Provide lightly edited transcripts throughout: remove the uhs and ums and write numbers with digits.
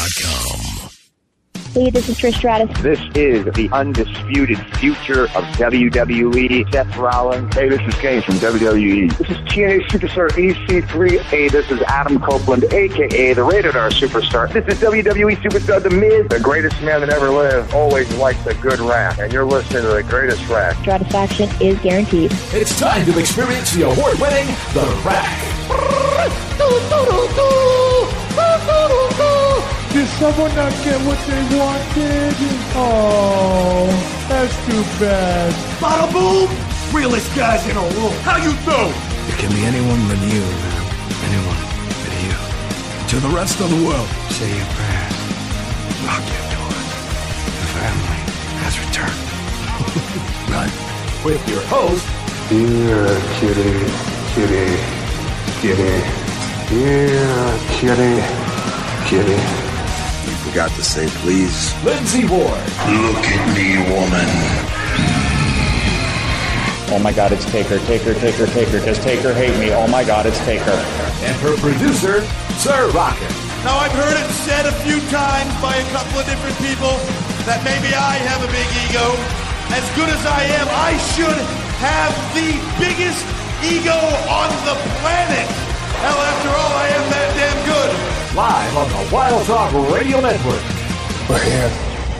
StrataSfaction.com. Hey, this is Trish Stratus. This is the undisputed future of WWE, Seth Rollins. Hey, this is Kane from WWE. This is TNA Superstar EC3. Hey, this is Adam Copeland, a.k.a. the Rated R Superstar. This is WWE Superstar The Miz. The greatest man that ever lived always liked a good rap, and you're listening to the greatest rap. Stratisfaction is guaranteed. It's time to experience the award-winning The Rack. Did someone not get what they wanted? Oh, that's too bad. Bada boom! Realest guys in a room. How you know? It can be anyone but you, man. Anyone but you. To the rest of the world, say your prayers. Lock your doors. The family has returned. Right. With your host, Yeah, kitty, kitty, kitty. Yeah, kitty, kitty. You forgot to say please. Lindsay Ward. Look at me, woman. Oh my God, it's Taker, Taker, Taker, Taker. Does Taker hate me? Oh my God, it's Taker. And her producer, Sir Rocket. Now, I've heard it said a few times by a couple of different people that maybe I have a big ego. As good as I am, I should have the biggest ego on the planet. Hell, after all, I am that damn good. Live on the Wild Talk Radio Network. We're here.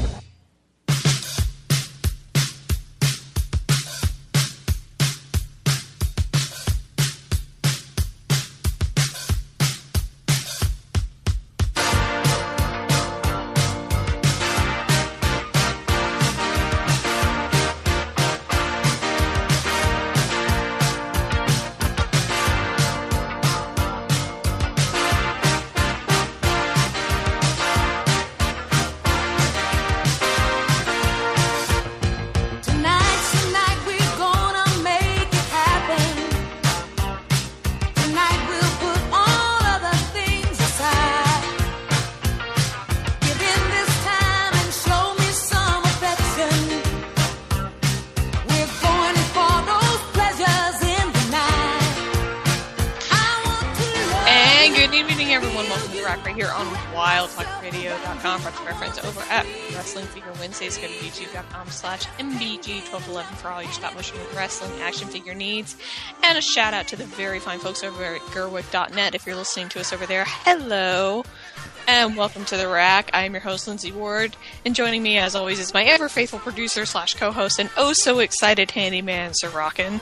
WrestlingFeverRadio.com. Brought to our friends over at Wrestling Fever Wednesdays. Go to youtube.com/MBG1211 for all your stop motion wrestling action figure needs. And a shout out to the very fine folks over at Gerwick.net. If you're listening to us over there, hello. And welcome to The Rack. I am your host, Lindsay Ward. And joining me, as always, is my ever-faithful producer / co-host and oh-so-excited handyman, Sir Rockin'.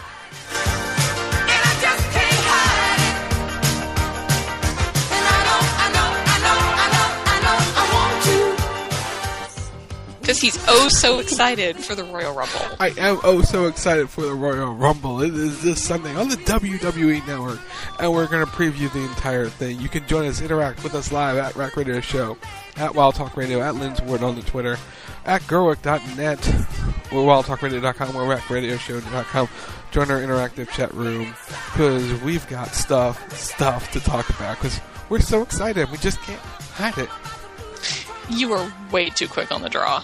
Because he's oh so excited for the Royal Rumble. I am oh so excited for the Royal Rumble. It is this Sunday on the WWE Network, and we're going to preview the entire thing. You can join us, interact with us live at Rack Radio Show, at Wild Talk Radio, at Lindsay Ward on the Twitter, at Gerwick.net, or WildTalkRadio.com, or RackRadioShow.com. Join our interactive chat room, because we've got stuff to talk about, because we're so excited. We just can't hide it. You were way too quick on the draw.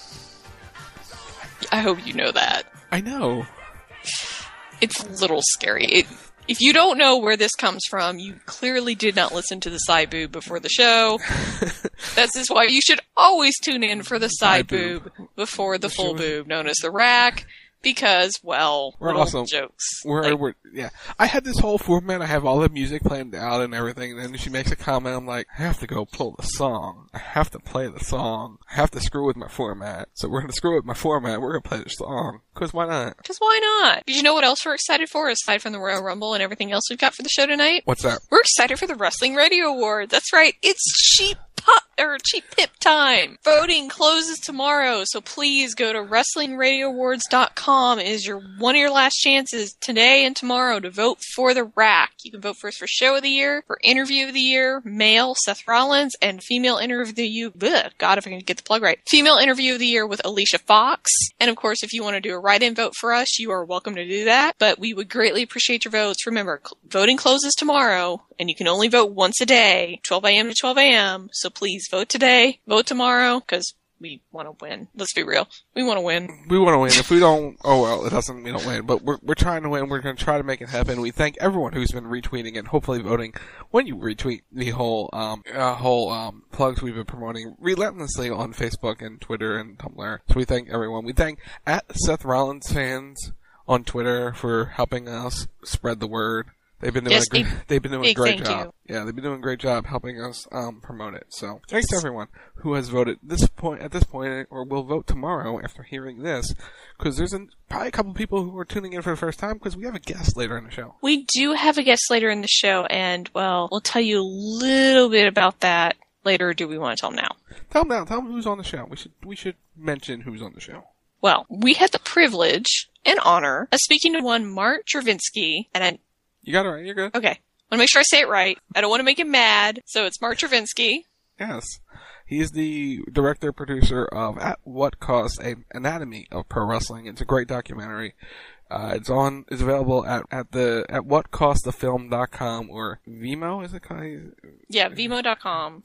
I hope you know that. I know. It's a little scary. If you don't know where this comes from, you clearly did not listen to the side boob before the show. That's just why you should always tune in for the side boob before the full boob, known as the Rack. Because, well, we're also jokes. Yeah. I had this whole format. I have all the music planned out and everything. And then she makes a comment. I'm like, I have to go pull the song. I have to play the song. I have to screw with my format. So we're going to screw with my format. We're going to play the song. Because why not? Because why not? Did you know what else we're excited for aside from the Royal Rumble and everything else we've got for the show tonight? What's that? We're excited for the Wrestling Radio Award. That's right. It's Cheap Pip time. Voting closes tomorrow, so please go to WrestlingRadioAwards.com. It is one of your last chances today and tomorrow to vote for the Rack. You can vote for Show of the Year, for Interview of the Year, Male Seth Rollins, and Female Interview of the Year. God, if I can get the plug right. Female Interview of the Year with Alicia Fox. And of course, if you want to do a write-in vote for us, you are welcome to do that. But we would greatly appreciate your votes. Remember, voting closes tomorrow, and you can only vote once a day, 12 a.m. to 12 a.m. So please vote today, vote tomorrow, because we want to win. Let's be real. We want to win. We want to win. If we don't, oh well, it doesn't. We don't win. But we're trying to win. We're going to try to make it happen. We thank everyone who's been retweeting and hopefully voting when you retweet the whole plugs we've been promoting relentlessly on Facebook and Twitter and Tumblr. So we thank everyone. We thank @Seth Rollins fans on Twitter for helping us spread the word. They've been doing a great job. Yeah, they've been doing a great job helping us promote it. So thanks to everyone who has voted at this point, or will vote tomorrow after hearing this, because there's probably a couple people who are tuning in for the first time because we have a guest later in the show. We do have a guest later in the show, and well, we'll tell you a little bit about that later. Or do we want to tell them now? Tell them now. Tell them who's on the show. We should mention who's on the show. Well, we had the privilege and honor of speaking to one Mark Travinsky, and you got it right. You're good. Okay. I want to make sure I say it right. I don't want to make him mad. So it's Mark Travinsky. Yes. He is the director-producer of At What Cost? An Anatomy of Pro Wrestling. It's a great documentary. It's available at whatcostthefilm.com or Vimeo, is it called? Yeah, Vimeo.com.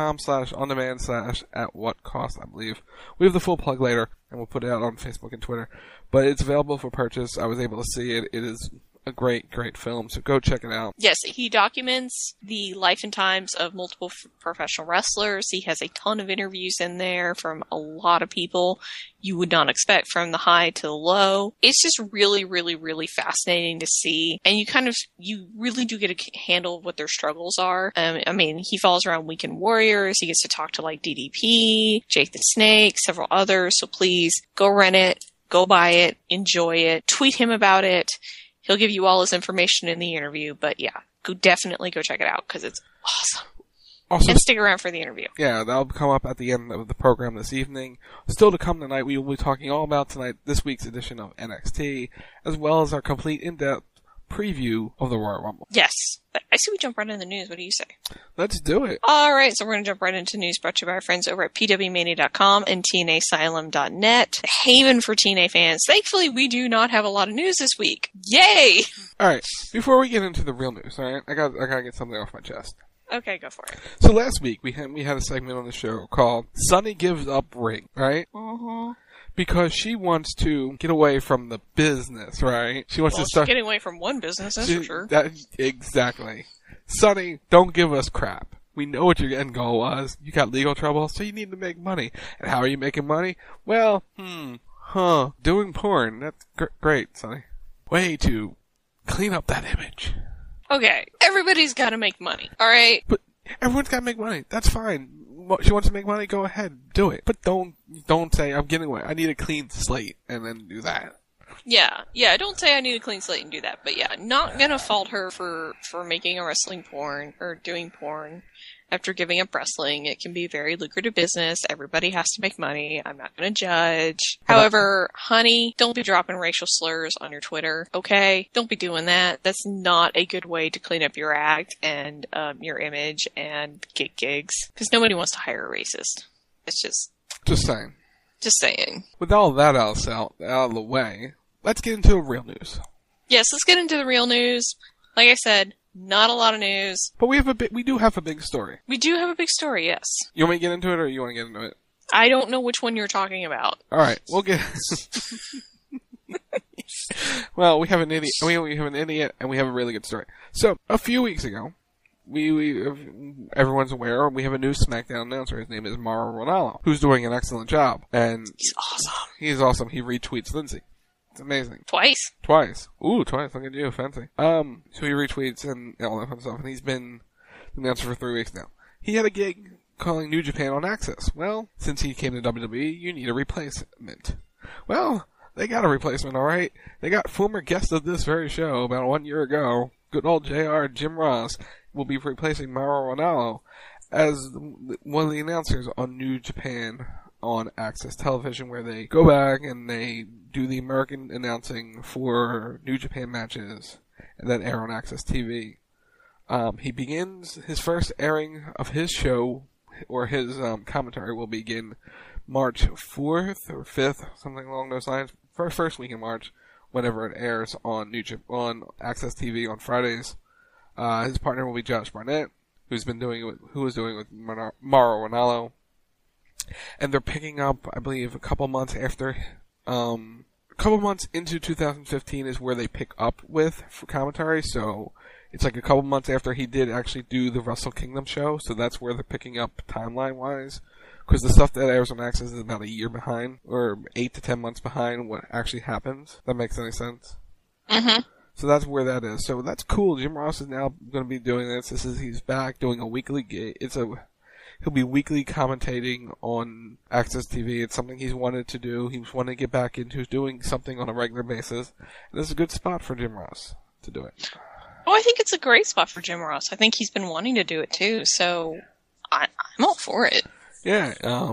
Vimeo.com/ondemand/atwhatcost, I believe. We have the full plug later, and we'll put it out on Facebook and Twitter. But it's available for purchase. I was able to see it. It is a great, great film, so go check it out. Yes, he documents the life and times of multiple professional wrestlers. He has a ton of interviews in there from a lot of people you would not expect, from the high to the low. It's just really, really, really fascinating to see, and you really do get a handle of what their struggles are. I mean, he follows around Weekend Warriors. He gets to talk to like DDP, Jake the Snake, several others, so please go rent it, go buy it, enjoy it, tweet him about it. He'll give you all his information in the interview, but yeah, definitely go check it out because it's awesome. Also, and stick around for the interview. Yeah, that'll come up at the end of the program this evening. Still to come tonight, we will be talking all about this week's edition of NXT, as well as our complete in-depth preview of the Royal Rumble. Yes. I see we jump right into the news. What do you say? Let's do it. All right, so we're going to jump right into news brought to you by our friends over at pwmania.com and tnasylum.net, the haven for TNA fans. Thankfully, we do not have a lot of news this week. Yay! All right, before we get into the real news, all right, I got to get something off my chest. Okay, go for it. So last week, we had a segment on the show called Sunny Gives Up Ring, right? Uh-huh. Because she wants to get away from the business, right? She wants to start getting away from one business, that's for sure. Exactly. Sonny, don't give us crap. We know what your end goal was. You got legal trouble, so you need to make money. And how are you making money? Well, doing porn. That's great, Sonny. Way to clean up that image. Okay, everybody's got to make money, all right? But everyone's got to make money. That's fine. She wants to make money, go ahead, do it. But don't say, I'm getting away. I need a clean slate, and then do that. Yeah, don't say I need a clean slate and do that. But yeah, not gonna fault her for making a wrestling porn, or doing porn after giving up wrestling. It can be a very lucrative business. Everybody has to make money. I'm not gonna judge. However, honey, don't be dropping racial slurs on your Twitter, okay? Don't be doing that. That's not a good way to clean up your act and your image and get gigs. Because nobody wants to hire a racist. It's just saying. Just saying. With all that out of the way, let's get into the real news. Yes, let's get into the real news. Like I said, not a lot of news. But we do have a big story. We do have a big story, yes. You want me to get into it, or you want to get into it? I don't know which one you're talking about. All right, we'll get. Well, we have an idiot. We have an idiot, and we have a really good story. So a few weeks ago, everyone's aware, we have a new SmackDown announcer. His name is Mauro Ranallo, who's doing an excellent job. And he's awesome. He's awesome. He retweets Lindsay. It's amazing. Twice. Ooh, twice. Look at you. Fancy. So he retweets and all that fun stuff. And he's been the announcer for 3 weeks now. He had a gig calling New Japan on Access. Well, since he came to WWE, you need a replacement. Well, they got a replacement, alright. They got former guest of this very show about 1 year ago, good old JR Jim Ross, will be replacing Mauro Ranallo as one of the announcers on New Japan on Access Television, where they go back and they do the American announcing for New Japan matches and then air on Access TV. He begins his first airing of his show, or his commentary will begin March 4th or 5th, something along those lines, first week in March, whenever it airs on on Access TV on Fridays. His partner will be Josh Barnett, who was doing it with Mauro Ranallo. And they're picking up, I believe, a couple months after, a couple months into 2015 is where they pick up with for commentary, so it's like a couple months after he did actually do the Wrestle Kingdom show, so that's where they're picking up timeline-wise. Because the stuff that airs on Access is about a year behind, or 8 to 10 months behind what actually happens. If that makes any sense? Mm-hmm. So that's where that is. So that's cool. Jim Ross is now going to be doing this. He's back doing a weekly he'll be weekly commentating on Access TV. It's something he's wanted to do. He's wanted to get back into doing something on a regular basis. And this is a good spot for Jim Ross to do it. Oh, I think it's a great spot for Jim Ross. I think he's been wanting to do it too, so I'm all for it. Yeah,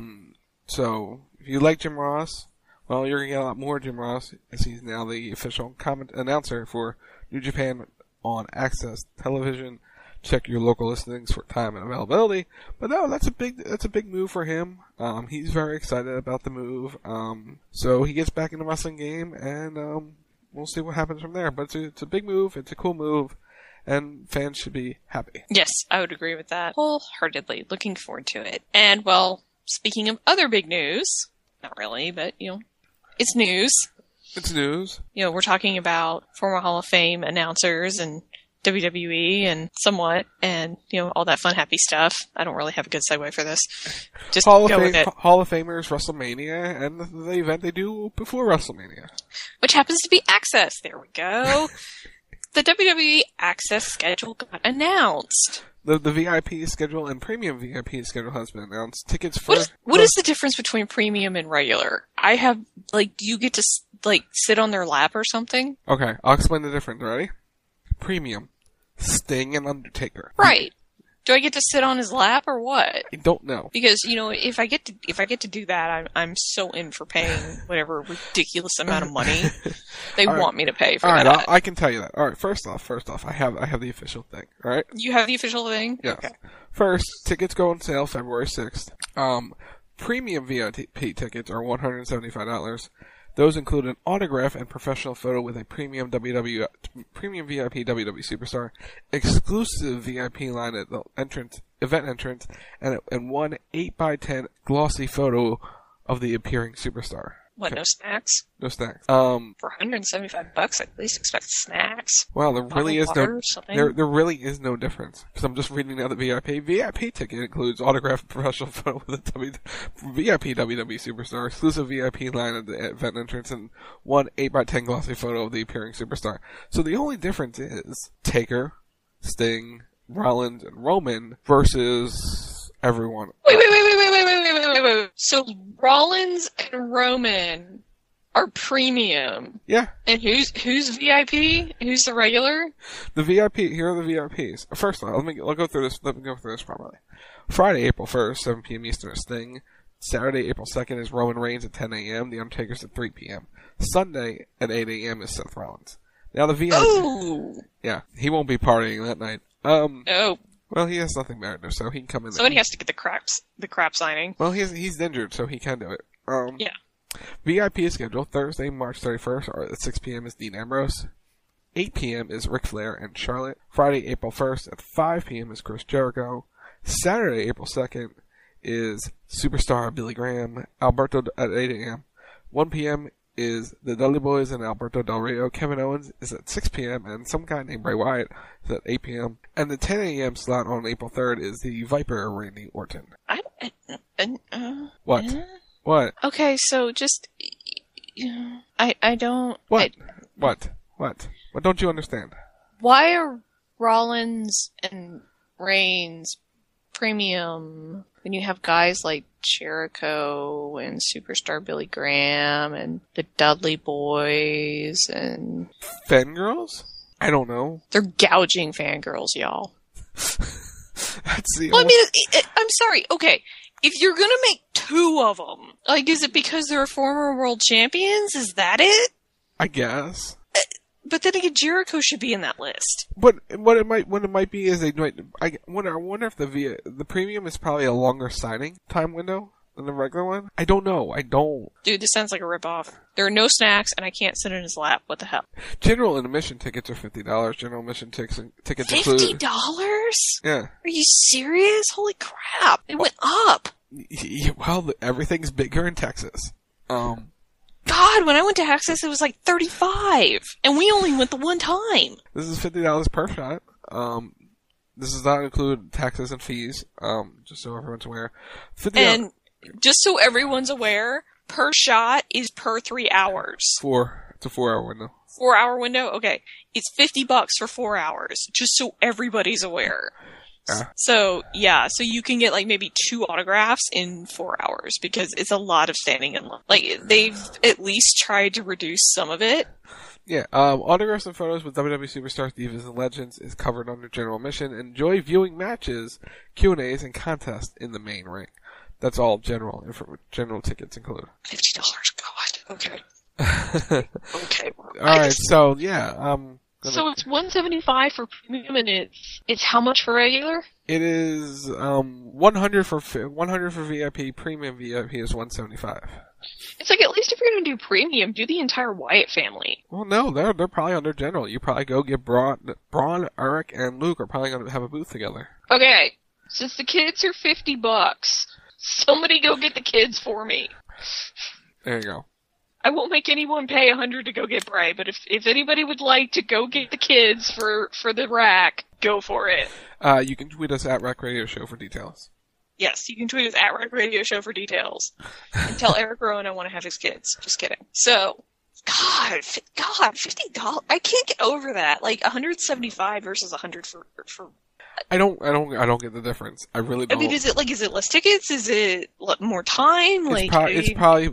so if you like Jim Ross, well, you're going to get a lot more Jim Ross, as he's now the official announcer for New Japan on Access Television. Check your local listings for time and availability. But no, that's a big move for him. He's very excited about the move. So he gets back in the wrestling game, and we'll see what happens from there. But it's a big move, it's a cool move, and fans should be happy. Yes, I would agree with that wholeheartedly. Looking forward to it. And, well, speaking of other big news, not really, but, it's news. It's news. We're talking about former Hall of Fame announcers and WWE and somewhat, and, all that fun, happy stuff. I don't really have a good segue for this. Just Hall go with it. Hall of Famers, WrestleMania, and the event they do before WrestleMania. Which happens to be Access. There we go. The WWE Access schedule got announced. The VIP schedule and premium VIP schedule has been announced. Tickets for... What is the difference between premium and regular? I have, do you get to, sit on their lap or something? Okay, I'll explain the difference. Ready? Premium. Sting and Undertaker. Right. Do I get to sit on his lap or what? I don't know. Because, if I get to do that, I'm so in for paying whatever ridiculous amount of money they want me to pay for that. Alright, I can tell you that. Alright, first off, I have the official thing, alright? You have the official thing? Yes. Okay. First, tickets go on sale February 6th. Premium VIP tickets are $175. Those include an autograph and professional photo with a premium VIP WWE superstar, exclusive VIP line at the event entrance, and one 8x10 glossy photo of the appearing superstar. What, no snacks? No snacks. For $175, I'd at least expect snacks. Well, there really is there really is no difference. Because I'm just reading now the VIP. VIP ticket includes autographed professional photo with a VIP WWE superstar, exclusive VIP line at the event entrance, and one 8x10 glossy photo of the appearing superstar. So the only difference is Taker, Sting, Rollins, and Roman versus everyone. Wait. So Rollins and Roman are premium. Yeah. And who's VIP? Who's the regular? The VIP, here are the VIPs. First of all, let me go through this properly. Friday, April 1st, 7 p.m. Eastern is Sting. Saturday, April 2nd is Roman Reigns at 10 a.m. The Undertaker's at 3 p.m. Sunday at 8 a.m. is Seth Rollins. Now the VIP... Oh! Yeah, he won't be partying that night. Oh. Well, he has nothing better, so he can come in there. Somebody has to get the crap signing. Well, he's injured, so he can do it. Yeah. VIP is scheduled Thursday, March 31st, at 6 p.m. is Dean Ambrose. 8 p.m. is Ric Flair and Charlotte. Friday, April 1st, at 5 p.m. is Chris Jericho. Saturday, April 2nd, is Superstar Billy Graham. Alberto at 8 a.m. 1 p.m. is the Dudley Boys and Alberto Del Rio. Kevin Owens is at 6 p.m. and some guy named Bray Wyatt is at 8 p.m. And the 10 a.m. slot on April 3rd is the Viper Randy Orton. What? What? Okay, so just... I don't... What? What don't you understand? Why are Rollins and Reigns premium when you have guys like Jericho and Superstar Billy Graham and the Dudley Boys and... Fangirls? I don't know. They're gouging fangirls, y'all. That's the well, I mean, I'm sorry. Okay, if you're gonna make two of them, is it because they're former world champions? Is that it? I guess. But then again, Jericho should be in that list. But what it might be is they might. I wonder if the premium is probably a longer signing time window than the regular one. I don't know. Dude, this sounds like a ripoff. There are no snacks, and I can't sit in his lap. What the hell? General and admission tickets are $50. General admission tickets include $50? Yeah. Are you serious? Holy crap! It went up. Well, everything's bigger in Texas. God, when I went to Texas, it was like $35, and we only went the one time. This is $50 per shot. This does not include taxes and fees. Just so everyone's aware. And just so everyone's aware, per shot is per 3 hours. It's a 4-hour window. 4-hour window? Okay. It's $50 for 4 hours, just so everybody's aware. So you can get like maybe 2 autographs in 4 hours because it's a lot of standing in line. Like, they've at least tried to reduce some of it. Yeah, autographs and photos with WWE Superstars, Divas, and Legends is covered under general admission. Enjoy viewing matches, Q&As, and contests in the main ring. That's all general tickets include. $50, God. Okay. Okay. Alright, so yeah, So it's $175 for premium, and it's how much for regular? It is $100 for VIP. Premium VIP is $175. It's like, at least if you're going to do premium, do the entire Wyatt family. Well, no, they're probably under general. You probably go get Braun, Eric, and Luke are probably going to have a booth together. Okay, since the kids are $50, somebody go get the kids for me. There you go. I won't make anyone pay $100 to go get Bray, but if anybody would like to go get the kids for the rack, go for it. You can tweet us at Rack Radio Show for details. Yes, you can tweet us at Rack Radio Show for details. And tell Eric Rowan I want to have his kids. Just kidding. So, God, $50. I can't get over that. Like, $175 versus $100 for. I don't get the difference. I really don't. I mean, is it less tickets? Is it more time? It's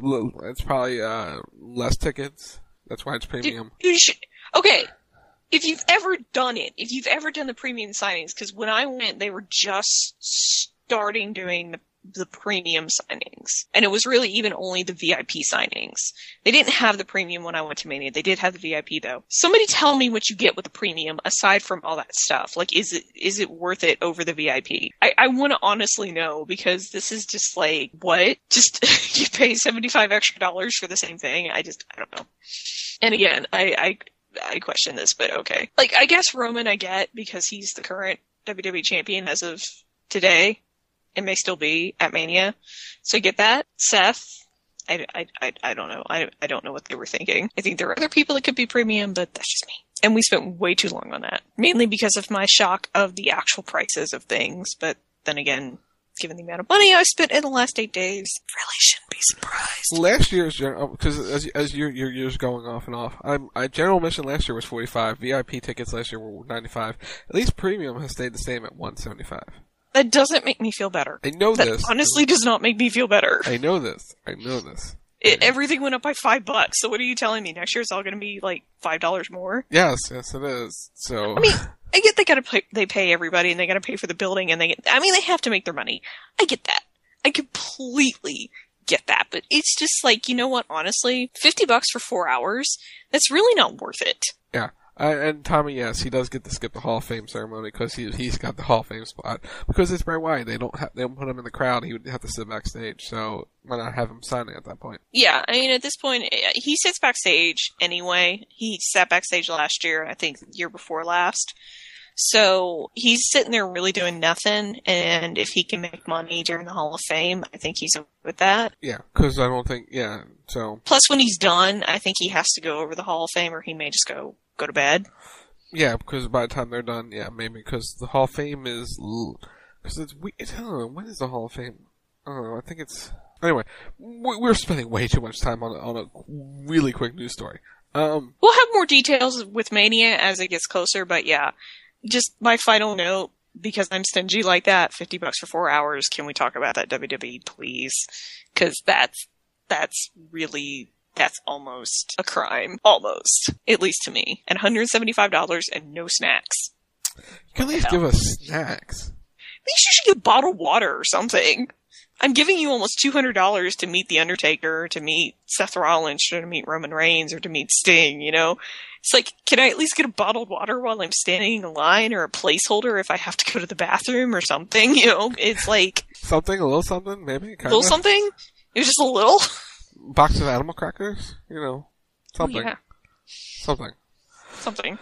probably less tickets. That's why it's premium. Okay. If you've ever done it, if you've ever done the premium signings, because when I went, they were just starting doing the premium signings. And it was really even only the VIP signings. They didn't have the premium when I went to Mania. They did have the VIP, though. Somebody tell me what you get with the premium, aside from all that stuff. Like, is it worth it over the VIP? I want to honestly know, because this is just like, what? Just, you pay $75 extra for the same thing? I don't know. And again, I question this, but okay. Like, I guess Roman I get, because he's the current WWE champion as of today. It may still be at Mania. So I get that. Seth, I don't know. I don't know what they were thinking. I think there are other people that could be premium, but that's just me. And we spent way too long on that. Mainly because of my shock of the actual prices of things. But then again, given the amount of money I spent in the last 8 days, really shouldn't be surprised. Last year's general, because as your year's going off and off, general admission last year was $45. VIP tickets last year were $95. At least premium has stayed the same at $175. That doesn't make me feel better. I know that this. Honestly, does not make me feel better. I know this. Everything went up by $5. So what are you telling me? Next year it's all going to be like $5 more? Yes, it is. So I mean, I get they pay everybody, and they got to pay for the building, and they have to make their money. I get that. I completely get that. But it's just like, you know what? Honestly, $50 for 4 hours. That's really not worth it. Yeah. And Tommy, yes, he does get to skip the Hall of Fame ceremony because he's got the Hall of Fame spot. Because it's Bray Wyatt, they don't put him in the crowd. He would have to sit backstage. So why not have him signing at that point? Yeah, I mean, at this point, he sits backstage anyway. He sat backstage last year, I think the year before last. So he's sitting there really doing nothing. And if he can make money during the Hall of Fame, I think he's okay with that. Yeah, because I don't think, yeah, so. Plus, when he's done, I think he has to go over the Hall of Fame, or he may just go to bed. Yeah, because by the time they're done, yeah, maybe, because the Hall of Fame is, because I don't know, when is the Hall of Fame? I don't know, I think it's, anyway, we're spending way too much time on a really quick news story. We'll have more details with Mania as it gets closer, but yeah, just my final note, because I'm stingy like that, $50 for 4 hours, can we talk about that WWE, please? Because that's almost a crime. Almost. At least to me. And $175 and no snacks. You can at least give us snacks. At least you should get bottled water or something. I'm giving you almost $200 to meet The Undertaker, to meet Seth Rollins, or to meet Roman Reigns, or to meet Sting, you know? It's like, can I at least get a bottled water while I'm standing in line, or a placeholder if I have to go to the bathroom or something, you know? It's like... Something, a little something, maybe? A little something? It was just a little... Box of animal crackers? You know, something. Oh, yeah. Something.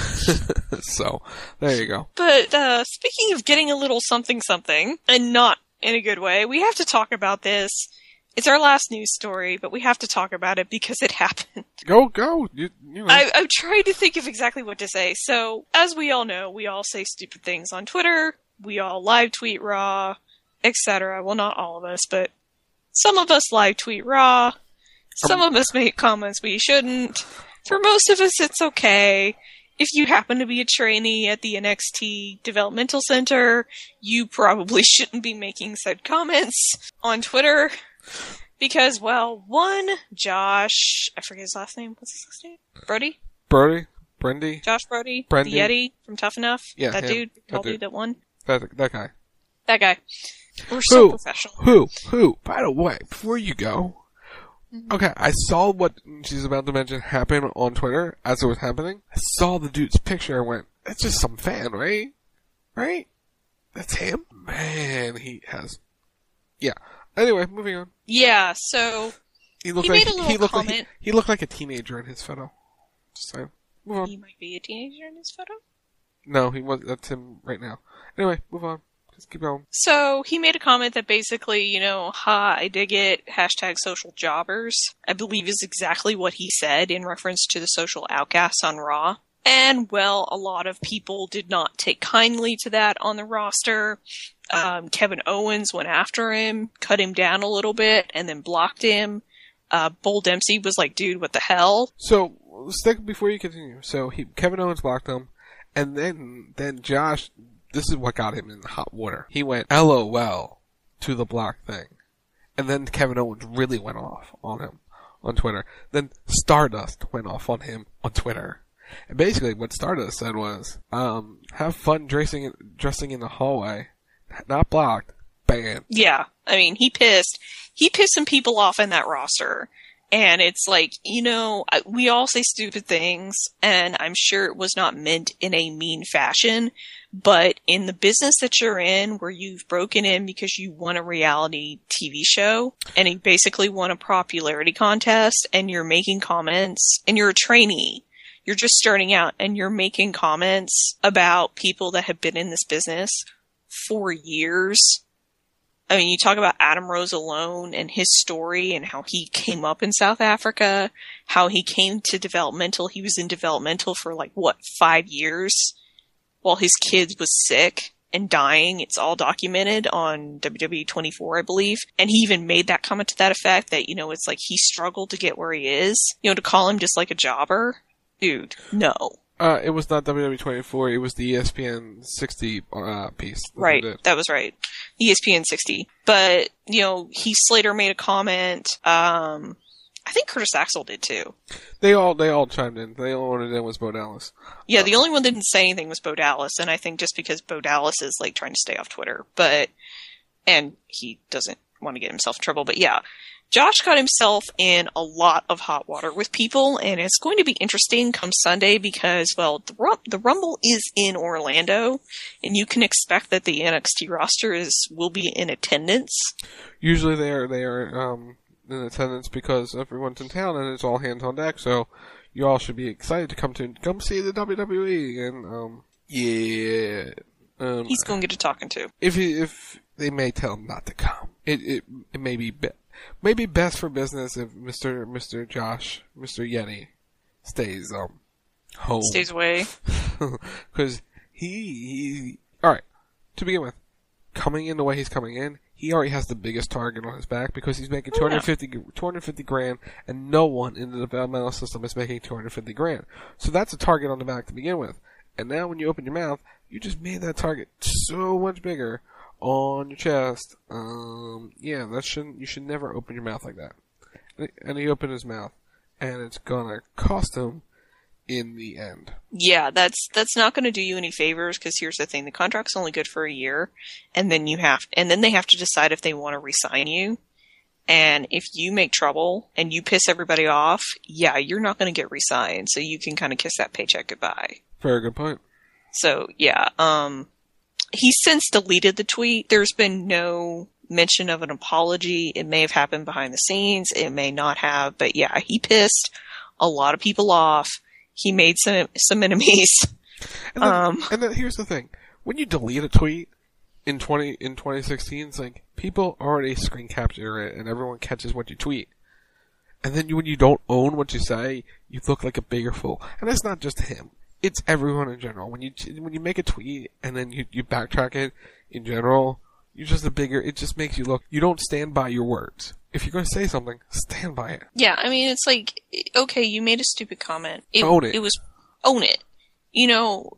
So, there you go. But, speaking of getting a little something, and not in a good way. We have to talk about this. It's our last news story, but we have to talk about it because it happened. Go. You know. I'm trying to think of exactly what to say. So, as we all know, we all say stupid things on Twitter. We all live tweet Raw, etc. Well, not all of us, but some of us live tweet Raw. Some of us make comments we shouldn't. For most of us, it's okay. If you happen to be a trainee at the NXT Developmental Center, you probably shouldn't be making said comments on Twitter. Because, well, one, Josh, I forget his last name. What's his last name? Brody? Brendy? Josh Brody? Brendy. The Yeti from Tough Enough? Yeah, that him. dude? Tall dude that won? That guy. That guy. We're so professional. Who? By the way, before you go, okay, I saw what she's about to mention happen on Twitter as it was happening. I saw the dude's picture and went, that's just some fan, right? Right? That's him? Man, he has... Yeah. Anyway, moving on. Yeah, so... He made a little comment. He looked like a teenager in his photo. Just saying. Move on. He might be a teenager in his photo? No, he was. That's him right now. Anyway, move on. Just keep going. So, he made a comment that basically, I dig it, hashtag social jobbers, I believe is exactly what he said in reference to the social outcasts on Raw. And, well, a lot of people did not take kindly to that on the roster. Kevin Owens went after him, cut him down a little bit, and then blocked him. Bull Dempsey was like, dude, what the hell? So, before you continue. So, Kevin Owens blocked him, and then Josh, this is what got him in the hot water. He went, LOL, to the block thing. And then Kevin Owens really went off on him on Twitter. Then Stardust went off on him on Twitter. And basically what Stardust said was, have fun dressing in the hallway. Not blocked. Banned. Yeah. I mean, he pissed some people off in that roster. And it's like, we all say stupid things, and I'm sure it was not meant in a mean fashion, but in the business that you're in, where you've broken in because you won a reality TV show, and you basically won a popularity contest, and you're making comments, and you're a trainee, you're just starting out, and you're making comments about people that have been in this business for years. I mean, you talk about Adam Rose alone and his story and how he came up in South Africa, how he came to developmental. He was in developmental for 5 years while his kid was sick and dying. It's all documented on WWE 24, I believe. And he even made that comment to that effect that, it's like he struggled to get where he is. To call him just like a jobber? Dude, no. It was not WWE 24, it was the ESPN 60 piece. Right, that was right. ESPN 60. But, Heath Slater made a comment. I think Curtis Axel did too. They all chimed in. The only one that did was Bo Dallas. Yeah, the only one that didn't say anything was Bo Dallas, and I think just because Bo Dallas is trying to stay off Twitter, and he doesn't want to get himself in trouble, but yeah. Josh got himself in a lot of hot water with people, and it's going to be interesting come Sunday because, well, the Rumble is in Orlando, and you can expect that the NXT roster will be in attendance. Usually they are in attendance because everyone's in town and it's all hands on deck, so you all should be excited to come see the WWE, and yeah. He's going to get a talking to. If they may tell him not to come, it may be maybe best for business if Mr. Josh, Mr. Yeti, stays home. Stays away. Because he alright, to begin with, coming in the way he's coming in, he already has the biggest target on his back because he's making 250 grand, and no one in the developmental system is making 250 grand. So that's a target on the back to begin with. And now when you open your mouth, you just made that target so much bigger on your chest. You should never open your mouth like that. And he opened his mouth, and it's gonna cost him in the end. Yeah, that's not gonna do you any favors, because here's the thing, the contract's only good for a year, and then they have to decide if they want to re-sign you. And if you make trouble and you piss everybody off, yeah, you're not gonna get re-signed, so you can kind of kiss that paycheck goodbye. Very good point. So, yeah, he's since deleted the tweet. There's been no mention of an apology. It may have happened behind the scenes. It may not have. But yeah, he pissed a lot of people off. He made some enemies. And then here's the thing. When you delete a tweet in 2016, it's like, people already screen capture it and everyone catches what you tweet. And then when you don't own what you say, you look like a bigger fool. And that's not just him. It's everyone in general. When you make a tweet and then you backtrack it in general, you're just it just makes you look, you don't stand by your words. If you're going to say something, stand by it. Yeah, I mean, it's like, okay, you made a stupid comment. Own it. Own it. You know,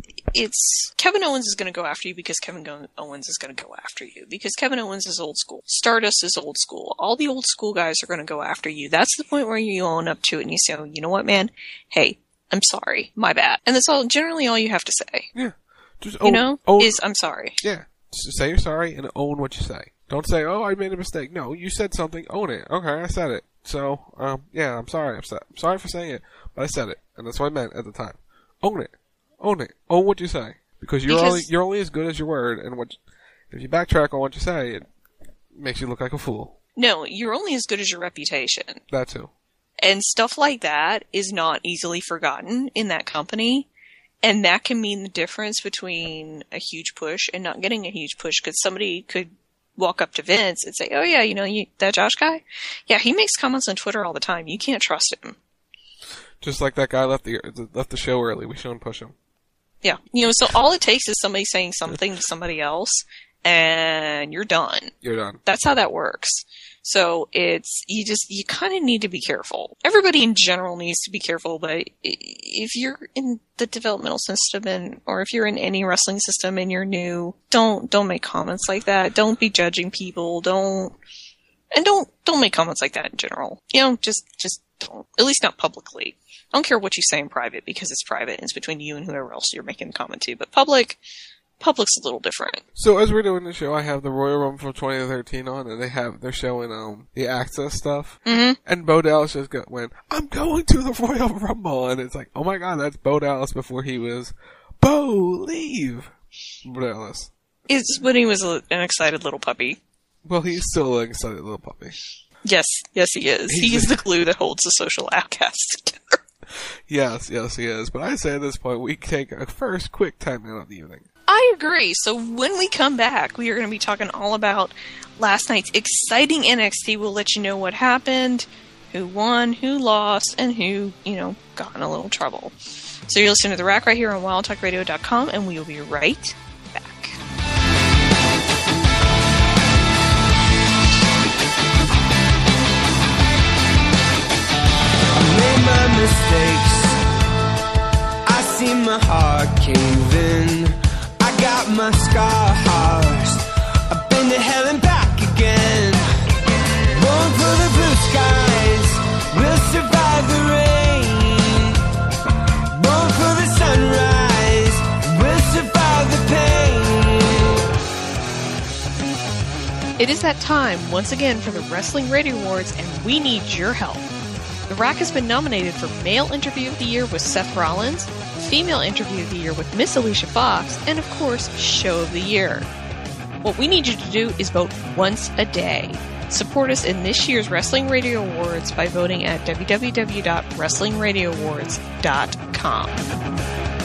it's Kevin Owens is going to go after you because Kevin Owens is going to go after you because Kevin Owens is old school. Stardust is old school. All the old school guys are going to go after you. That's the point where you own up to it and you say, oh, you know what, man? Hey, I'm sorry. My bad. And that's generally all you have to say. Yeah. Just own, is I'm sorry. Yeah. Just say you're sorry and own what you say. Don't say, oh, I made a mistake. No, you said something. Own it. Okay, I said it. So, yeah, I'm sorry. I'm sorry for saying it, but I said it. And that's what I meant at the time. Own it. Own it. Own what you say. Because you're only as good as your word, and if you backtrack on what you say, it makes you look like a fool. No, you're only as good as your reputation. That too. And stuff like that is not easily forgotten in that company. And that can mean the difference between a huge push and not getting a huge push, because somebody could walk up to Vince and say, oh yeah, you know, that Josh guy? Yeah, he makes comments on Twitter all the time. You can't trust him. Just like that guy left the show early. We shouldn't push him. Yeah. You know, so all it takes is somebody saying something to somebody else, and you're done. You're done. That's how that works. So you kind of need to be careful. Everybody in general needs to be careful, but if you're in the developmental system or if you're in any wrestling system and you're new, don't make comments like that. Don't be judging people. Don't make comments like that in general. You know, just don't. At least not publicly. I don't care what you say in private because it's private and it's between you and whoever else you're making a comment to. But public's a little different. So as we're doing the show, I have the Royal Rumble from 2013 on, and they're showing the Access stuff. Mm-hmm. And Bo Dallas just went, I'm going to the Royal Rumble, and it's like, oh my god, that's Bo Dallas before he was Bo, leave. Bo Dallas. It's when he was an excited little puppy. Well, he's still an excited little puppy. Yes, he is. He's the glue that holds the social outcasts together. Yes, he is. But I say at this point, we take a first quick time out of the evening. I agree. So when we come back, we are going to be talking all about last night's exciting NXT. We'll let you know what happened, who won, who lost, and who, got in a little trouble. So you're listening to The Rack right here on WildTalkRadio.com, and we will be right back. I made my mistakes. I see my heart cave in. I got my scars. I've been to hell and back again. Born for the blue skies. We'll survive the rain. Born for the sunrise. We'll survive the pain. It is that time once again for the Wrestling Radio Awards, and we need your help. The Rack has been nominated for Male Interview of the Year with Seth Rollins, Female Interview of the Year with Miss Alicia Fox, and of course, Show of the Year. What we need you to do is vote once a day. Support us in this year's Wrestling Radio Awards by voting at www.wrestlingradioawards.com.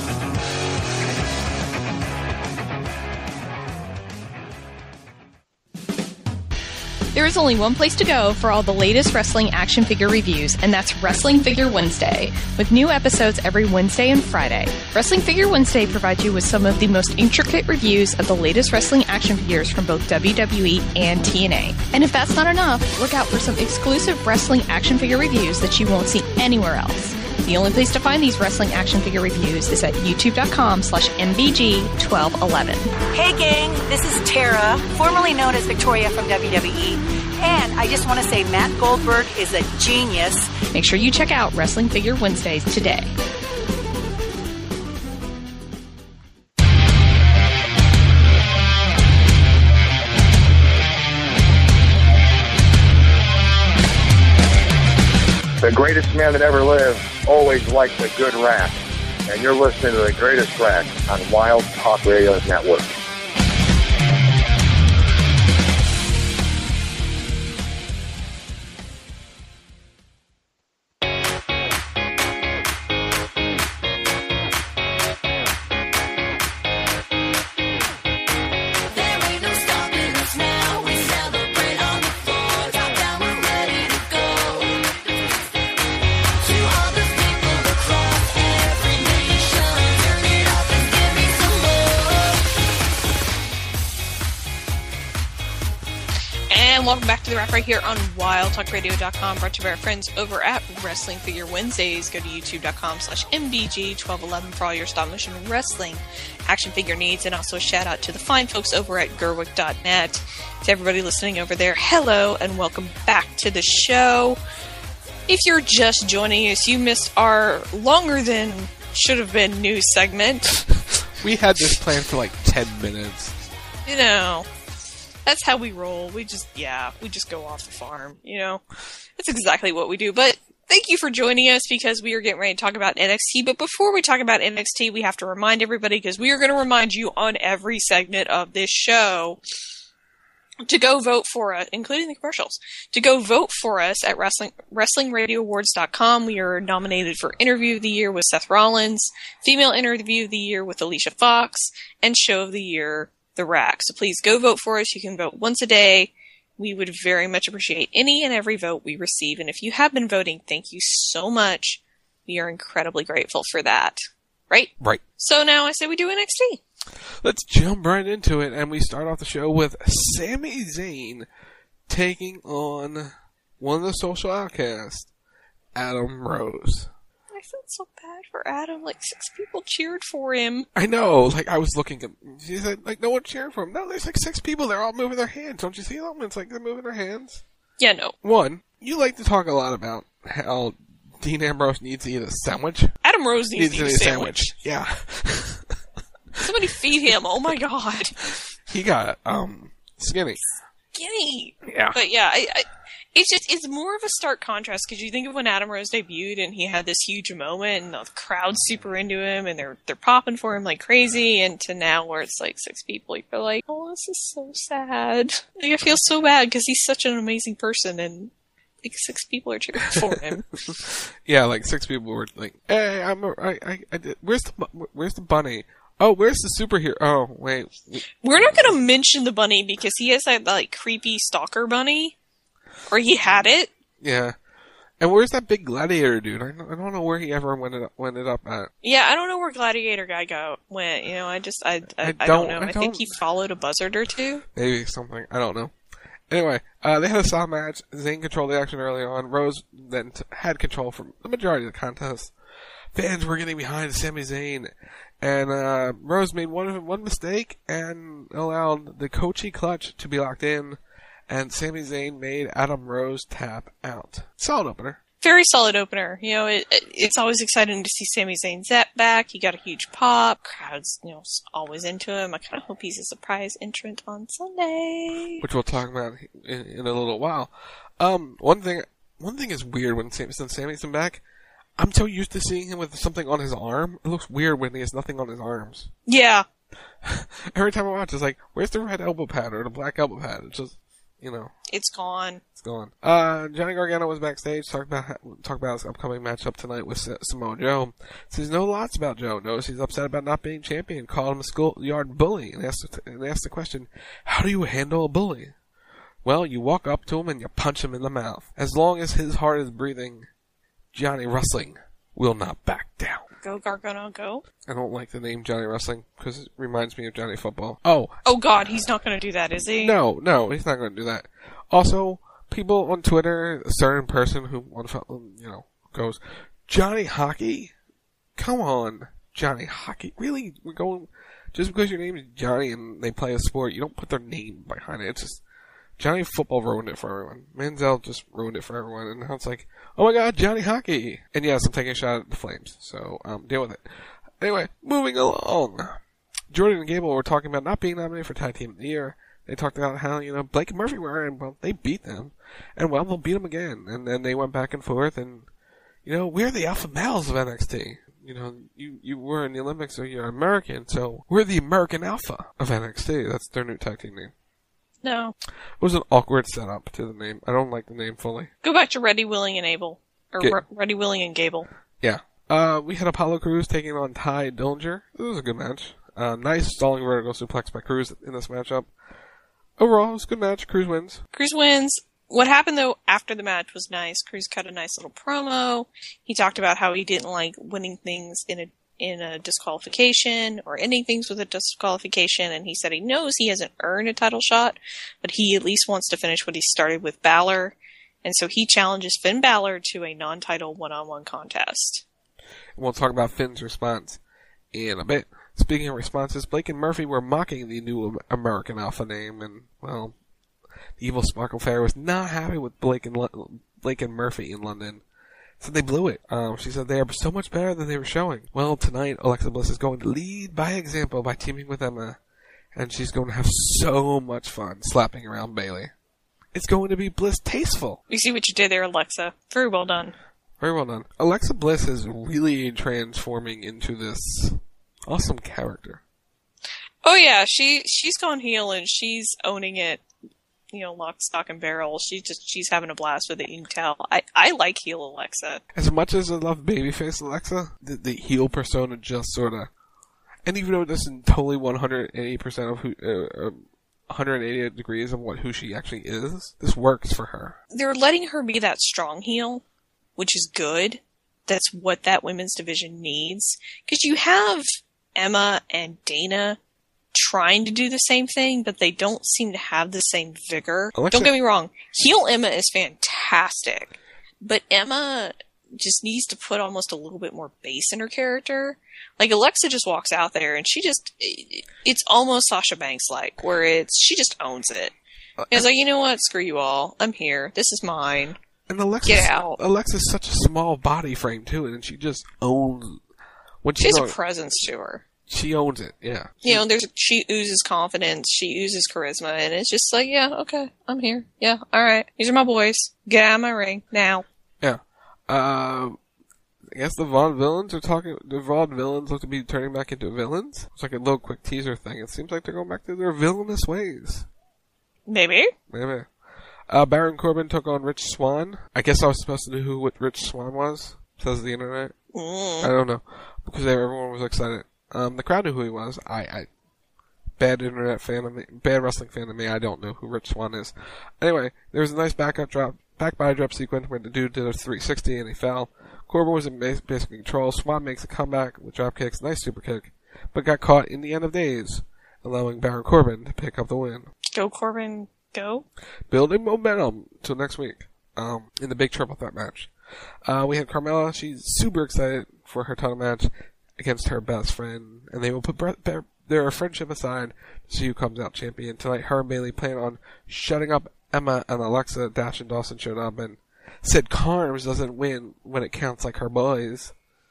There is only one place to go for all the latest wrestling action figure reviews, and that's Wrestling Figure Wednesday, with new episodes every Wednesday and Friday. Wrestling Figure Wednesday provides you with some of the most intricate reviews of the latest wrestling action figures from both WWE and TNA. And if that's not enough, look out for some exclusive wrestling action figure reviews that you won't see anywhere else. The only place to find these wrestling action figure reviews is at youtube.com/MVG1211. Hey gang, this is Tara, formerly known as Victoria from WWE. And I just want to say Matt Goldberg is a genius. Make sure you check out Wrestling Figure Wednesdays today. The greatest man that ever lived always liked a good rap. And you're listening to The Greatest Rack on Wild Talk Radio Network. There ain't no stopping us now. We And welcome back to the wrap right here on WildTalkRadio.com, brought to you by our friends over at Wrestling Figure Wednesdays. Go to YouTube.com/MDG1211 for all your stop motion wrestling action figure needs. And also a shout out to the fine folks over at Gerwick.net. To everybody listening over there, hello and welcome back to the show. If you're just joining us, you missed our longer than should have been news segment. We had this planned for like 10 minutes. You know, that's how we roll. We just go off the farm, you know. That's exactly what we do. But thank you for joining us because we are getting ready to talk about NXT. But before we talk about NXT, we have to remind everybody, because we are going to remind you on every segment of this show, to go vote for us, including the commercials, to go vote for us at WrestlingRadioAwards.com. We are nominated for Interview of the Year with Seth Rollins, Female Interview of the Year with Alicia Fox, and Show of the Year, The Rack. So please go vote for us. You can vote once a day. We would very much appreciate any and every vote we receive. And if you have been voting, thank you so much. We are incredibly grateful for that. Right? Right. So now I say we do NXT. Let's jump right into it, and we start off the show with Sami Zayn taking on one of the social outcasts, Adam Rose. I felt so bad for Adam. Like, 6 people cheered for him. I know. Like, I was looking at... She said, like, no one cheered for him. No, there's like 6 people. They're all moving their hands. Don't you see them? It's like they're moving their hands. Yeah, no. One, you like to talk a lot about how Dean Ambrose needs to eat a sandwich. Adam Rose needs to eat a sandwich. Yeah. Somebody feed him. Oh my god. He got, skinny. Skinny. Yeah. But yeah, it's more of a stark contrast, because you think of when Adam Rose debuted and he had this huge moment and the crowd's super into him and they're popping for him like crazy, and to now where it's like 6 people, you're like, oh, this is so sad. Like, I feel so bad because he's such an amazing person and like 6 people are cheering for him. Yeah, like 6 people were like, hey, where's the bunny? Oh, where's the superhero? Oh, wait. We're not going to mention the bunny because he has that, like, creepy stalker bunny. Or he had it. Yeah. And where's that big gladiator dude? I don't know where he ever went it up at. Yeah, I don't know where Gladiator Guy went. You know, I don't know. I think he followed a buzzard or 2. Maybe something. I don't know. Anyway, they had a solid match. Zayn controlled the action early on. Rose then had control for the majority of the contest. Fans were getting behind Sami Zayn. And Rose made one mistake and allowed the Kochi clutch to be locked in. And Sami Zayn made Adam Rose tap out. Solid opener. Very solid opener. You know, it's always exciting to see Sami Zayn back. He got a huge pop. Crowd's, you know, always into him. I kind of hope he's a surprise entrant on Sunday. Which we'll talk about in a little while. One thing is weird since Sami's been back. I'm so used to seeing him with something on his arm. It looks weird when he has nothing on his arms. Yeah. Every time I watch, it's like, where's the red elbow pad or the black elbow pad? It's just, you know. It's gone. It's gone. Johnny Gargano was backstage, talk about his upcoming matchup tonight with Samoa Joe. Says no lots about Joe. Notice he's upset about not being champion. Called him a schoolyard bully and asked the question, how do you handle a bully? Well, you walk up to him and you punch him in the mouth. As long as his heart is breathing, Johnny Wrestling will not back down. Go, Gargano, go. I don't like the name Johnny Wrestling because it reminds me of Johnny Football. Oh God, he's not going to do that, is he? No, he's not going to do that. Also, people on Twitter, a certain person who, you know, goes, Johnny Hockey? Come on, Johnny Hockey. Really? We're going, just because your name is Johnny and they play a sport, you don't put their name behind it. It's just, Johnny Football ruined it for everyone. Manziel just ruined it for everyone. And now it's like, oh my god, Johnny Hockey. And yes, I'm taking a shot at the Flames. So, deal with it. Anyway, moving along. Jordan and Gable were talking about not being nominated for Tag Team of the Year. They talked about how, you know, Blake and Murphy were, and, well, they beat them. And, well, they'll beat them again. And then they went back and forth, and, you know, we're the alpha males of NXT. You know, you were in the Olympics, so you're American, so we're the American alpha of NXT. That's their new tag team name. No. It was an awkward setup to the name. I don't like the name fully. Go back to Ready, Willing, and Able. Or Ready, Willing, and Gable. Yeah. We had Apollo Crews taking on Ty Dillinger. It was a good match. Nice stalling vertical suplex by Crews in this matchup. Overall, it was a good match. Crews wins. Crews wins. What happened, though, after the match was nice. Crews cut a nice little promo. He talked about how he didn't like winning things in a in a disqualification or ending things with a disqualification, and he said he knows he hasn't earned a title shot, but he at least wants to finish what he started with Balor, and so he challenges Finn Balor to a non-title one-on-one contest. We'll talk about Finn's response in a bit. Speaking of responses, Blake and Murphy were mocking the new American Alpha name, and, well, the Evil Sparkle Fair was not happy with Blake and Murphy in London. So they blew it. She said they are so much better than they were showing. Well, tonight, Alexa Bliss is going to lead by example by teaming with Emma, and she's going to have so much fun slapping around Bayley. It's going to be Bliss tasteful. You see what you did there, Alexa. Very well done. Very well done. Alexa Bliss is really transforming into this awesome character. Oh yeah, she's gone heel and she's owning it. You know, lock, stock, and barrel. She's having a blast with it. You can tell. I like heel Alexa. As much as I love babyface Alexa, the heel persona just sort of, and even though it isn't totally 180% of who, 180 degrees of who she actually is, this works for her. They're letting her be that strong heel, which is good. That's what that women's division needs. Because you have Emma and Dana trying to do the same thing, but they don't seem to have the same vigor. Don't get me wrong. Heel Emma is fantastic. But Emma just needs to put almost a little bit more bass in her character. Like, Alexa just walks out there and it's almost Sasha Banks-like, where she just owns it. It's like, you know what? Screw you all. I'm here. This is mine. And Get out. Alexa's such a small body frame, too, and she just owns... She has a presence to her. She owns it, yeah. You know, she oozes confidence, she oozes charisma, and it's just like, yeah, okay, I'm here. Yeah, alright. These are my boys. Get out of my ring, now. Yeah. I guess the Vaudevillains look to be turning back into villains. It's like a little quick teaser thing. It seems like they're going back to their villainous ways. Maybe. Baron Corbin took on Rich Swann. I guess I was supposed to know who Rich Swann was, says the internet. I don't know, because everyone was excited. The crowd knew who he was. Bad bad wrestling fan of me, I don't know who Rich Swann is. Anyway, there was a nice back body drop sequence where the dude did a 360 and he fell. Corbin was in basic control. Swann makes a comeback with drop kicks, nice super kick, but got caught in the end of days, allowing Baron Corbin to pick up the win. Go Corbin, go. Building momentum till next week, in the big triple threat match. We had Carmella. She's super excited for her title match against her best friend, and they will put their friendship aside to see who comes out champion. Tonight, her and Bayley plan on shutting up Emma and Alexa. Dash and Dawson showed up and said Carms doesn't win when it counts like her boys.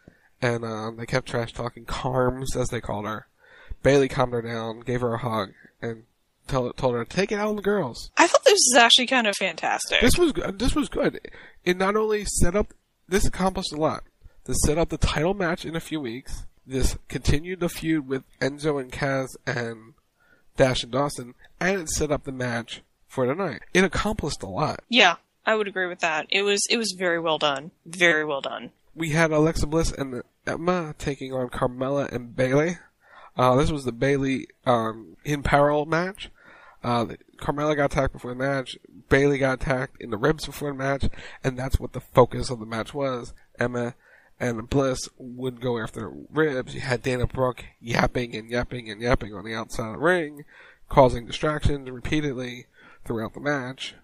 And they kept trash talking Carms, as they called her. Bayley calmed her down, gave her a hug, and told her to take it out on the girls. I thought this was actually kind of fantastic. This was good. It not only this accomplished a lot. This set up the title match in a few weeks. This continued the feud with Enzo and Kaz and Dash and Dawson, and it set up the match for tonight. It accomplished a lot. Yeah, I would agree with that. It was very well done. Very well done. We had Alexa Bliss and Emma taking on Carmella and Bayley. This was the Bayley in peril match. Carmella got attacked before the match. Bayley got attacked in the ribs before the match, and that's what the focus of the match was. Emma and Bliss would go after ribs. You had Dana Brooke yapping and yapping and yapping on the outside of the ring, causing distractions repeatedly throughout the match.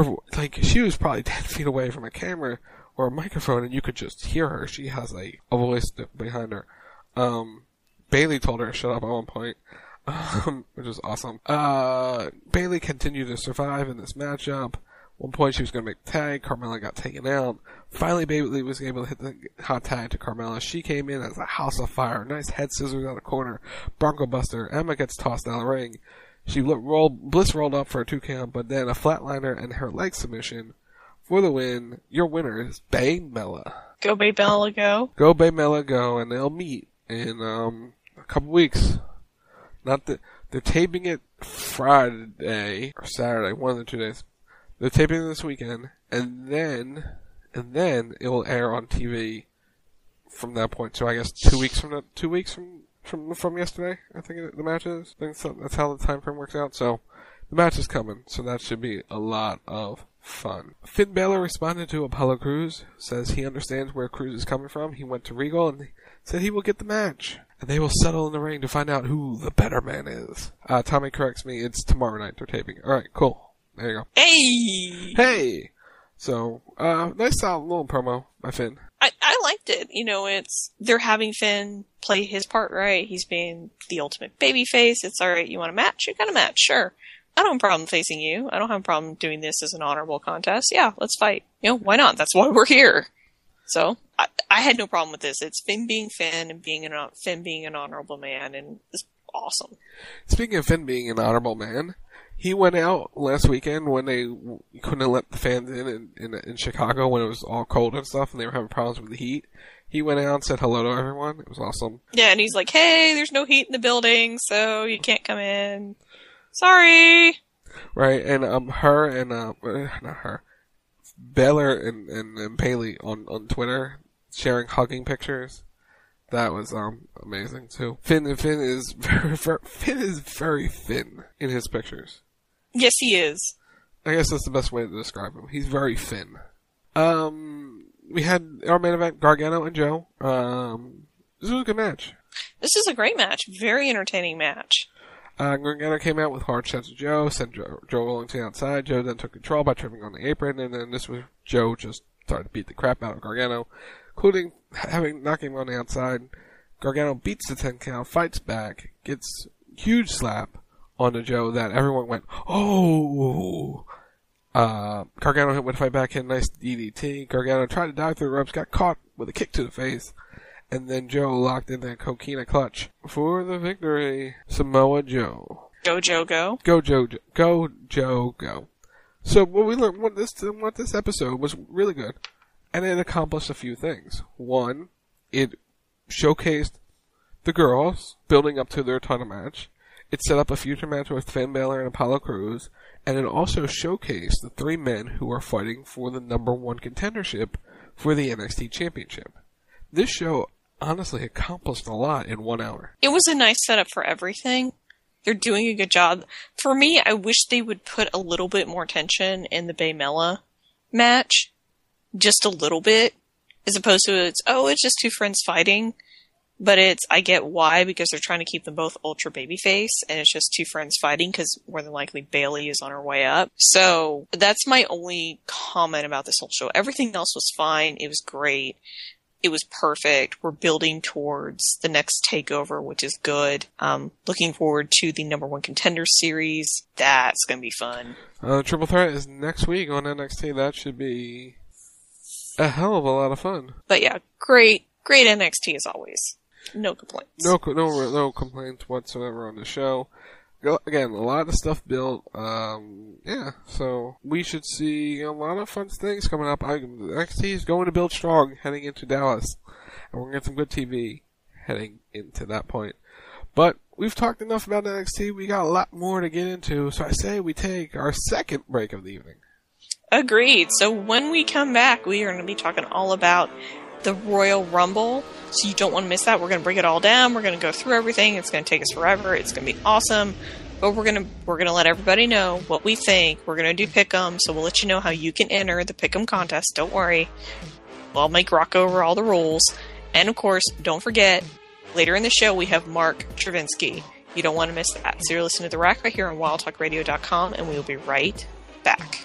She was probably 10 feet away from a camera or a microphone, and you could just hear her. She has a voice behind her. Bayley told her to shut up at one point, which was awesome. Bayley continued to survive in this matchup. One point she was going to make the tag. Carmella got taken out. Finally, Bayley was able to hit the hot tag to Carmella. She came in as a house of fire. Nice head scissors out of the corner. Bronco Buster. Emma gets tossed out of the ring. Bliss rolled up for a 2 count, but then a flatliner and her leg submission for the win. Your winner is Bay Mella. Go Bay Mella, go. Go Bay Mella, go. And they'll meet in a couple weeks. They're taping it Friday or Saturday, one of the 2 days. They're taping it this weekend, and then it will air on TV from that point. So I guess 2 weeks from yesterday, I think the match is. I think that's how the time frame works out. So the match is coming. So that should be a lot of fun. Finn Balor responded to Apollo Crews, says he understands where Crews is coming from. He went to Regal and said he will get the match. And they will settle in the ring to find out who the better man is. Tommy corrects me, it's tomorrow night they're taping. Alright, cool. There you go. Hey! Hey! So, nice solid little promo by Finn. I liked it. You know, they're having Finn play his part right. He's being the ultimate babyface. It's alright, you want a match? You got a match, sure. I don't have a problem facing you. I don't have a problem doing this as an honorable contest. Yeah, let's fight. You know, why not? That's why we're here. So, I had no problem with this. It's Finn being Finn and Finn being an honorable man, and it's awesome. Speaking of Finn being an honorable man, he went out last weekend when they couldn't let the fans in Chicago when it was all cold and stuff, and they were having problems with the heat. He went out and said hello to everyone. It was awesome. Yeah, and he's like, hey, there's no heat in the building, so you can't come in. Sorry! Right, and Balor and Bayley on Twitter sharing hugging pictures. That was amazing too. Finn is very thin in his pictures. Yes, he is. I guess that's the best way to describe him. He's very thin. We had our main event, Gargano and Joe. This was a good match. This is a great match. Very entertaining match. Gargano came out with hard shots of Joe, sent Joe rolling to the outside. Joe then took control by tripping on the apron, and then this was Joe just started to beat the crap out of Gargano, including knocking him on the outside. Gargano beats the 10 count, fights back, gets huge slap onto Joe that everyone went, oh! Gargano went to fight back, hit a nice DDT. Gargano tried to dive through the ropes, got caught with a kick to the face. And then Joe locked in the Coquina clutch for the victory. Samoa Joe. Go, Joe, go. Go, Joe, go, Joe, go. So what we learned, what this episode was really good, and it accomplished a few things. One, it showcased the girls building up to their title match. It set up a future match with Finn Balor and Apollo Crews, and it also showcased the three men who are fighting for the #1 contendership for the NXT Championship. This show honestly accomplished a lot in 1 hour. It was a nice setup for everything. They're doing a good job. For me, I wish they would put a little bit more tension in the Baymella match. Just a little bit. As opposed to it's just two friends fighting. But I get why, because they're trying to keep them both ultra babyface, and it's just two friends fighting, because more than likely Bayley is on her way up. So, that's my only comment about this whole show. Everything else was fine. It was great. It was perfect. We're building towards the next takeover, which is good. Looking forward to the #1 Contender series. That's going to be fun. Triple Threat is next week on NXT. That should be a hell of a lot of fun. But yeah, great NXT as always. No complaints. No complaints whatsoever on the show. Again, a lot of stuff built. So we should see a lot of fun things coming up. NXT is going to build strong heading into Dallas, and we're going to get some good TV heading into that point. But we've talked enough about NXT. We got a lot more to get into, so I say we take our second break of the evening. Agreed. So when we come back, we are going to be talking all about the Royal Rumble. So you don't want to miss that. We're going to break it all down. We're going to go through everything. It's going to take us forever. It's going to be awesome. But we're going to let everybody know what we think. We're going to do Pick'em. So we'll let you know how you can enter the Pick'em contest. Don't worry. I'll make Rock over all the rules. And of course, don't forget, later in the show, we have Mark Travinsky. You don't want to miss that. So you're listening to The Rack right here on WildTalkRadio.com, and we will be right back.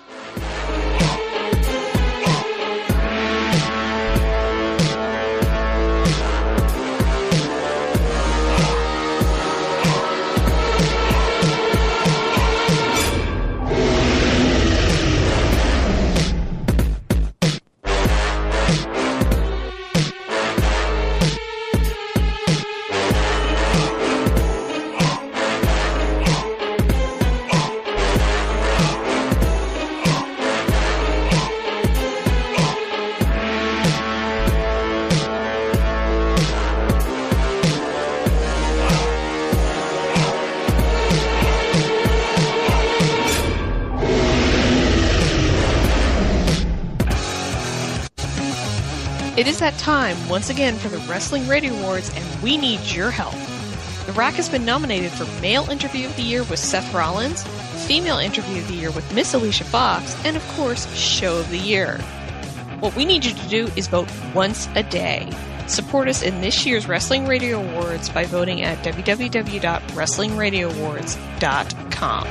It is that time, once again, for the Wrestling Radio Awards, and we need your help. The Rack has been nominated for Male Interview of the Year with Seth Rollins, Female Interview of the Year with Miss Alicia Fox, and of course, Show of the Year. What we need you to do is vote once a day. Support us in this year's Wrestling Radio Awards by voting at www.wrestlingradioawards.com.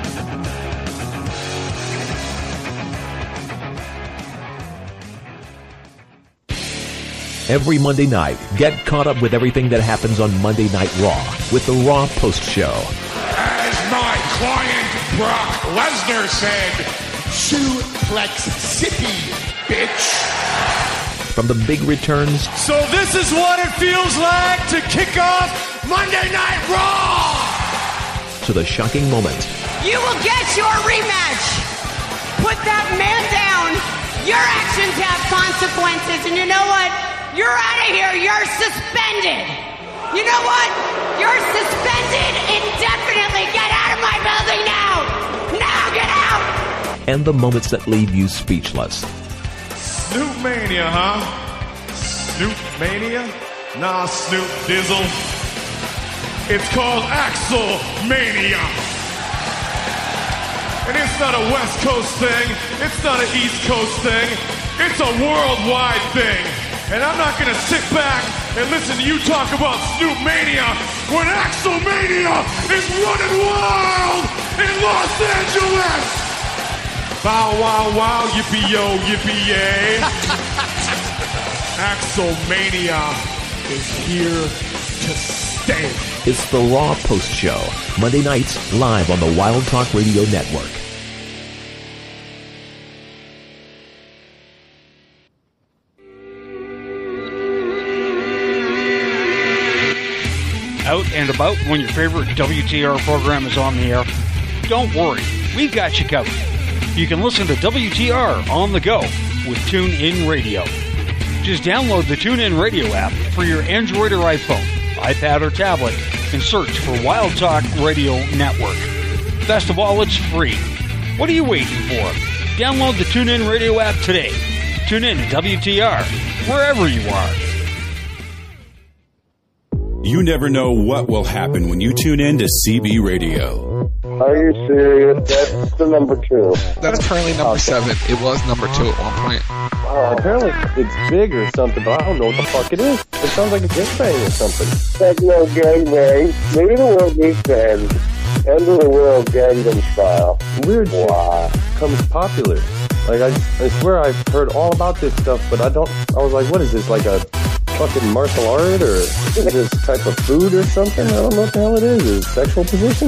Every Monday night, get caught up with everything that happens on Monday Night Raw with the Raw Post Show. As my client Brock Lesnar said, Suplex City, bitch. From the big returns So this is what it feels like to kick off Monday Night Raw! to the shocking moments, You will get your rematch. Put that man down. Your actions have consequences, and you know what? You're out of here. You're suspended. You know what? You're suspended indefinitely. Get out of my building now. Now get out. and the moments that leave you speechless. Snoop Mania, huh? Snoop Mania? Nah, Snoop Dizzle. It's called Axel Mania. And it's not a West Coast thing. It's not an East Coast thing. It's a worldwide thing. And I'm not going to sit back and listen to you talk about Snoop Mania when Axel Mania is running wild in Los Angeles. Bow, wow, wow, yippee-yo, yippee-yay. Axel Mania is here to stay. It's the Raw Post Show, Monday nights live on the Wild Talk Radio Network. Out and about when your favorite WTR program is on the air? Don't worry, we've got you covered. You can listen to WTR on the go with TuneIn Radio. Just download the TuneIn Radio app for your Android or iPhone, iPad or tablet, and search for Wild Talk Radio Network. Best of all, it's free. What are you waiting for? Download the TuneIn Radio app today. Tune in to WTR, wherever you are. You never know what will happen when you tune in to CB Radio. Are you serious? That's the number 2. That's currently number 7. It was number 2 at one point. Apparently it's big or something, but I don't know what the fuck it is. It sounds like a gangbang or something. That's no gangbang. Maybe the world needs to end. End of the world Gangnam Style. Weird shit becomes popular. Like, I swear I've heard all about this stuff, but I was like, what is this, like a fucking martial art, or is this type of food or something? I don't know what the hell it is. Is it sexual position?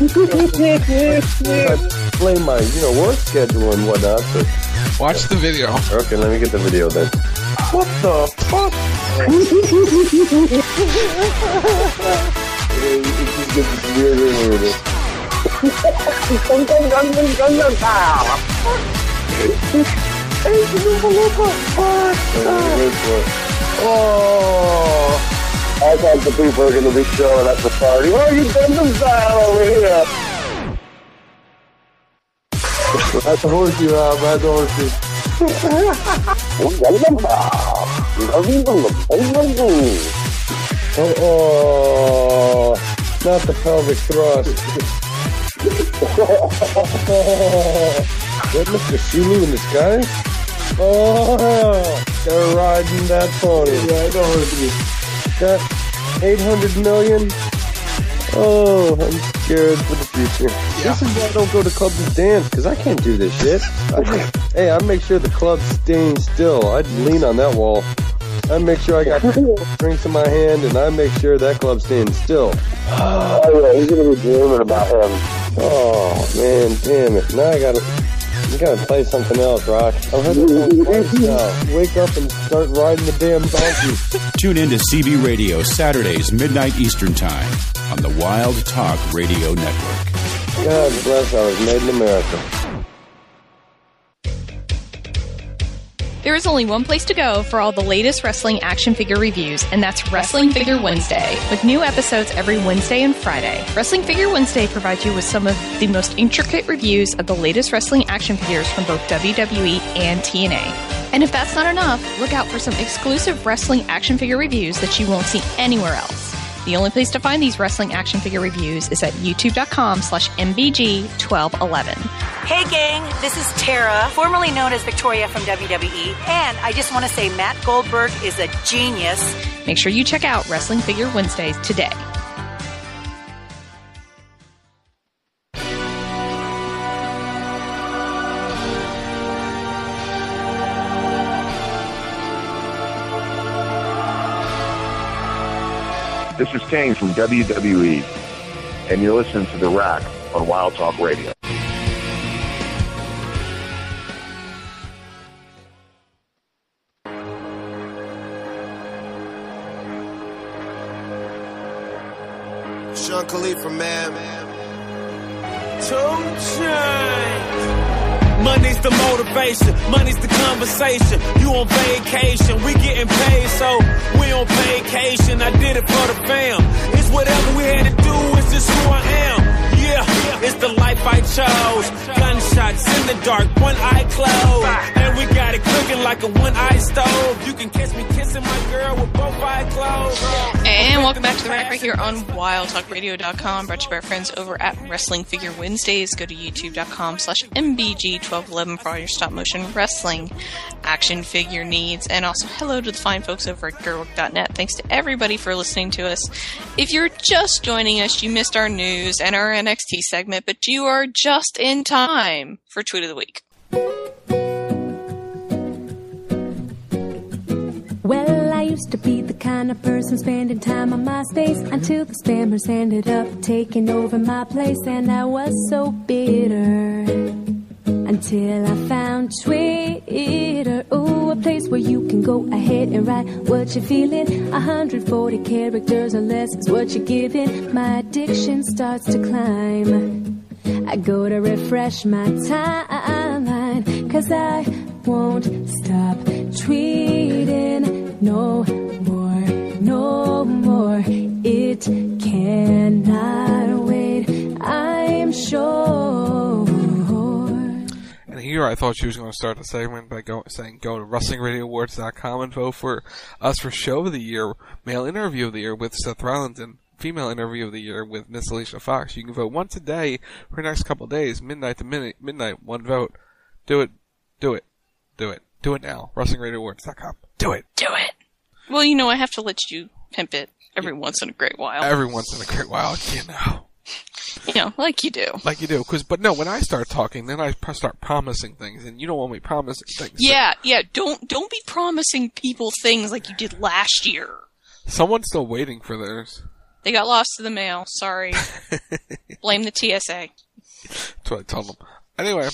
I play my, work schedule and whatnot, but... Watch the video. Okay, let me get the video then. What the fuck? It just gets weirder and weirder. Oh, I thought the people were going to be showing at the party. Oh, you Gangnam Style over here. That's the horsey, Rob. That's the horsey. Oh, not the pelvic thrust. What, Mr. Sulu in the sky? Oh, they're riding that pony. Yeah, the horsey. Got 800 million. Oh, I'm scared for the future. Yeah. This is why I don't go to clubs and dance, because I can't do this shit. I make sure the club's staying still. I'd lean on that wall. I make sure I got drinks in my hand, and I make sure that club's staying still. Oh, yeah, he's going to be dreaming about him. Oh, man, damn it. Now you gotta play something else, Rock. I'm having wake up and start riding the damn donkey. Tune in to CB Radio Saturdays, midnight Eastern Time on the Wild Talk Radio Network. God bless, I was made in America. There is only one place to go for all the latest wrestling action figure reviews, and that's Wrestling Figure Wednesday, with new episodes every Wednesday and Friday. Wrestling Figure Wednesday provides you with some of the most intricate reviews of the latest wrestling action figures from both WWE and TNA. And if that's not enough, look out for some exclusive wrestling action figure reviews that you won't see anywhere else. The only place to find these wrestling action figure reviews is at youtube.com/mbg1211. Hey gang, this is Tara, formerly known as Victoria from WWE, and I just want to say Matt Goldberg is a genius. Make sure you check out Wrestling Figure Wednesdays today. This is Kane from WWE, and you're listening to The Rack on Wild Talk Radio. Sean Khalifa, man. 2 Chainz. Money's the motivation, money's the conversation. You on vacation, we getting paid, so we on vacation. I did it for the fam. It's whatever we had to do, it's just who I am. Yeah, it's the life I chose. Gunshots in the dark, one eye closed. And we got it cooking like a one-eye stove. You can catch me kissing my girl with both eyes closed. And welcome back to the Rack right here on WildTalkRadio.com. Brought to you by our friends over at Wrestling Figure Wednesdays. Go to youtube.com/mbg1211 for all your stop motion wrestling action figure needs. And also hello to the fine folks over at Gerwick.net. Thanks to everybody for listening to us. If you're just joining us, you missed our news and our NXT segment, but you are just in time for Tweet of the Week. Well, I used to be the kind of person spending time on MySpace until the spammers ended up taking over my place, and I was so bitter until I found Twitter. Ooh, a place where you can go ahead and write what you're feeling. 140 characters or less is what you're giving. My addiction starts to climb. I go to refresh my timeline, 'cause I won't stop tweeting. No more, no more. It cannot wait, I'm sure. And here I thought she was going to start the segment by saying go to WrestlingRadioAwards.com and vote for us for Show of the Year, Male Interview of the Year with Seth Rollins, and Female Interview of the Year with Miss Alicia Fox. You can vote once a day for the next couple of days, midnight to midnight, one vote. Do it. Do it. Do it. Do it now. WrestlingRadioAwards.com. Do it. Do it. Well, you know, I have to let you pimp it every once in a great while. Every once in a great while, you know. You know, like you do. Like you do. But no, when I start talking, then I start promising things, and you don't want me promising things. Yeah, yeah. Don't be promising people things like you did last year. Someone's still waiting for theirs. They got lost in the mail. Sorry. Blame the TSA. That's what I told them. Anyway,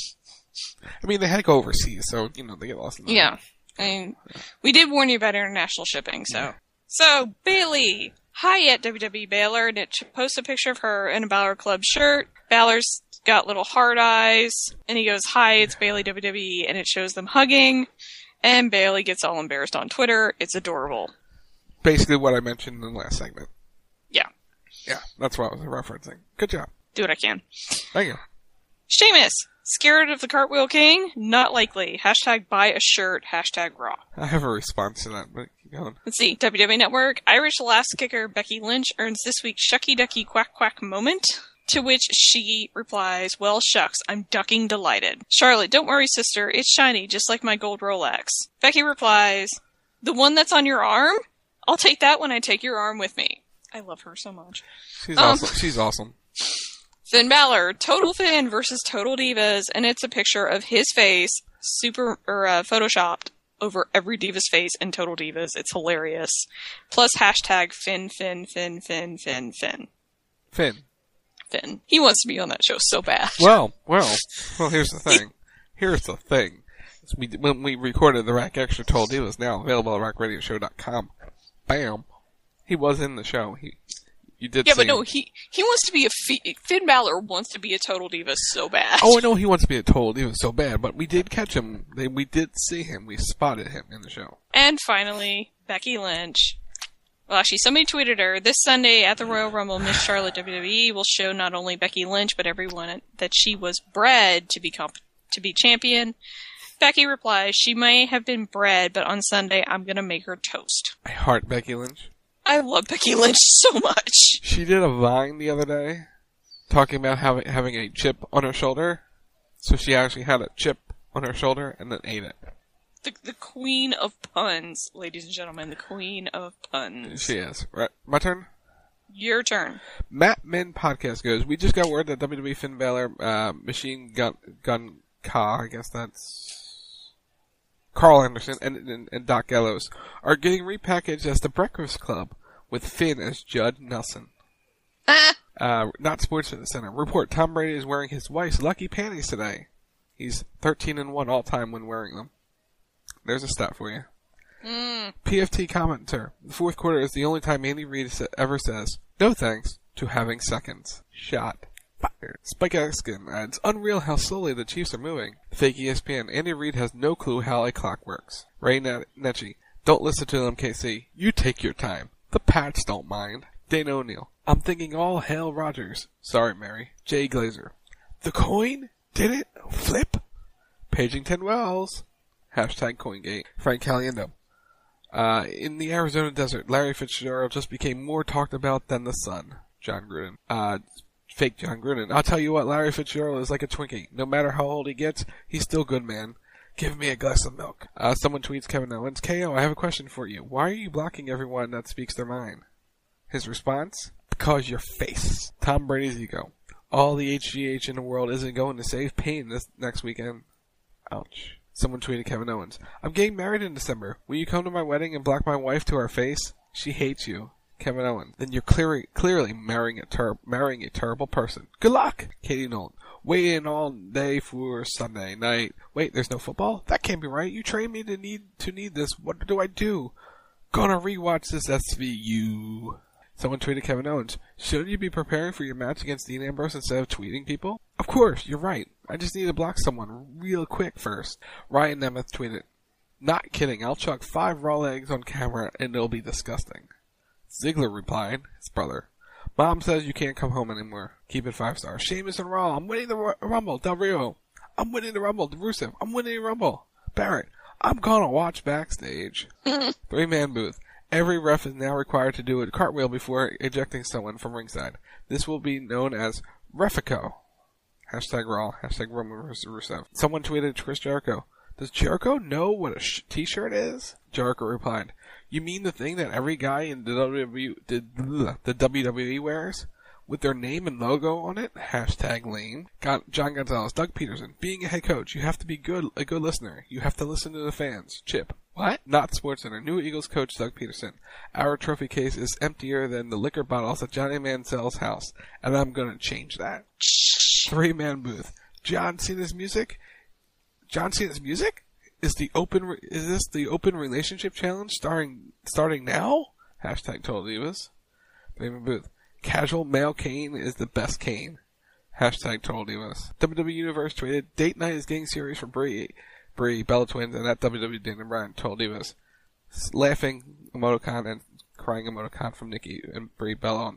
I mean, they had to go overseas, so, you know, they get lost in the mail. Yeah. I mean, we did warn you about international shipping, so. Yeah. So, Bayley. Hi at WWE Baylor, and it posts a picture of her in a Balor Club shirt. Balor's got little heart eyes, and he goes, "Hi, it's Bayley WWE," and it shows them hugging, and Bayley gets all embarrassed on Twitter. It's adorable. Basically what I mentioned in the last segment. Yeah. Yeah, that's what I was referencing. Good job. Do what I can. Thank you. Sheamus. Scared of the Cartwheel King? Not likely. Hashtag buy a shirt. Hashtag Raw. I have a response to that, but keep going. Let's see. WWE Network. Irish last kicker Becky Lynch earns this week's Shucky Ducky Quack Quack moment. To which she replies, "Well, shucks, I'm ducking delighted." Charlotte, "Don't worry, sister. It's shiny, just like my gold Rolex." Becky replies, "The one that's on your arm? I'll take that when I take your arm with me." I love her so much. She's awesome. She's awesome. Finn Balor, Total Finn versus Total Divas, and it's a picture of his face, photoshopped over every Diva's face in Total Divas. It's hilarious. Plus hashtag Finn, Finn, Finn, Finn, Finn, Finn. Finn. Finn. He wants to be on that show so bad. Well, here's the thing. When we recorded the Rack Extra Total Divas, now available at rackradioshow.com. Bam. He was in the show. You did. Yeah, but no, he wants to be Finn Balor wants to be a Total Diva so bad. Oh, I know he wants to be a Total Diva so bad, but we did catch him. We did see him. We spotted him in the show. And finally, Becky Lynch. Well, actually, somebody tweeted her, "This Sunday at the Royal Rumble, Miss Charlotte WWE will show not only Becky Lynch, but everyone that she was bred to be champion." Becky replies, "She may have been bred, but on Sunday, I'm going to make her toast." I heart Becky Lynch. I love Becky Lynch so much. She did a Vine the other day talking about having a chip on her shoulder. So she actually had a chip on her shoulder and then ate it. The queen of puns, ladies and gentlemen. The queen of puns. She is. Right. My turn? Your turn. Matt Min Podcast goes, we just got word that WWE Finn Balor, Machine Gun Ka, I guess that's Carl Anderson, and Doc Gallows are getting repackaged as the Breakfast Club with Finn as Judd Nelson. Not Sports Center. Report, Tom Brady is wearing his wife's lucky panties today. He's 13-1 all time when wearing them. There's a stat for you. PFT commenter. The fourth quarter is the only time Andy Reid ever says, no thanks, to having seconds. Shot. Fired. Spike Eskin adds, unreal how slowly the Chiefs are moving. Fake ESPN. Andy Reid has no clue how a clock works. Ray Netchie. Don't listen to them, KC. You take your time. The Pats don't mind. Dana O'Neill. I'm thinking all hail Rodgers. Sorry, Mary. Jay Glazer. The coin? Did it? Flip? Pagington Wells. Hashtag CoinGate. Frank Caliendo. In the Arizona desert, Larry Fitzgerald just became more talked about than the sun. John Gruden. Fake John Gruden. I'll tell you what, Larry Fitzgerald is like a Twinkie. No matter how old he gets, he's still good, man. Give me a glass of milk. Someone tweets Kevin Owens, KO, I have a question for you. Why are you blocking everyone that speaks their mind? His response? Because your face. Tom Brady's ego. All the HGH in the world isn't going to save Payne this next weekend. Ouch. Someone tweeted Kevin Owens, I'm getting married in December. Will you come to my wedding and block my wife to her face? She hates you. Kevin Owens. Then you're clearly marrying a terrible person. Good luck! Katie Nolan. Waiting all day for Sunday night. Wait, there's no football? That can't be right. You trained me to need this. What do I do? Gonna rewatch this SVU. Someone tweeted Kevin Owens, shouldn't you be preparing for your match against Dean Ambrose instead of tweeting people? Of course, you're right. I just need to block someone real quick first. Ryan Nemeth tweeted, not kidding, I'll chuck 5 raw eggs on camera and it'll be disgusting. Ziggler replied, his brother, Mom says you can't come home anymore. Keep it 5 stars. Sheamus and Raw, I'm winning the Rumble. Del Rio, I'm winning the Rumble. Rusev, I'm winning the Rumble. Barrett, I'm gonna watch backstage. 3-man booth. Every ref is now required to do a cartwheel before ejecting someone from ringside. This will be known as Refico. Hashtag Raw. Hashtag Roman vs. Rusev. Someone tweeted Chris Jericho. Does Jericho know what a t-shirt is? Jericho replied, you mean the thing that every guy in the WWE wears? With their name and logo on it? Hashtag lame. John Gonzalez. Doug Peterson. Being a head coach, you have to be a good listener. You have to listen to the fans. Chip. What? Not SportsCenter. New Eagles coach Doug Peterson. Our trophy case is emptier than the liquor bottles at Johnny Manziel's house, and I'm gonna change that. 3-man booth. John Cena's music? John Cena's music? Is this the open relationship challenge starting now? Hashtag Total Divas. 3-man booth. Casual male Kane is the best Kane. Hashtag Total Divas. WWE Universe tweeted, date night is getting serious for Brie, Bella Twins, and at WWE Dana Bryan, Total Divas. Laughing emoticon and crying emoticon from Nikki and Brie Bella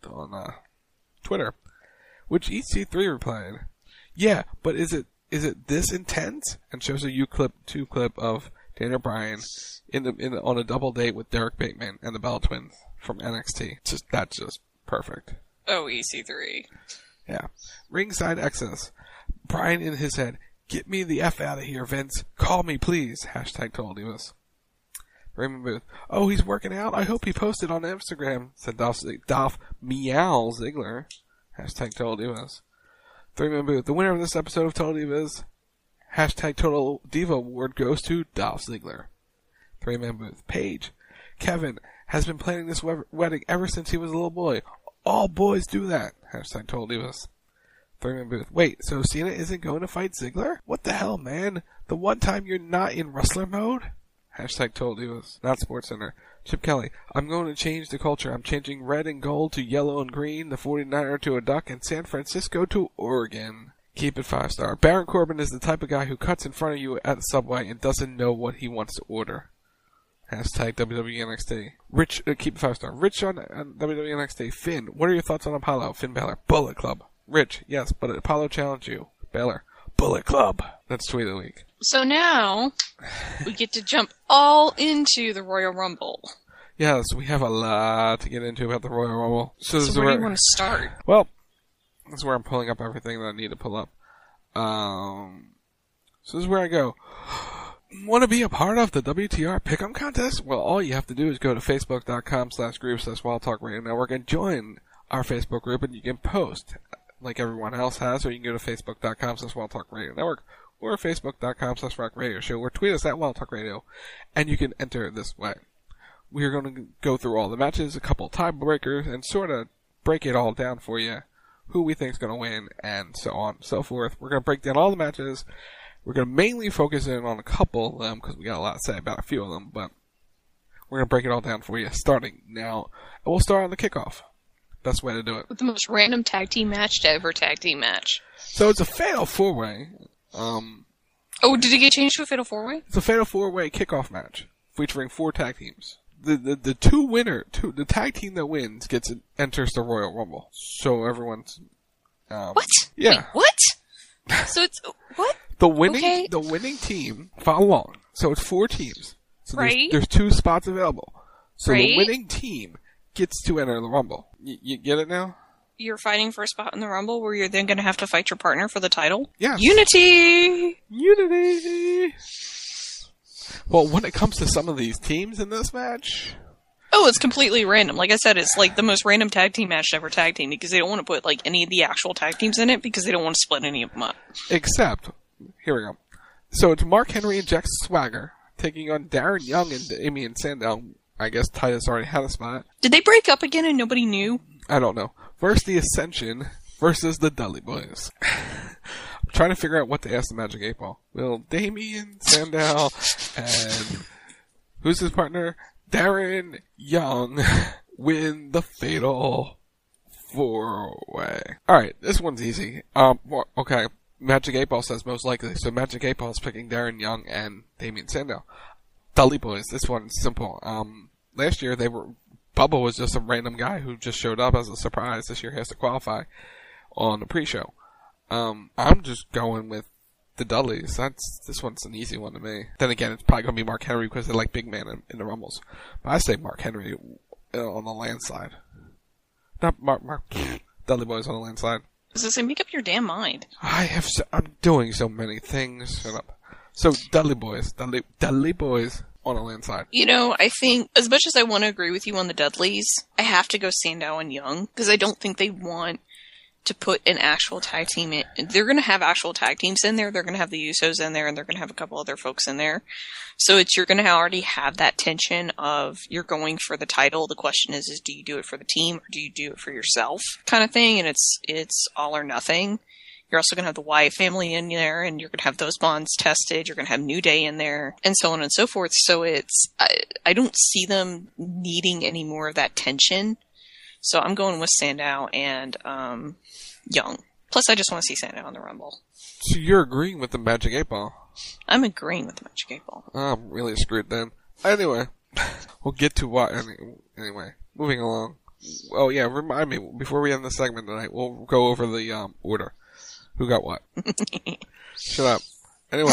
on Twitter. Which EC3 replied, yeah, but is it this intense? And shows a U2 clip of Dana Bryan on a double date with Derek Bateman and the Bella Twins from NXT. That's just perfect. Oh, EC3. Yeah. Ringside Exodus. Bryan in his head. Get me the F out of here, Vince. Call me, please. Hashtag Total Divas. Raymond Booth. Oh, he's working out? I hope he posted on Instagram, said Dolph Meow Ziggler. Hashtag Total Divas. 3-man Booth. The winner of this episode of Total Divas. Hashtag Total Diva Award goes to Dolph Ziggler. 3-man Booth. Paige. Kevin has been planning this wedding ever since he was a little boy. All boys do that. Hashtag Total Divas. 3-man Booth. Wait, so Cena isn't going to fight Ziggler? What the hell, man? The one time you're not in wrestler mode? Hashtag Total Divas. Not SportsCenter. Chip Kelly. I'm going to change the culture. I'm changing red and gold to yellow and green, the 49er to a duck, and San Francisco to Oregon. Keep it 5 star. Baron Corbin is the type of guy who cuts in front of you at the subway and doesn't know what he wants to order. Hashtag WWE NXT. Rich, keep it 5 star. Rich on WWE NXT. Finn, what are your thoughts on Apollo? Finn Balor. Bullet Club. Rich, yes, but Apollo challenged you. Balor. Bullet Club. That's tweet of the week. So now, we get to jump all into the Royal Rumble. Yes, we have a lot to get into about the Royal Rumble. So where do you want to start? Well, this is where I'm pulling up everything that I need to pull up. So this is where I go. Want to be a part of the WTR Pick'em Contest? Well, all you have to do is go to facebook.com/group/Wild Talk Radio Network and join our Facebook group, and you can post like everyone else has, or you can go to facebook.com/Wild Talk Radio Network or facebook.com/Rock Radio Show, or tweet us at Wild Talk Radio, and you can enter this way. We are going to go through all the matches, a couple tiebreakers, and sort of break it all down for you, who we think is going to win, and so on and so forth. We're going to break down all the matches. We're going to mainly focus in on a couple of them, because we got a lot to say about a few of them, but we're going to break it all down for you, starting now. And we'll start on the kickoff. Best way to do it. With the most random tag team match to ever tag team match. So it's a Fatal 4-Way. Oh, did it get changed to a Fatal 4-Way? It's a Fatal 4-Way kickoff match, featuring 4 tag teams. The tag team that wins enters the Royal Rumble. So everyone's what? Yeah. Wait, what? So it's what? The winning team, follow along. So it's 4 teams. So right. There's 2 spots available. So right. The winning team gets to enter the Rumble. You get it now? You're fighting for a spot in the Rumble where you're then going to have to fight your partner for the title? Yes. Unity! Well, when it comes to some of these teams in this match... Oh, it's completely random. Like I said, it's like the most random tag team match ever tag team, because they don't want to put like any of the actual tag teams in it, because they don't want to split any of them up. Except, here we go. So it's Mark Henry and Jack Swagger taking on Darren Young and Damien Sandow. I guess Titus already had a spot. Did they break up again and nobody knew? I don't know. Versus the Ascension versus the Dudley Boys. I'm trying to figure out what to ask the Magic 8 Ball. Will Damien Sandow and who's his partner? Darren Young win the Fatal 4-Way. Alright, this one's easy. Okay. Magic 8 Ball says most likely. So Magic 8 Ball is picking Darren Young and Damien Sandow. Dudley Boys, this one's simple. Last year Bubba was just a random guy who just showed up as a surprise. This year he has to qualify on the pre-show. I'm just going with the Dudleys. This one's an easy one to me. Then again, it's probably going to be Mark Henry because they like big man in the Rumbles. But I say Mark Henry on the landslide. Not Mark Dudley Boys on the landslide. Does it say make up your damn mind? I'm doing so many things. Shut up. So Dudley Boys on a landslide. You know, I think as much as I want to agree with you on the Dudleys, I have to go Sandow and Young, because I don't think they want to put an actual tag team in. They're going to have actual tag teams in there. They're going to have the Usos in there, and they're going to have a couple other folks in there. So you're going to already have that tension of you're going for the title. The question is do you do it for the team or do you do it for yourself kind of thing? And it's all or nothing. You're also going to have the Wyatt family in there, and you're going to have those bonds tested. You're going to have New Day in there, and so on and so forth. So I don't see them needing any more of that tension. So I'm going with Sandow and Young. Plus, I just want to see Sandow on the Rumble. So you're agreeing with the Magic 8 Ball? I'm agreeing with the Magic 8 Ball. I'm really screwed then. Anyway, we'll get to what. Anyway, moving along. Oh yeah, remind me, before we end the segment tonight, we'll go over the order. Who got what? Shut up. Anyway.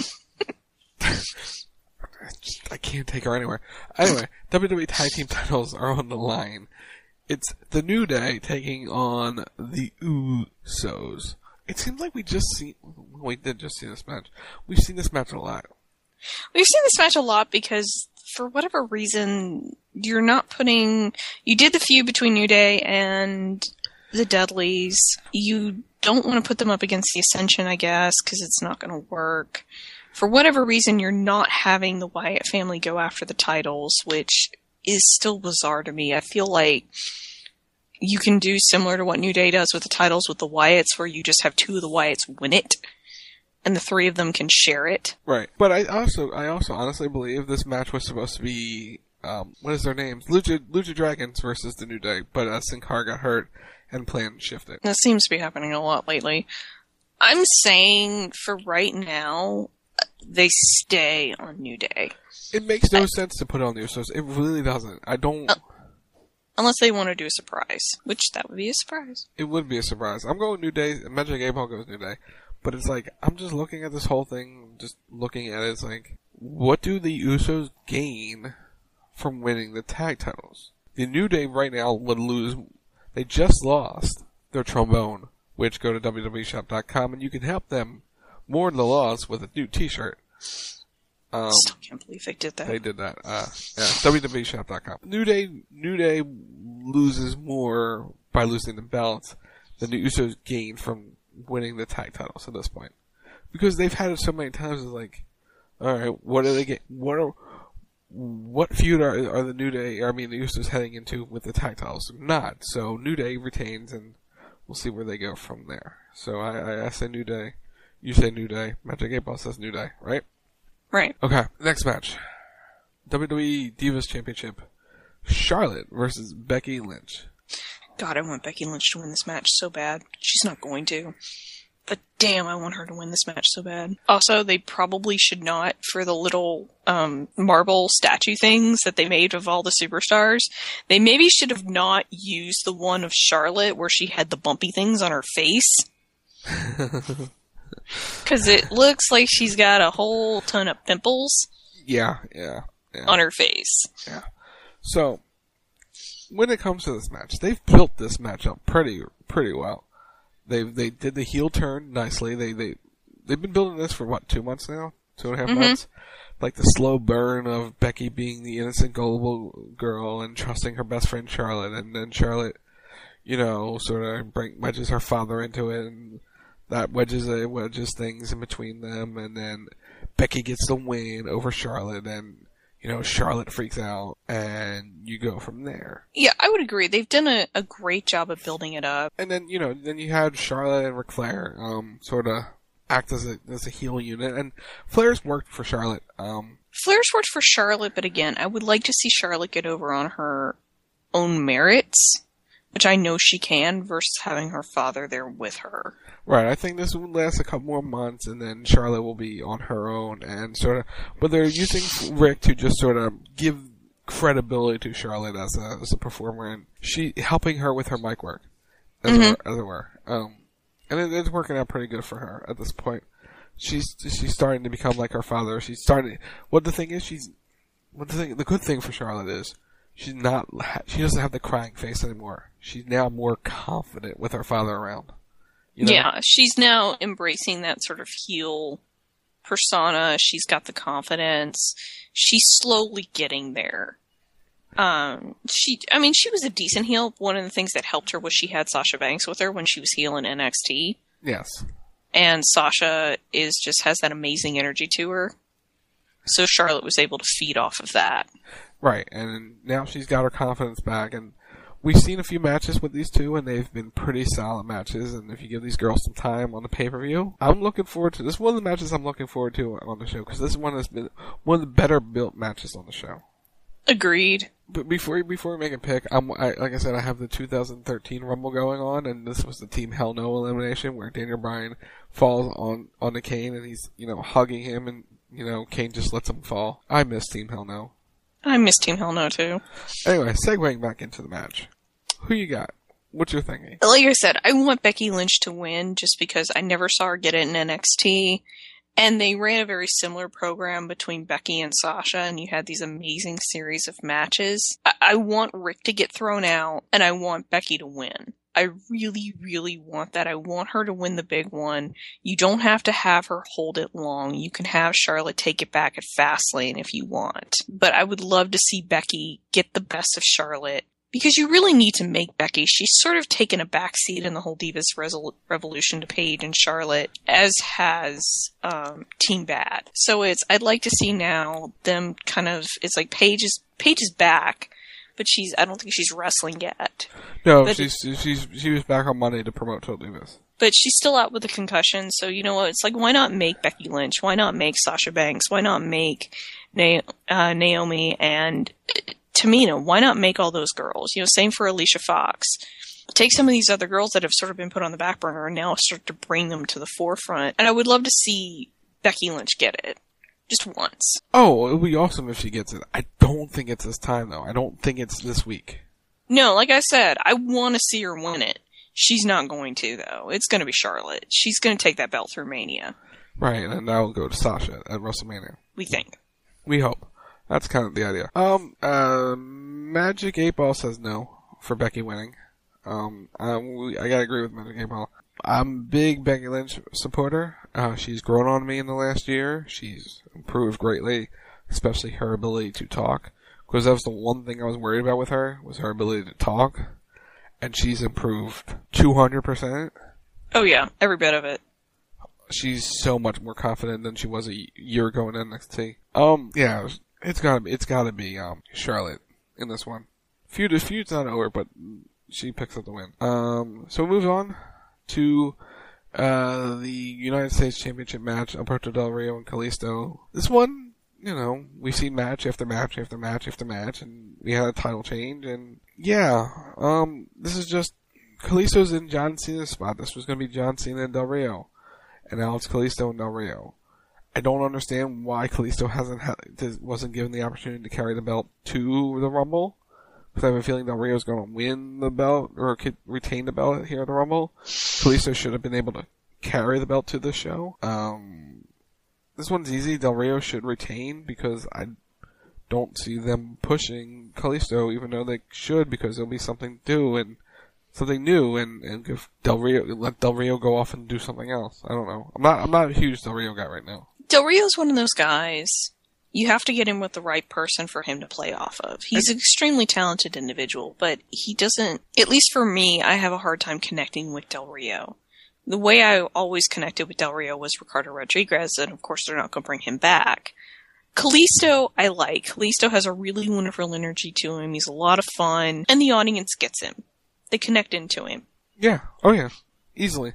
I can't take her anywhere. Anyway, WWE Tag Team titles are on the line. It's the New Day taking on the Usos. It seems like we did just see this match. We've seen this match a lot. We've seen this match a lot because, for whatever reason, you're not putting... You did the feud between New Day and the Dudleys. You don't want to put them up against the Ascension, I guess, because it's not going to work. For whatever reason, you're not having the Wyatt family go after the titles, which is still bizarre to me. I feel like you can do similar to what New Day does with the titles with the Wyatts, where you just have 2 of the Wyatts win it, and the 3 of them can share it. Right. But I also honestly believe this match was supposed to be, what is their names? Lucha Dragons versus the New Day, but Sin Cara got hurt and plan to shift it. That seems to be happening a lot lately. I'm saying, for right now, they stay on New Day. It makes no sense to put on the Usos. It really doesn't. I don't... Unless they want to do a surprise, which that would be a surprise. It would be a surprise. I'm going New Day. Magic 8 Ball goes New Day. But it's like, I'm just looking at this whole thing, just looking at it, it's like, what do the Usos gain from winning the tag titles. The New Day right now would lose. They just lost their trombone, which go to www.shop.com, and you can help them mourn the loss with a new t-shirt. Still can't believe they did that. They did that. www.shop.com. New Day loses more by losing the belts than the Usos gain from winning the tag titles at this point. Because they've had it so many times, it's like, alright, what do they get? What feud are the New Day, the Usos heading into with the tag titles? Not. So New Day retains, and we'll see where they go from there. So I say New Day. You say New Day. Magic 8 Ball says New Day, right? Right. Okay, next match. WWE Divas Championship. Charlotte versus Becky Lynch. God, I want Becky Lynch to win this match so bad. She's not going to. But damn, I want her to win this match so bad. Also, they probably should not, for the little marble statue things that they made of all the superstars, they maybe should have not used the one of Charlotte where she had the bumpy things on her face. Because it looks like she's got a whole ton of pimples. Yeah. On her face. Yeah. So, when it comes to this match, they've built this match up pretty well. They did the heel turn nicely. They've been building this for 2 months now? 2.5 months? Like the slow burn of Becky being the innocent, gullible girl and trusting her best friend Charlotte, and then Charlotte, sort of wedges her father into it, and that wedges things in between them, and then Becky gets the win over Charlotte, and Charlotte freaks out, and you go from there. Yeah, I would agree. They've done a great job of building it up. And then, then you had Charlotte and Ric Flair, sort of act as a heel unit, and Flair's worked for Charlotte. Flair's worked for Charlotte, but again, I would like to see Charlotte get over on her own merits, which I know she can, versus having her father there with her. Right, I think this will last a couple more months, and then Charlotte will be on her own, and but they're using Rick to just sort of give credibility to Charlotte as a performer, and helping her with her mic work, as it were. And it's working out pretty good for her at this point. She's starting to become like her father. She's starting. The good thing for Charlotte is she doesn't have the crying face anymore. She's now more confident with her father around. Yeah, she's now embracing that sort of heel persona. She's got the confidence. She's slowly getting there. She was a decent heel. One of the things that helped her was she had Sasha Banks with her when she was heel in NXT. Yes. And Sasha has that amazing energy to her. So Charlotte was able to feed off of that. Right, and now she's got her confidence back, and we've seen a few matches with these two, and they've been pretty solid matches, and if you give these girls some time on the pay-per-view, I'm looking forward to this. This is one of the matches I'm looking forward to on the show, because this one has been one of the better built matches on the show. Agreed. But before we make a pick, like I said, I have the 2013 Rumble going on, and this was the Team Hell No elimination, where Daniel Bryan falls on the Kane, and he's, hugging him, and, Kane just lets him fall. I miss Team Hell No. I miss Team Hell No, too. Anyway, segueing back into the match. Who you got? What's your thinking? Like I said, I want Becky Lynch to win just because I never saw her get it in NXT. And they ran a very similar program between Becky and Sasha, and you had these amazing series of matches. I want Rick to get thrown out, and I want Becky to win. I really, really want that. I want her to win the big one. You don't have to have her hold it long. You can have Charlotte take it back at Fastlane if you want. But I would love to see Becky get the best of Charlotte, because you really need to make Becky. She's sort of taken a backseat in the whole Divas Revolution to Paige and Charlotte, as has Team Bad. So I'd like to see now them it's like Paige is back, but I don't think she's wrestling yet. No, she was back on Monday to promote Total Divas. But she's still out with a concussion, so you know what? It's like, why not make Becky Lynch? Why not make Sasha Banks? Why not make Naomi and Tamina? Why not make all those girls? Same for Alicia Fox. Take some of these other girls that have sort of been put on the back burner and now start to bring them to the forefront. And I would love to see Becky Lynch get it. Just once. Oh, it would be awesome if she gets it. I don't think it's this time, though. I don't think it's this week. No, like I said, I want to see her win it. She's not going to, though. It's going to be Charlotte. She's going to take that belt through Mania. Right, and that will go to Sasha at WrestleMania. We think. We hope. That's kind of the idea. Magic 8-Ball says no for Becky winning. I gotta agree with Magic 8-Ball. I'm a big Becky Lynch supporter. She's grown on me in the last year. She's improved greatly, especially her ability to talk. Because that was the one thing I was worried about with her, was her ability to talk. And she's improved 200%. Oh yeah, every bit of it. She's so much more confident than she was a year ago in NXT. Yeah, it's gotta be Charlotte in this one. The feud's not over, but she picks up the win. So we move on to the United States Championship match, Alberto Del Rio and Kalisto. This one, you know, we've seen match after match after match after match, and we had a title change, and yeah, this is just Kalisto's in John Cena's spot. This was going to be John Cena and Del Rio, and now it's Kalisto and Del Rio. I don't understand why Kalisto wasn't given the opportunity to carry the belt to the Rumble, because I have a feeling Del Rio is going to win the belt, or could retain the belt here at the Rumble. Kalisto should have been able to carry the belt to the show. This one's easy. Del Rio should retain, because I don't see them pushing Kalisto, even though they should, because there'll be something new and give let Del Rio go off and do something else. I don't know. I'm not a huge Del Rio guy right now. Del Rio's one of those guys. You have to get him with the right person for him to play off of. He's an extremely talented individual, but he doesn't, at least for me, I have a hard time connecting with Del Rio. The way I always connected with Del Rio was Ricardo Rodriguez, and of course they're not going to bring him back. Kalisto, I like. Kalisto has a really wonderful energy to him. He's a lot of fun, and the audience gets him. They connect into him. Yeah. Oh yeah. Easily.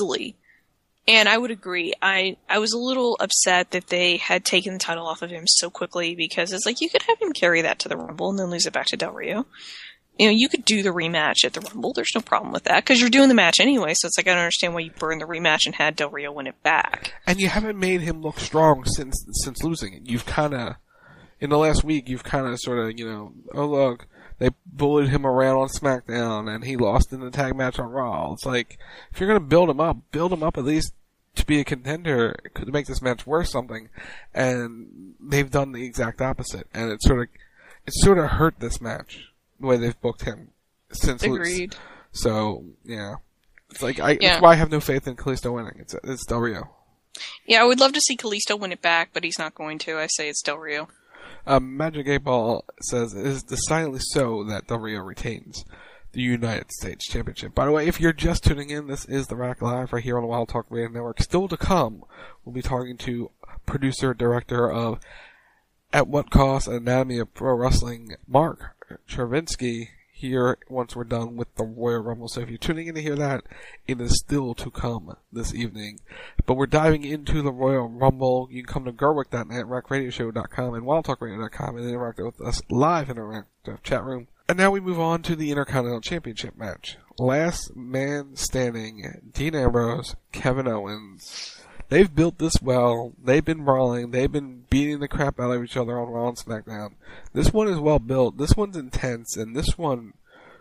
And I would agree. I was a little upset that they had taken the title off of him so quickly, because it's like, you could have him carry that to the Rumble and then lose it back to Del Rio. You know, you could do the rematch at the Rumble. There's no problem with that, because you're doing the match anyway, so it's like, I don't understand why you burned the rematch and had Del Rio win it back. And you haven't made him look strong since losing it. You've kind of, in the last week, you've kind of sort of, you know, oh look, they bullied him around on SmackDown, and he lost in the tag match on Raw. It's like, if you're going to build him up at least to be a contender, to make this match worth something. And they've done the exact opposite, and it sort of hurt this match the way they've booked him since. Agreed. So yeah, it's like that's why I have no faith in Kalisto winning. It's Del Rio. Yeah, I would love to see Kalisto win it back, but he's not going to. I say it's Del Rio. Magic 8-Ball says it is decidedly so that Del Rio retains the United States Championship. By the way, if you're just tuning in, this is The Rack Live right here on the Wild Talk Radio Network. Still to come, we'll be talking to producer, director of At What Cost? Anatomy of Pro Wrestling, Mark Chervinsky, here once we're done with the Royal Rumble. So if you're tuning in to hear that, it is still to come this evening. But we're diving into the Royal Rumble. You can come to Gerwick.net, RackRadioShow.com, and WildTalkRadio.com and interact with us live in our chat room. And now we move on to the Intercontinental Championship match. Last man standing, Dean Ambrose, Kevin Owens. They've built this well. They've been brawling. They've been beating the crap out of each other on Raw and SmackDown. This one is well built. This one's intense, and this one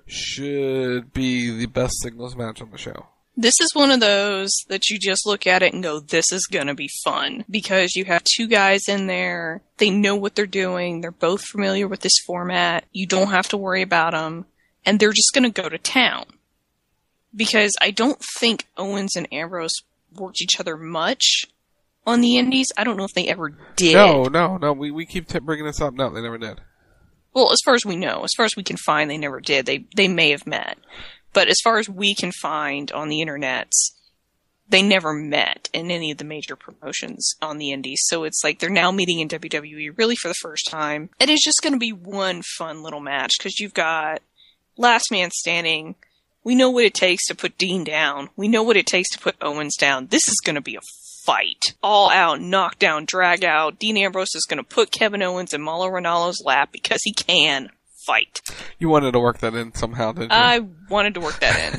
should be the best singles match on the show. This is one of those that you just look at it and go, this is going to be fun. Because you have two guys in there. They know what they're doing. They're both familiar with this format. You don't have to worry about them. And they're just going to go to town. Because I don't think Owens and Ambrose worked each other much on the Indies. I don't know if they ever did. No. We keep bringing this up. No, they never did. Well, as far as we know, as far as we can find, they never did. They may have met. But as far as we can find on the internet, they never met in any of the major promotions on the Indies. So it's like they're now meeting in WWE really for the first time. And it's just going to be one fun little match, because you've got last man standing. We know what it takes to put Dean down. We know what it takes to put Owens down. This is going to be a fight. All out, knock down, drag out. Dean Ambrose is going to put Kevin Owens in Mauro Ranallo's lap because he can fight. You wanted to work that in somehow, didn't you? I wanted to work that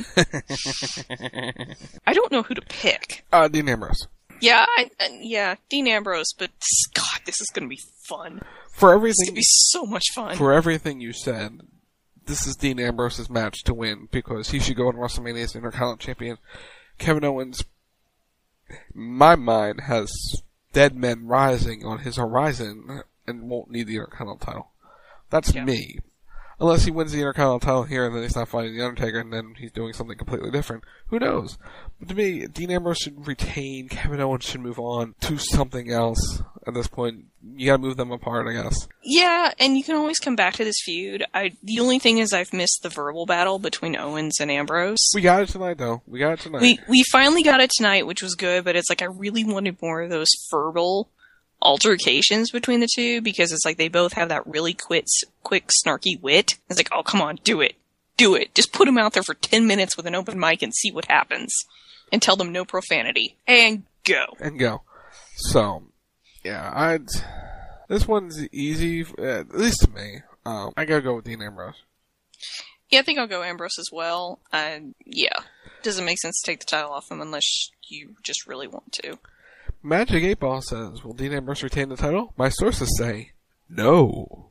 in. I don't know who to pick. Dean Ambrose. Yeah, Dean Ambrose, but God, this is going to be fun. For everything, it's going to be so much fun. For everything you said, this is Dean Ambrose's match to win, because he should go in WrestleMania as Intercontinental Champion. Kevin Owens, in my mind, has Dead Men Rising on his horizon. and won't need the Intercontinental title. That's me. Unless he wins the Intercontinental title here and then he's not fighting The Undertaker and then he's doing something completely different. Who knows? But to me, Dean Ambrose should retain. Kevin Owens should move on to something else at this point. You gotta move them apart, I guess. Yeah, and you can always come back to this feud. The only thing is I've missed the verbal battle between Owens and Ambrose. We got it tonight, though. We got it tonight. We finally got it tonight, which was good, but it's like I really wanted more of those verbal altercations between the two, because it's like they both have that really quick snarky wit. It's like, oh, come on, do it. Just put them out there for 10 minutes with an open mic and see what happens. And tell them no profanity. And go. So, yeah, this one's easy, at least to me. I gotta go with Dean Ambrose. Yeah, I think I'll go Ambrose as well. Yeah. Doesn't make sense to take the title off him unless you just really want to. Magic 8 Ball says, will Dean Ambrose retain the title? My sources say, no.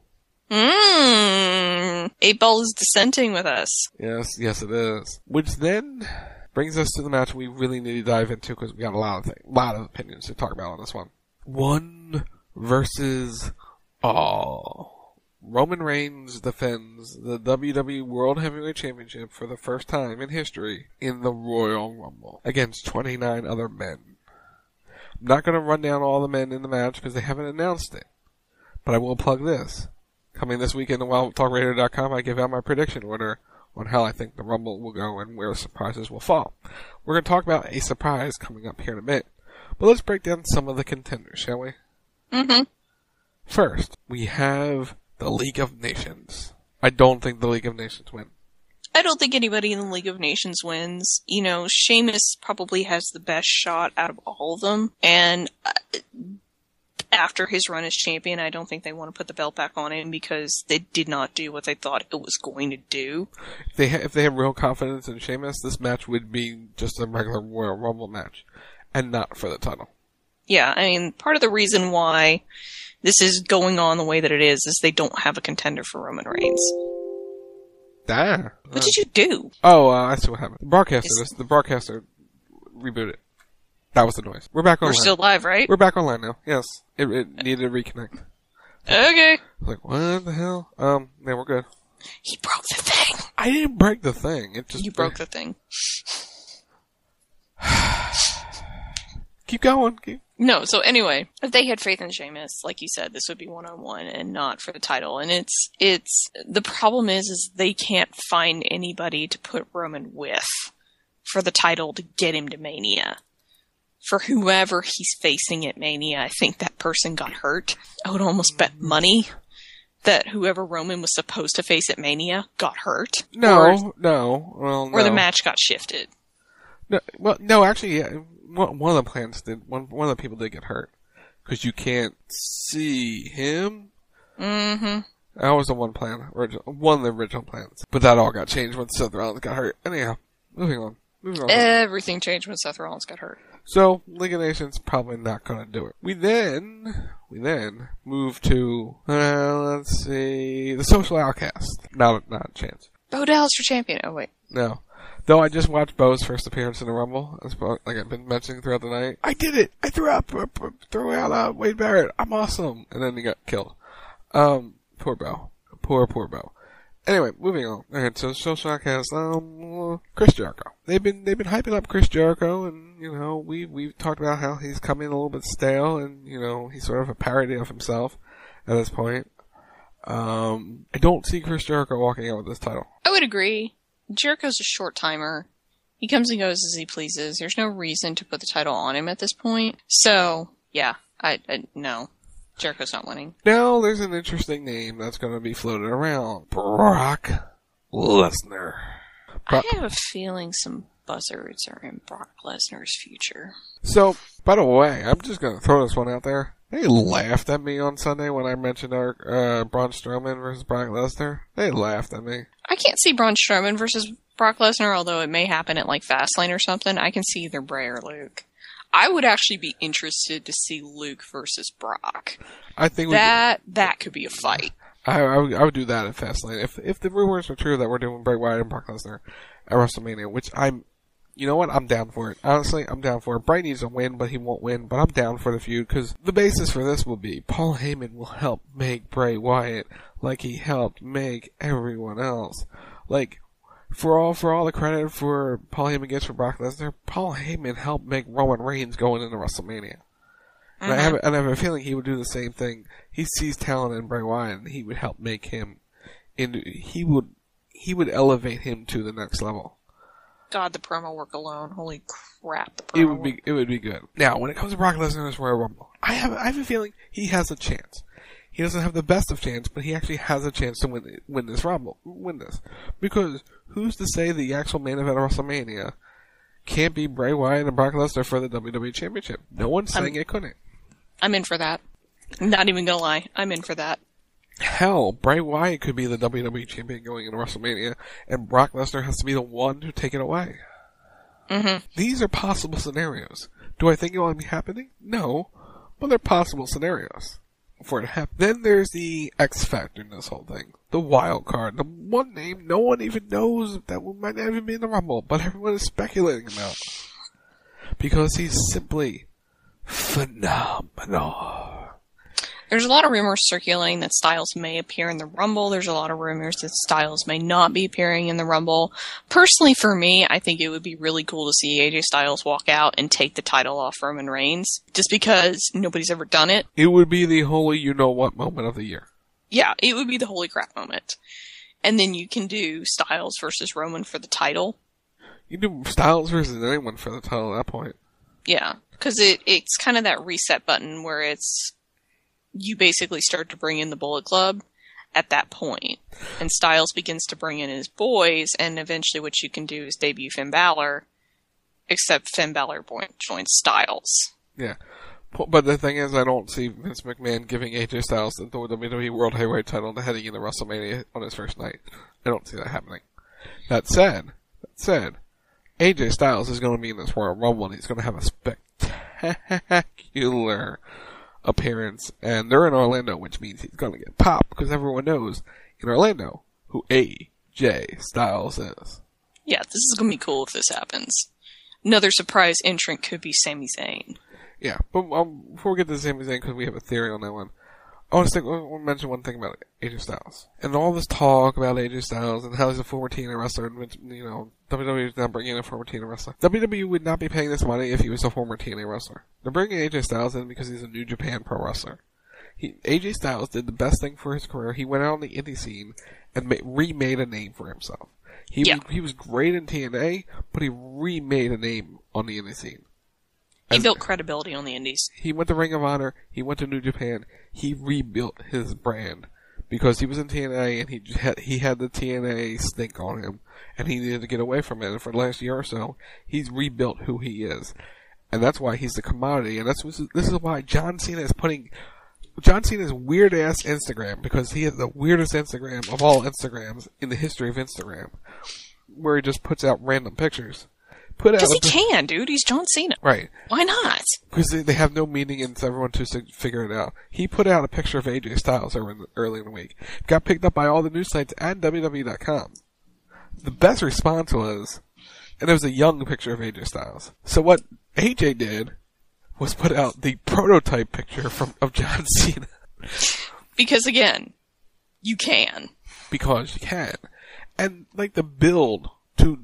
8 Ball is dissenting with us. Yes, it is. Which then brings us to the match we really need to dive into, because we got a lot of opinions to talk about on this one. 1 versus all. Roman Reigns defends the WWE World Heavyweight Championship for the first time in history in the Royal Rumble against 29 other men. I'm not going to run down all the men in the match because they haven't announced it. But I will plug this. Coming this weekend on WildTalkRadio.com, I give out my prediction order on how I think the Rumble will go and where surprises will fall. We're going to talk about a surprise coming up here in a bit. But let's break down some of the contenders, shall we? Mm-hmm. First, we have the League of Nations. I don't think the League of Nations win. I don't think anybody in the League of Nations wins. You know, Sheamus probably has the best shot out of all of them. And after his run as champion, I don't think they want to put the belt back on him because they did not do what they thought it was going to do. If they have real confidence in Sheamus, this match would be just a regular Royal Rumble match and not for the title. Yeah, I mean, part of the reason why this is going on the way that it is they don't have a contender for Roman Reigns. What did you do? Oh, I see what happened. The broadcaster rebooted. That was the noise. We're back online. We're still live, right? We're back online now. Yes. It needed to reconnect. Okay. Like, what the hell? Yeah, we're good. He broke the thing. I didn't break the thing. It just You broke the thing. Keep going. No, so anyway, if they had faith in Sheamus, like you said, this would be 1-on-1 and not for the title. And it's the problem is they can't find anybody to put Roman with for the title to get him to Mania. For whoever he's facing at Mania, I think that person got hurt. I would almost bet money that whoever Roman was supposed to face at Mania got hurt. No. Or the match got shifted. No, actually, yeah. One of the plans did. One of the people did get hurt because you can't see him. Mm-hmm. That was the one of the original plans, but that all got changed when Seth Rollins got hurt. Anyhow, moving on. Everything changed when Seth Rollins got hurt. So League of Nations probably not going to do it. We then move to let's see, the Social Outcast. Not a chance. Bo Dallas for champion. Oh wait, no. Though I just watched Bo's first appearance in the Rumble, like I've been mentioning throughout the night. I did it! I threw out Wade Barrett. I'm awesome! And then he got killed. Poor Bo. Poor Bo. Anyway, moving on. Alright, so Social Outcast, Chris Jericho. They've been hyping up Chris Jericho, and, you know, we've talked about how he's coming a little bit stale, and, you know, he's sort of a parody of himself at this point. I don't see Chris Jericho walking out with this title. I would agree. Jericho's a short timer. He comes and goes as he pleases. There's no reason to put the title on him at this point. So, yeah, no. Jericho's not winning. Now, there's an interesting name that's going to be floated around. Brock Lesnar. I have a feeling some buzzards are in Brock Lesnar's future. So, by the way, I'm just going to throw this one out there. They laughed at me on Sunday when I mentioned our Braun Strowman versus Brock Lesnar. They laughed at me. I can't see Braun Strowman versus Brock Lesnar, although it may happen at like Fastlane or something. I can see either Bray or Luke. I would actually be interested to see Luke versus Brock. I think that could be a fight. I would do that at Fastlane. If the rumors are true that we're doing Bray Wyatt and Brock Lesnar at WrestleMania, which I'm You know what? I'm down for it. Honestly, I'm down for it. Bray needs to win, but he won't win. But I'm down for the feud because the basis for this will be Paul Heyman will help make Bray Wyatt like he helped make everyone else. Like, for all the credit for Paul Heyman gets for Brock Lesnar, Paul Heyman helped make Roman Reigns going into WrestleMania. And I have a feeling he would do the same thing. He sees talent in Bray Wyatt, and he would help make him he would elevate him to the next level. God, the promo work alone. Holy crap, the promo work. It would be good. Now, when it comes to Brock Lesnar in this Royal Rumble, I have a feeling he has a chance. He doesn't have the best of chance, but he actually has a chance to win this Rumble. Win this. Because who's to say the actual main event of WrestleMania can't be Bray Wyatt and Brock Lesnar for the WWE Championship? No one's saying it couldn't. I'm in for that. I'm not even gonna lie. I'm in for that. Hell, Bray Wyatt could be the WWE Champion going into WrestleMania, and Brock Lesnar has to be the one to take it away. Mm-hmm. These are possible scenarios. Do I think it will be happening? No. But they're possible scenarios for it to happen. Then there's the X factor in this whole thing. The wild card. The one name no one even knows that might not even be in the Rumble, but everyone is speculating about. Because he's simply phenomenal. There's a lot of rumors circulating that Styles may appear in the Rumble. There's a lot of rumors that Styles may not be appearing in the Rumble. Personally, for me, I think it would be really cool to see AJ Styles walk out and take the title off Roman Reigns, just because nobody's ever done it. It would be the holy you-know-what moment of the year. Yeah, it would be the holy crap moment. And then you can do Styles versus Roman for the title. You can do Styles versus anyone for the title at that point. Yeah, because it's kind of that reset button where you basically start to bring in the Bullet Club at that point. And Styles begins to bring in his boys, and eventually what you can do is debut Finn Balor, except Finn Balor joins Styles. Yeah. But the thing is, I don't see Vince McMahon giving AJ Styles the WWE World Heavyweight title heading into WrestleMania on his first night. I don't see that happening. That said, AJ Styles is going to be in this Royal Rumble, and he's going to have a spectacular appearance, and they're in Orlando, which means he's going to get popped, because everyone knows in Orlando who AJ Styles is. Yeah, this is going to be cool if this happens. Another surprise entrant could be Sami Zayn. Yeah, but before we get to Sami Zayn, because we have a theory on that one, I want to mention one thing about AJ Styles. And all this talk about AJ Styles and how he's a former TNA wrestler, and WWE is not bringing in a former TNA wrestler. WWE would not be paying this money if he was a former TNA wrestler. They're bringing AJ Styles in because he's a New Japan Pro wrestler. AJ Styles did the best thing for his career. He went out on the indie scene and remade a name for himself. He was great in TNA, but he remade a name on the indie scene. He built credibility on the indies. He went to Ring of Honor. He went to New Japan. He rebuilt his brand because he was in TNA and he had the TNA stink on him, and he needed to get away from it. And for the last year or so, he's rebuilt who he is, and that's why he's the commodity. And this is why John Cena is putting John Cena's weird ass Instagram, because he has the weirdest Instagram of all Instagrams in the history of Instagram, where he just puts out random pictures. Because he can, dude. He's John Cena. Right. Why not? Because they have no meaning and it's everyone to figure it out. He put out a picture of AJ Styles early in the week. Got picked up by all the news sites and WWE.com. The best response was, and it was a young picture of AJ Styles. So what AJ did was put out the prototype picture of John Cena. Because again, you can. Because you can. And like the build to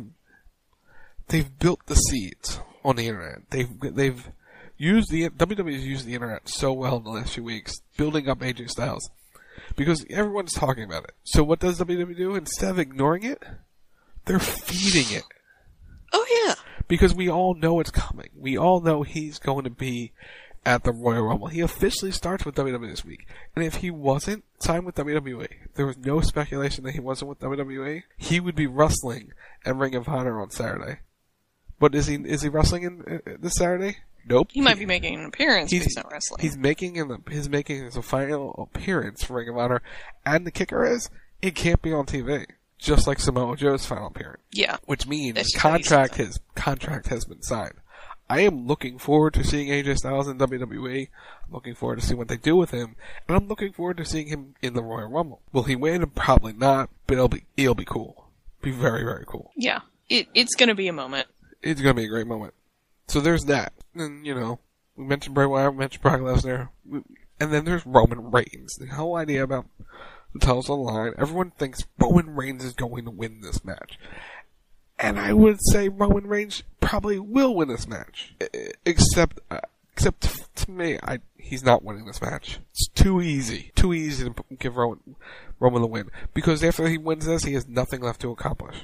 They've built the seeds on the internet. They've used WWE's used the internet so well in the last few weeks, building up AJ Styles, because everyone's talking about it. So what does WWE do? Instead of ignoring it, they're feeding it. Oh yeah. Because we all know it's coming. We all know he's going to be at the Royal Rumble. He officially starts with WWE this week. And if he wasn't signed with WWE, there was no speculation that he wasn't with WWE, he would be wrestling at Ring of Honor on Saturday. But is he wrestling in this Saturday? Nope. He might be making an appearance, but he's not wrestling. He's making his final appearance for Ring of Honor, and the kicker is, it can't be on TV. Just like Samoa Joe's final appearance. Yeah. Which means his contract has been signed. I am looking forward to seeing AJ Styles in WWE. I'm looking forward to seeing what they do with him, and I'm looking forward to seeing him in the Royal Rumble. Will he win? Probably not, but it'll be cool. Be very, very cool. Yeah. It's gonna be a moment. It's going to be a great moment. So there's that. And, you know, we mentioned Bray Wyatt, we mentioned Brock Lesnar. And then there's Roman Reigns. The whole idea about the titles on the line, everyone thinks Roman Reigns is going to win this match. And I would say Roman Reigns probably will win this match. Except to me, he's not winning this match. It's too easy. Too easy to give Roman the win. Because after he wins this, he has nothing left to accomplish.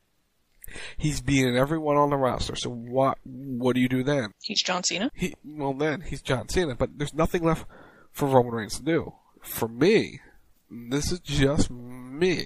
He's beaten everyone on the roster, so what do you do then? He's John Cena? Then he's John Cena, but there's nothing left for Roman Reigns to do. For me, this is just me.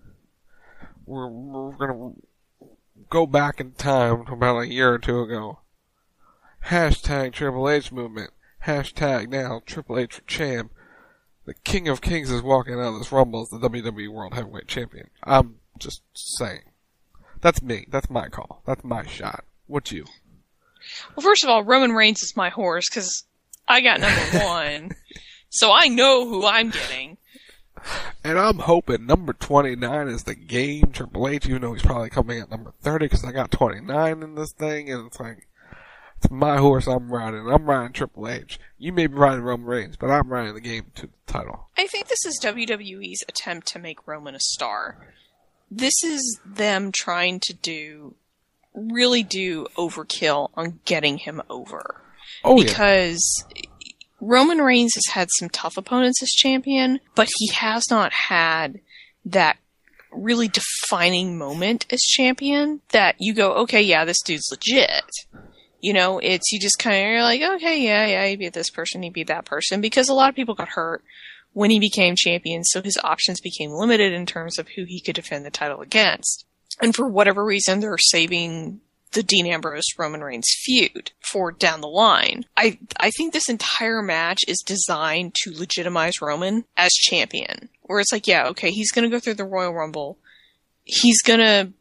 We're gonna go back in time to about a year or two ago. Hashtag Triple H movement. Hashtag now Triple H for champ. The King of Kings is walking out of this Rumble as the WWE World Heavyweight Champion. I'm just saying. That's me. That's my call. That's my shot. What's you? Well, first of all, Roman Reigns is my horse, because I got number 1. So I know who I'm getting. And I'm hoping number 29 is the game, Triple H, even though he's probably coming at number 30, because I got 29 in this thing, and it's like, it's my horse I'm riding. I'm riding Triple H. You may be riding Roman Reigns, but I'm riding the game to the title. I think this is WWE's attempt to make Roman a star. This is them trying to really do overkill on getting him over. Because Roman Reigns has had some tough opponents as champion, but he has not had that really defining moment as champion that you go, okay, yeah, this dude's legit. You know, it's, you just kind of, you're like, okay, yeah, he beat this person, he beat that person, because a lot of people got hurt when he became champion, so his options became limited in terms of who he could defend the title against. And for whatever reason, they're saving the Dean Ambrose-Roman Reigns feud for down the line. I think this entire match is designed to legitimize Roman as champion. Where it's like, yeah, okay, he's gonna go through the Royal Rumble. He's gonna,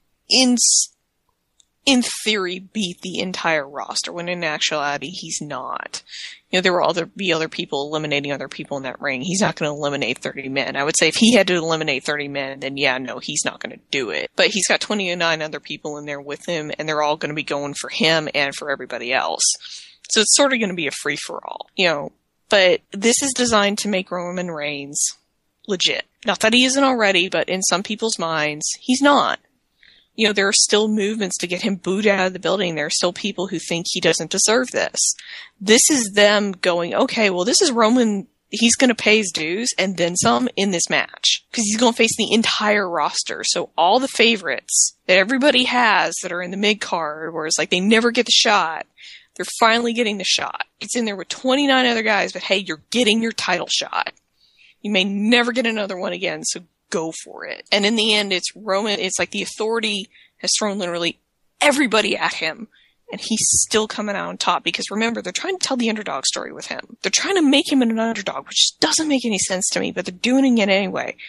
in theory, beat the entire roster, when in actuality, he's not. You know, there will be other people eliminating other people in that ring. He's not going to eliminate 30 men. I would say if he had to eliminate 30 men, then yeah, no, he's not going to do it. But he's got 29 other people in there with him, and they're all going to be going for him and for everybody else. So it's sort of going to be a free-for-all, you know. But this is designed to make Roman Reigns legit. Not that he isn't already, but in some people's minds, he's not. You know, there are still movements to get him booed out of the building. There are still people who think he doesn't deserve this. This is them going, okay, well, this is Roman. He's going to pay his dues and then some in this match. Because he's going to face the entire roster. So all the favorites that everybody has that are in the mid-card, where it's like they never get the shot, they're finally getting the shot. It's in there with 29 other guys, but hey, you're getting your title shot. You may never get another one again, so go for it. And in the end, it's Roman. It's like the Authority has thrown literally everybody at him, and he's still coming out on top. Because remember, they're trying to tell the underdog story with him. They're trying to make him an underdog, which doesn't make any sense to me, but they're doing it anyway.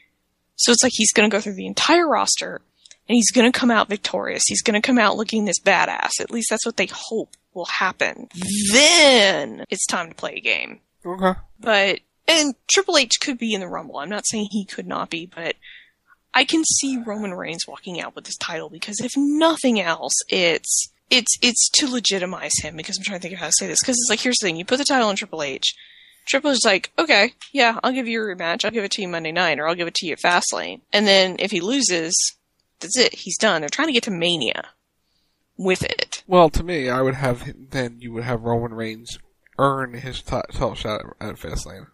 So it's like he's going to go through the entire roster, and he's going to come out victorious. He's going to come out looking this badass. At least that's what they hope will happen. Then it's time to play a game. Okay. And Triple H could be in the Rumble. I'm not saying he could not be, but I can see Roman Reigns walking out with this title, because if nothing else, it's to legitimize him, because I'm trying to think of how to say this, because it's like, here's the thing, you put the title on Triple H, Triple H is like, okay, yeah, I'll give you a rematch, I'll give it to you Monday night, or I'll give it to you at Fastlane, and then if he loses, that's it, he's done. They're trying to get to Mania with it. Well, to me, you would have Roman Reigns earn his title shot at Fastlane.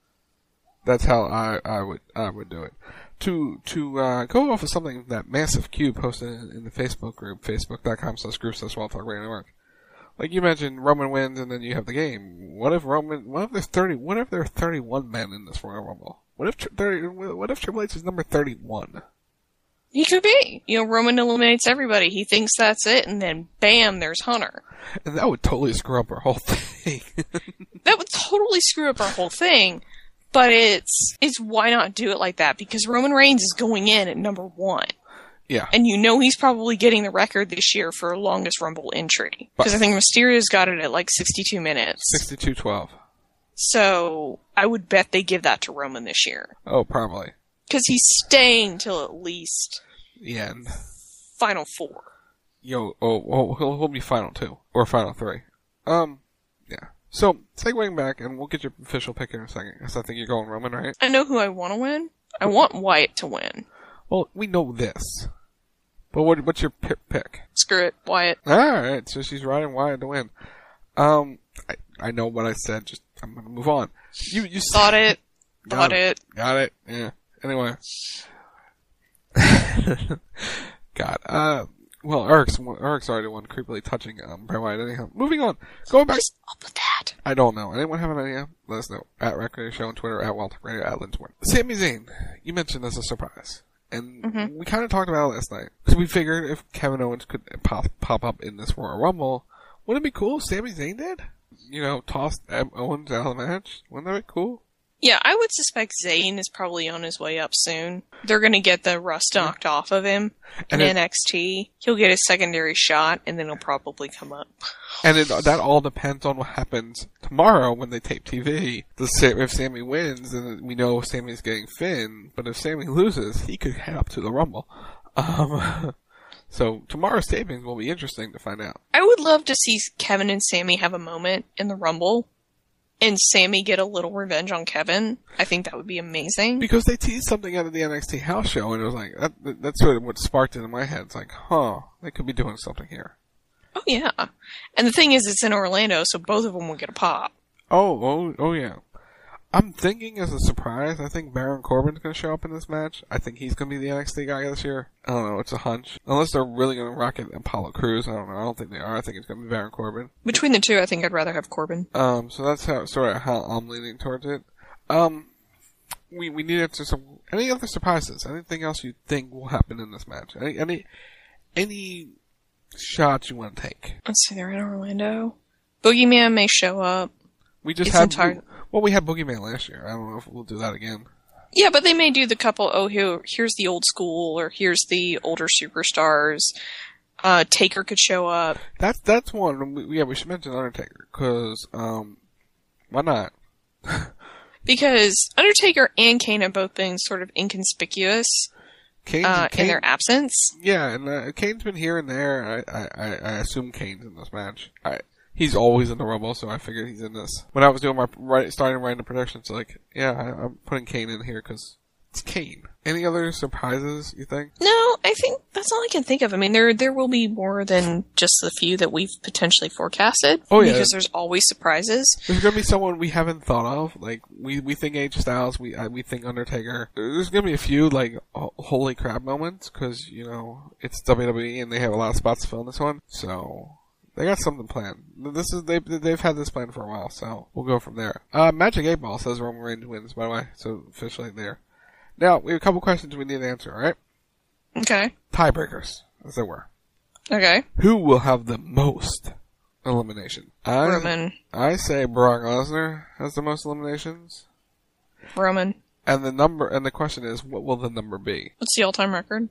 That's how I would do it. To go off of something that Massive Q posted in the Facebook group, facebook.com/group/WildTalkRadio Network. Like you mentioned, Roman wins and then you have the game. What if there are 31 men in this Royal Rumble? What if Triple H is number 31? He could be. You know, Roman eliminates everybody. He thinks that's it, and then bam, there's Hunter. And that would totally screw up our whole thing. That would totally screw up our whole thing. But it's why not do it like that? Because Roman Reigns is going in at number 1. Yeah. And you know he's probably getting the record this year for longest Rumble entry. Because I think Mysterio's got it at like 62 minutes. 62:12. So I would bet they give that to Roman this year. Oh, probably. Because he's staying till at least the end. Final 4. he'll be final 2 or final 3. Yeah. So, segueing back, and we'll get your official pick here in a second, because I think you're going Roman, right? I know who I want to win. I want Wyatt to win. Well, we know this. But what's your pick? Screw it, Wyatt. Alright, so she's riding Wyatt to win. I know what I said, just, I'm gonna move on. You Thought it. Got it. Yeah. Anyway. God. Well, Eric's already won creepily touching Bray Wyatt. Anyhow, moving on. Going back. Just up with that. I don't know. Anyone have an idea? Let us know. At Rack Radio Show on Twitter, at Wild Talk Radio, at Lynchwood. Sami Zayn, you mentioned as a surprise. And we kind of talked about it last night. Because we figured if Kevin Owens could pop up in this Royal Rumble, wouldn't it be cool if Sami Zayn did? Tossed Owens out of the match. Wouldn't that be cool? Yeah, I would suspect Zayn is probably on his way up soon. They're going to get the rust knocked off of him in NXT. He'll get a secondary shot, and then he'll probably come up. And that all depends on what happens tomorrow when they tape TV. If Sami wins, then we know Sami's getting Finn. But if Sami loses, he could head up to the Rumble. So tomorrow's tapings will be interesting to find out. I would love to see Kevin and Sami have a moment in the Rumble. And Sami get a little revenge on Kevin. I think that would be amazing. Because they teased something out of the NXT house show, and it was like, that's sort of what sparked it in my head. It's like, they could be doing something here. Oh, yeah. And the thing is, it's in Orlando, so both of them will get a pop. Oh, yeah. I'm thinking as a surprise, I think Baron Corbin's going to show up in this match. I think he's going to be the NXT guy this year. I don't know, it's a hunch. Unless they're really going to rocket Apollo Crews, I don't know. I don't think they are. I think it's going to be Baron Corbin. Between the two, I think I'd rather have Corbin. So that's how I'm leaning towards it. We need to answer any other surprises? Anything else you think will happen in this match? Any shots you want to take? Let's see, they're in Orlando. Boogeyman may show up. We just had we had Boogeyman last year. I don't know if we'll do that again. Yeah, but they may do the couple, here's the old school, or here's the older superstars. Taker could show up. That's one. We should mention Undertaker, because, why not? Because Undertaker and Kane have both been sort of inconspicuous in their absence. Yeah, and Kane's been here and there. I assume Kane's in this match. He's always in the Rumble, so I figured he's in this. When I was doing starting writing the predictions, I'm putting Kane in here because it's Kane. Any other surprises, you think? No, I think that's all I can think of. I mean, there will be more than just the few that we've potentially forecasted. Oh, yeah. Because there's always surprises. There's going to be someone we haven't thought of. Like, we think AJ Styles, we think Undertaker. There's going to be a few, holy crap moments, because, it's WWE and they have a lot of spots to fill in this one. So they got something planned. They've had this plan for a while, so we'll go from there. Magic 8 Ball says Roman Reigns wins, by the way, so officially there. Now, we have a couple questions we need to answer, alright? Okay. Tiebreakers, as there were. Okay. Who will have the most elimination? Roman. I say Brock Lesnar has the most eliminations. Roman. And the question is, what will the number be? What's the all-time record?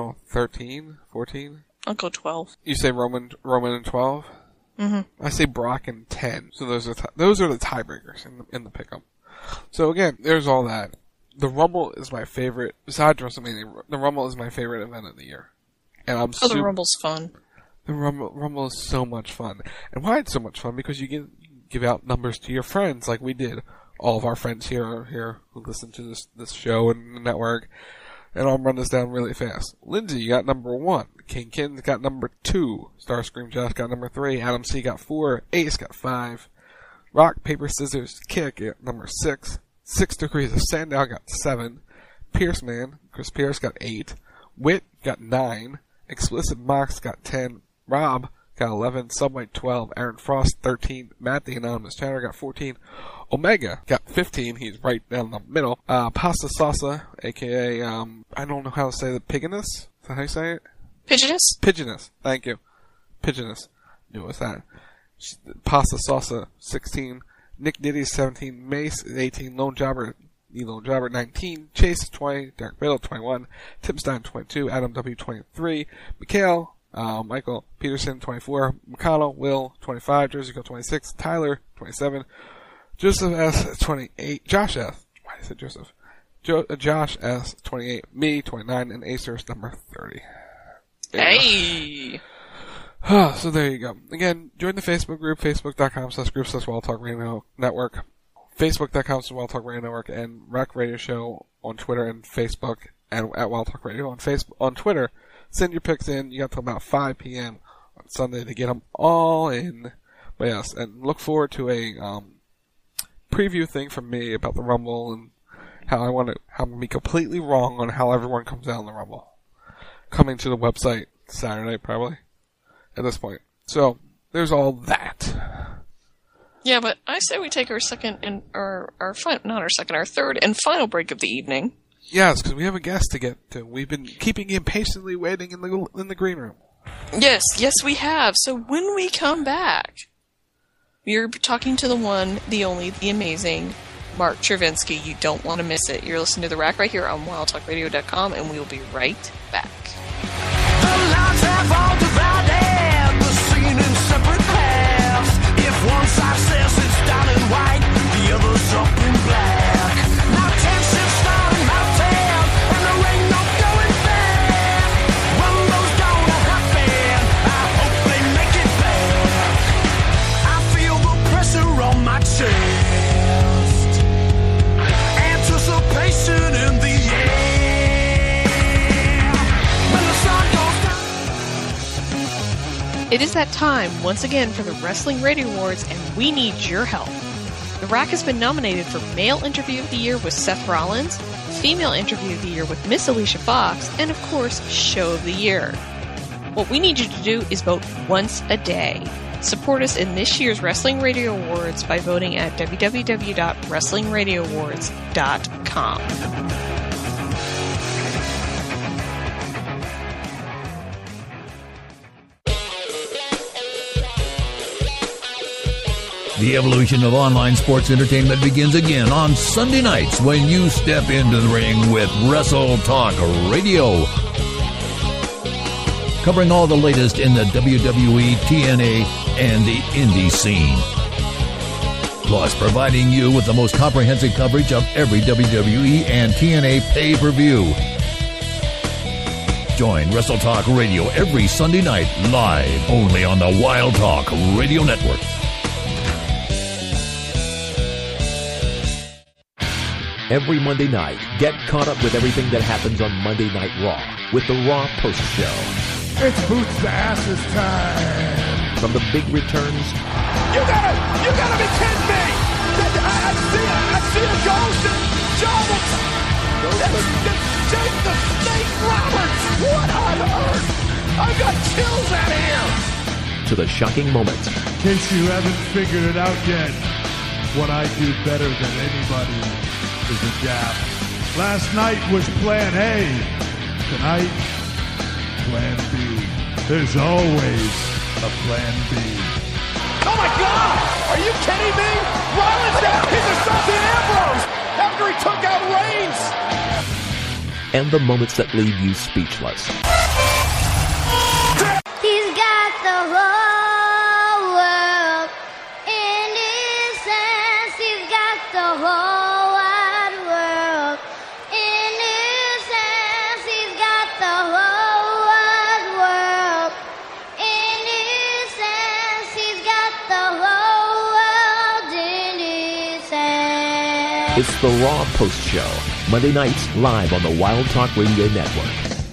13? 14? I'll go 12. You say Roman and 12? Mm-hmm. I say Brock and 10. So those are the tiebreakers in the pickup. So again, there's all that. The Rumble is my favorite. Besides WrestleMania, the Rumble is my favorite event of the year. And the Rumble's fun. The Rumble is so much fun. And why it's so much fun? Because you give out numbers to your friends, like we did. All of our friends here who listen to this show and the network. And I'll run this down really fast. Lindsay, you got number 1. King Kins got number 2. Starscream Josh got number 3. Adam C got 4. Ace got 5. Rock, Paper, Scissors, Kick got number 6. 6 Degrees of Sandow got 7. Pierce Man, Chris Pierce got 8. Wit got 9. Explicit Mox got 10. Rob got 11. Subway 12. Aaron Frost 13. Matt the Anonymous Chatter got 14. Omega got 15. He's right down the middle. Pasta Salsa, aka I don't know how to say the Piginus. Is that how you say it? Pigeonus. Thank you. Pigeonus. Knew it was that. Pasta Salsa 16. Nick Diddy 17, Mace 18, Lone Jobber 19, Chase 20, Derek Biddle 21, Tim Stein 22, Adam W 23, Mikhail, Michael Peterson 24, McConnell, Will 25, Jersey Girl 26, Tyler 27, Joseph S 28, Josh S. Why did I say Joseph? Josh S 28, me 29, and Acer's number 30. Hey! So there you go. Again, join the Facebook group, facebook.com/group/WildTalkRadio Network, facebook.com/WildTalkRadio Network, and Rack Radio Show on Twitter and Facebook, and at Wild Talk Radio on Twitter. Send your picks in. You got till about 5 p.m. on Sunday to get them all in. But yes, and look forward to a preview thing from me about the Rumble and how I'm going to be completely wrong on how everyone comes out in the Rumble. Coming to the website Saturday, probably, at this point. So, there's all that. Yeah, but I say we take our third and final break of the evening. Yes, because we have a guest to get to. We've been keeping you patiently waiting in the green room. Yes, we have. So when we come back, we're talking to the one, the only, the amazing Mark Chervinsky. You don't want to miss it. You're listening to The Rack right here on WildTalkRadio.com, and we will be right back. The lines have all divided, the scene in separate paths. If one side says it's down in white, the other's up in black. Now tension starting mountain, and there ain't no going back. Rumble's gonna happen, I hope they make it back. I feel the pressure on my chest, anticipation in the air. When the sun goes down. It is that time, once again, for the Wrestling Radio Awards, and we need your help. The Rack has been nominated for Male Interview of the Year with Seth Rollins, Female Interview of the Year with Miss Alicia Fox, and of course, Show of the Year. What we need you to do is vote once a day. Support us in this year's Wrestling Radio Awards by voting at www.WrestlingRadioAwards.com. The evolution of online sports entertainment begins again on Sunday nights when you step into the ring with Wrestle Talk Radio. Covering all the latest in the WWE, TNA, and the indie scene. Plus, providing you with the most comprehensive coverage of every WWE and TNA pay-per-view. Join Wrestle Talk Radio every Sunday night, live only on the Wild Talk Radio Network. Every Monday night, get caught up with everything that happens on Monday Night Raw with the Raw Post Show. It's boots to asses time. From the big returns. You gotta be kidding me! I see a ghost and Jones! It's Jake the Snake Roberts! What on earth? I've got chills out of here! To the shocking moments. In case you haven't figured it out yet, what I do better than anybody is adapt. Last night was plan A. Tonight, plan B. There's always a plan B. Oh my God! Are you kidding me? Rollins now! He's assaulted Ambrose after he took out Reigns! And the moments that leave you speechless. He's got the whole world in his hands. He's got the whole wide world in his hands. He's got the whole wide world in his hands. He's got the whole world in his hands. It's the Raw Post Show. Monday nights, live on the Wild Talk Radio Network.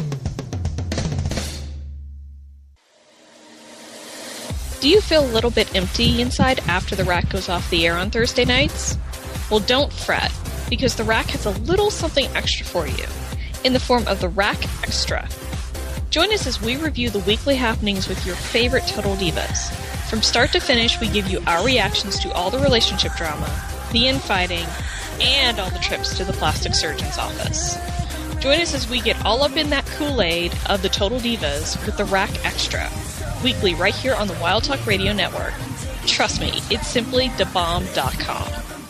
Do you feel a little bit empty inside after the Rack goes off the air on Thursday nights? Well, don't fret, because the Rack has a little something extra for you, in the form of the Rack Extra. Join us as we review the weekly happenings with your favorite Total Divas. From start to finish, we give you our reactions to all the relationship drama, the infighting, and all the trips to the plastic surgeon's office. Join us as we get all up in that Kool-Aid of the Total Divas with the Rack Extra, weekly right here on the Wild Talk Radio Network. Trust me, it's simply thebomb.com.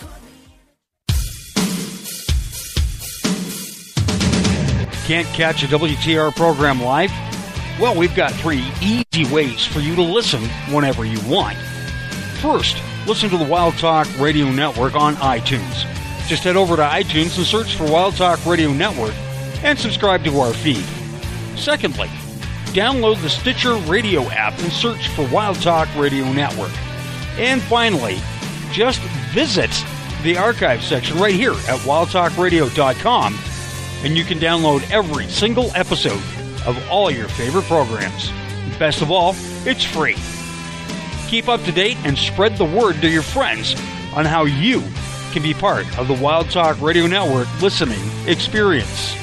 Can't catch a WTR program live? Well, we've got 3 easy ways for you to listen whenever you want. First, listen to the Wild Talk Radio Network on iTunes. Just head over to iTunes and search for Wild Talk Radio Network and subscribe to our feed. Secondly, download the Stitcher Radio app and search for Wild Talk Radio Network. And finally, just visit the archive section right here at wildtalkradio.com, and you can download every single episode of all your favorite programs. Best of all, it's free. Keep up to date and spread the word to your friends on how you can be part of the Wild Talk Radio Network listening experience.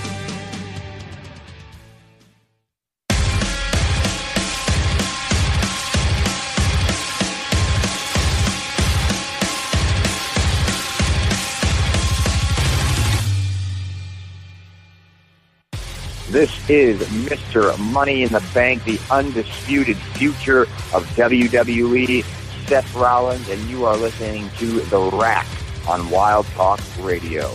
This is Mr. Money in the Bank, the undisputed future of WWE, Seth Rollins, and you are listening to The Rack on Wild Talk Radio.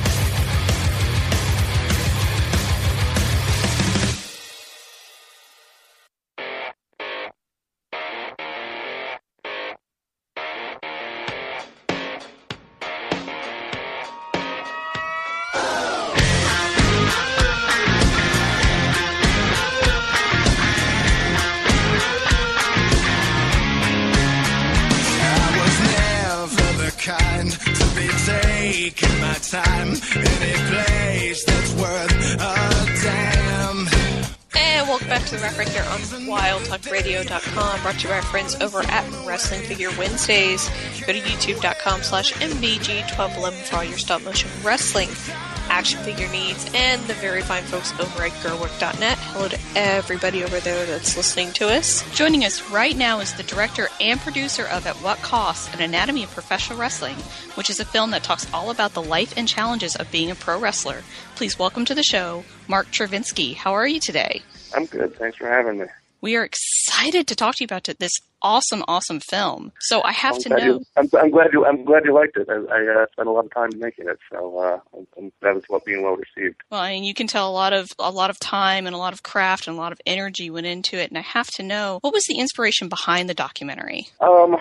WildTalkRadio.com, brought to you by our friends over at Wrestling Figure Wednesdays. Go to youtube.com/MBG1211 for all your stop motion wrestling action figure needs, and the very fine folks over at Gerwick.net. Hello to everybody over there that's listening to us. Joining us right now is the director and producer of At What Cost? An Anatomy of Professional Wrestling, which is a film that talks all about the life and challenges of being a pro wrestler. Please welcome to the show, Mark Travinsky. How are you today? I'm good. Thanks for having me. We are excited to talk to you about this awesome film. So I have to know. I'm glad you liked it. I spent a lot of time making it, so I'm glad it's being well received. Well, I mean, you can tell a lot of time and a lot of craft and a lot of energy went into it. And I have to know, what was the inspiration behind the documentary? I'm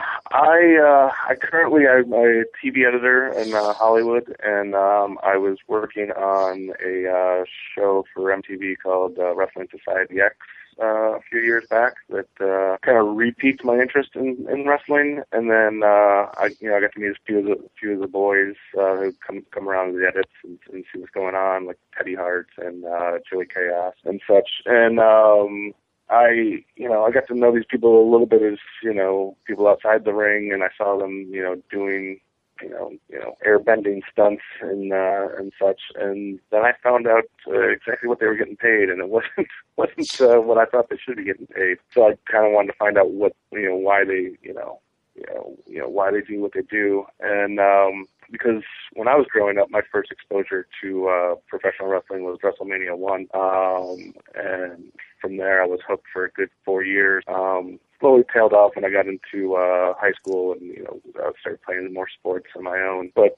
a TV editor in Hollywood, and I was working on a show for MTV called Wrestling Society X. A few years back that kind of repiqued my interest in wrestling, and then I got to meet a few of the boys who come around to the edits and see what's going on, like Teddy Hart and Joey Chaos and such. And I got to know these people a little bit as people outside the ring, and I saw them doing airbending stunts and such, and then I found out exactly what they were getting paid, and it wasn't what I thought they should be getting paid. So I kind of wanted to find out why they why they do what they do, and because when I was growing up, my first exposure to professional wrestling was WrestleMania 1, and from there I was hooked for a good 4 years. Slowly tailed off when I got into high school and I started playing more sports on my own. But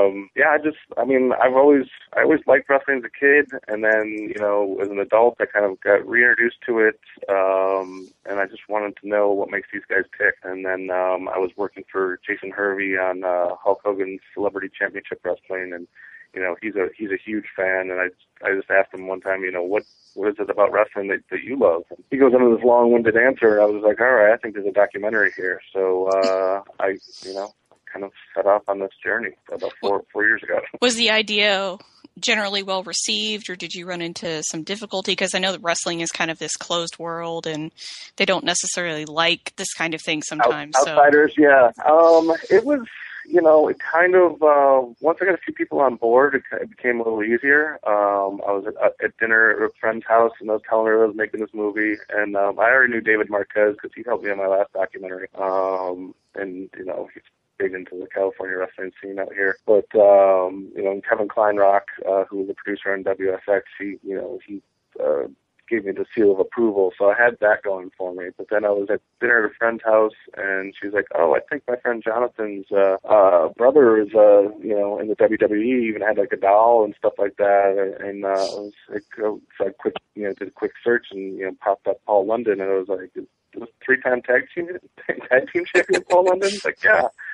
I always liked wrestling as a kid, and then as an adult I kind of got reintroduced to it, and I just wanted to know what makes these guys tick. And then I was working for Jason Hervey on Hulk Hogan's Celebrity Championship Wrestling, and he's a huge fan, and I just asked him one time, what is it about wrestling that you love? And he goes into this long-winded answer, and I was like, all right, I think there's a documentary here. So I kind of set off on this journey about four years ago. Was the idea generally well received, or did you run into some difficulty? Because I know that wrestling is kind of this closed world, and they don't necessarily like this kind of thing sometimes. Outsiders, yeah. It was... it kind of, once I got a few people on board, it became a little easier. I was at dinner at a friend's house, and I was telling her I was making this movie, and I already knew David Marquez because he helped me on my last documentary. And he's big into the California wrestling scene out here. But, Kevin Kleinrock, who was the producer on WSX, he gave me the seal of approval, so I had that going for me. But then I was at dinner at a friend's house, and she's like, "Oh, I think my friend Jonathan's brother is, in the WWE, even had like a doll and stuff like that." And I was like, so I did a quick search and popped up Paul London, and I was like, "Was 3-time tag team champion Paul London?" Like, yeah.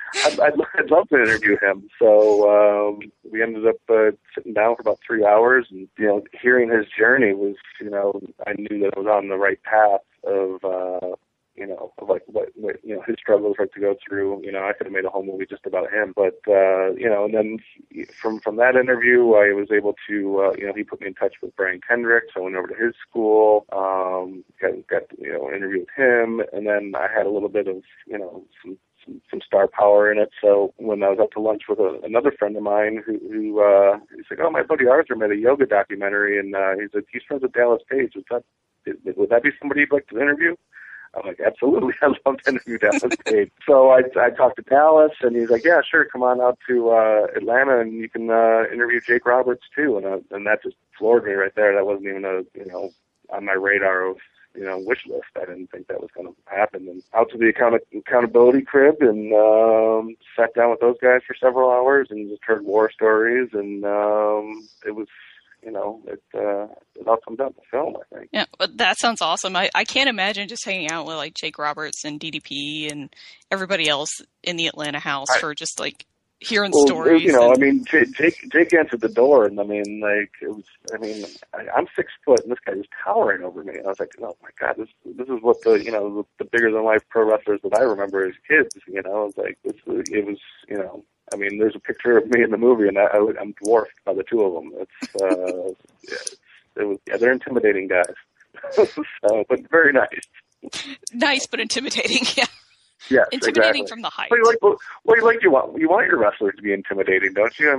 I'd love to interview him. So we ended up sitting down for about 3 hours, and hearing his journey was, I knew that I was on the right path of like what his struggles were to go through. I could have made a whole movie just about him, but and then from that interview, I was able to he put me in touch with Brian Kendricks. I went over to his school, got interview with him, and then I had a little bit of some star power in it. So when I was up to lunch with another friend of mine who he's like, oh, my buddy Arthur made a yoga documentary, and he's friends with Dallas Page. Would that be somebody you'd like to interview? I'm like, absolutely, I'd love to interview Dallas Page. So I talked to Dallas, and he's like, yeah, sure, come on out to Atlanta, and you can interview Jake Roberts too. And that just floored me right there. That wasn't even on my radar of wish list. I didn't think that was going to happen. And out to the accountability crib, and sat down with those guys for several hours, and just heard war stories, and it was. It all comes out in the film, I think. Yeah, but that sounds awesome. I can't imagine just hanging out with like Jake Roberts and DDP and everybody else in the Atlanta house for just like hearing stories. Jake answered the door, and I'm 6 foot, and this guy is towering over me. And I was like, oh my God, this is what the bigger than life pro wrestlers that I remember as kids. It was like there's a picture of me in the movie, and I'm dwarfed by the two of them. They're intimidating guys, but very nice. Nice, but intimidating. Yeah. Yes, intimidating exactly. From the height. You want your wrestlers to be intimidating, don't you?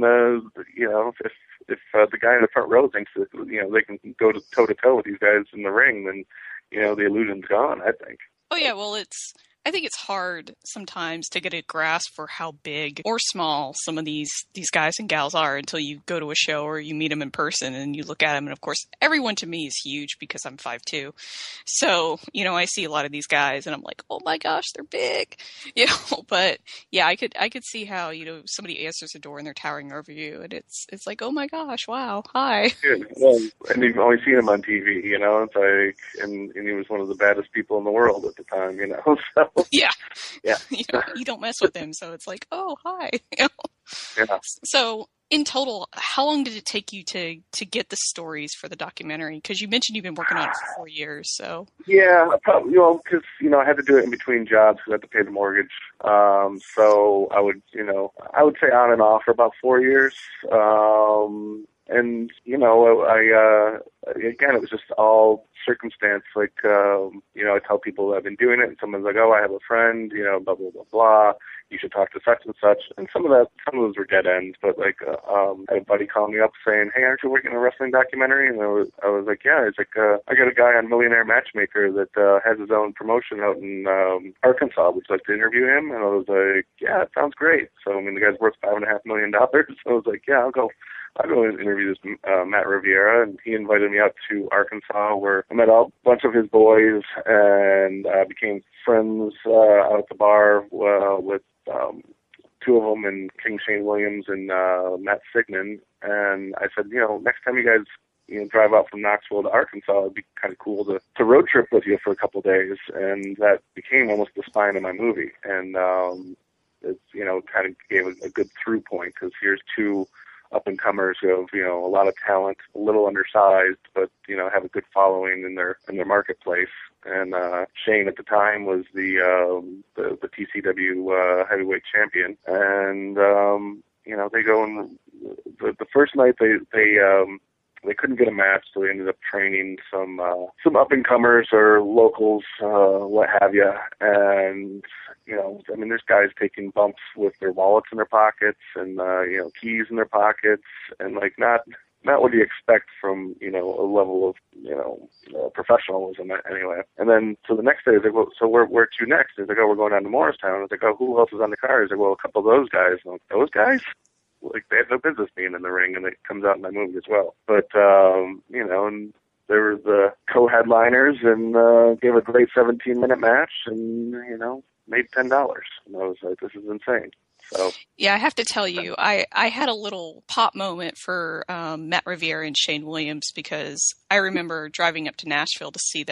If the guy in the front row thinks that they can go toe to toe with these guys in the ring, then the illusion's gone, I think. Oh yeah, well I think it's hard sometimes to get a grasp for how big or small some of these guys and gals are until you go to a show or you meet them in person and you look at them. And of course, everyone to me is huge because I'm 5'2". So, I see a lot of these guys and I'm like, oh my gosh, they're big, but yeah, I could see how, somebody answers the door and they're towering over you and it's like, oh my gosh, wow, hi. Yeah, well, and you've only seen him on TV, it's like, and he was one of the baddest people in the world at the time, so. Yeah. Yeah. You don't mess with him, so it's like, oh, hi. Yeah. So, in total, how long did it take you to get the stories for the documentary? Because you mentioned you've been working on it for 4 years, so. Yeah, probably, because, I had to do it in between jobs because I had to pay the mortgage. So I would say on and off for about 4 years. And, again, it was just all circumstance. Like, I tell people I've been doing it, and someone's like, oh, I have a friend, blah, blah, blah, blah. You should talk to such and such. And some of those were dead ends, but like, I had a buddy call me up saying, hey, aren't you working on a wrestling documentary? And I was like, yeah. It's like, I got a guy on Millionaire Matchmaker that has his own promotion out in Arkansas. Would you like to interview him? And I was like, yeah, it sounds great. So, the guy's worth $5.5 million. So I was like, yeah, I'll go and interview this Matt Riviera, and he invited me out to Arkansas, where I met a bunch of his boys and became friends out at the bar with two of them, and King Shane Williams and Matt Signan. And I said, next time you guys drive out from Knoxville to Arkansas, it'd be kind of cool to road trip with you for a couple of days. And that became almost the spine of my movie. And it kind of gave a good through point, because here's two up-and-comers who have, a lot of talent, a little undersized, but, have a good following in their marketplace. And Shane at the time was the TCW heavyweight champion. And, they go and the first night they couldn't get a match, so they ended up training some up-and-comers or locals, what have you. And, there's guys taking bumps with their wallets in their pockets and, keys in their pockets, and like not what you expect from, a level of, professionalism anyway. And then, so the next day, he's like, well, so where to next? He's like, oh, we're going down to Morristown. I was like, oh, who else is on the card? He's like, well, a couple of those guys. And I'm like, those guys? Like, they have no business being in the ring, and it comes out in my movie as well. But, and there were the co-headliners, and gave a great 17-minute match, and, made $10. And I was like, this is insane. So yeah, I have to tell you, I had a little pop moment for Matt Riviera and Shane Williams, because I remember driving up to Nashville to see them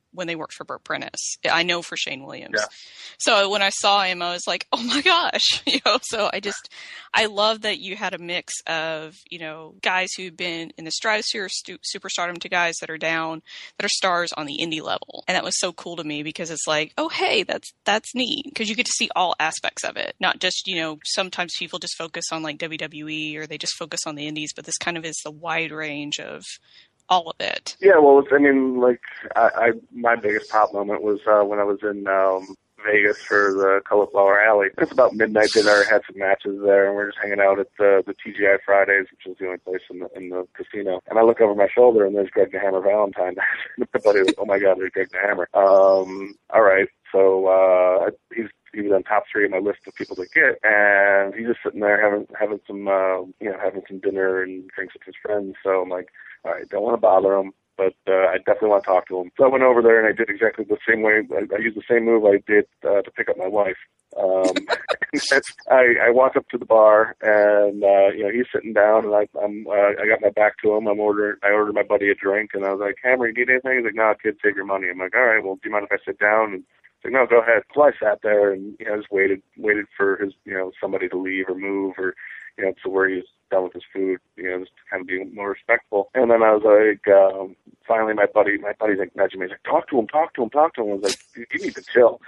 when they worked for Burt Prentice. I know for Shane Williams. Yeah. So when I saw him, I was like, oh my gosh, so I love that you had a mix of, guys who've been in the stratosphere, superstardom, to guys that are down, that are stars on the indie level. And that was so cool to me because it's like, oh, hey, that's neat. Because you get to see all aspects of it. Not just, sometimes people just focus on like WWE or they just focus on the indies, but this kind of is the wide range of all of it. Yeah, well, my biggest pop moment was when I was in Vegas for the Cauliflower Alley. It's about midnight dinner. I had some matches there, and we're just hanging out at the TGI Fridays, which is the only place in the casino. And I look over my shoulder, and there's Greg the Hammer Valentine. My buddy was, oh my God, there's Greg the Hammer. All right, so he was on top 3 of my list of people to get, and he's just sitting there having some dinner and drinks with his friends. So I'm like, all right, don't want to bother him, but I definitely want to talk to him. So I went over there and I did exactly the same way. I used the same move I did to pick up my wife. I walk up to the bar and he's sitting down and I got my back to him. I ordered my buddy a drink and I was like, Hammer, you need anything? He's like, no, kid, save your money. I'm like, all right, well, do you mind if I sit down? And he's like, no, go ahead. So I sat there and just waited for his somebody to leave or move or to where he's done with his food, just to kind of be more respectful. And then I was like, finally my buddy's like nudging me. He's like, talk to him. I was like, you need to chill.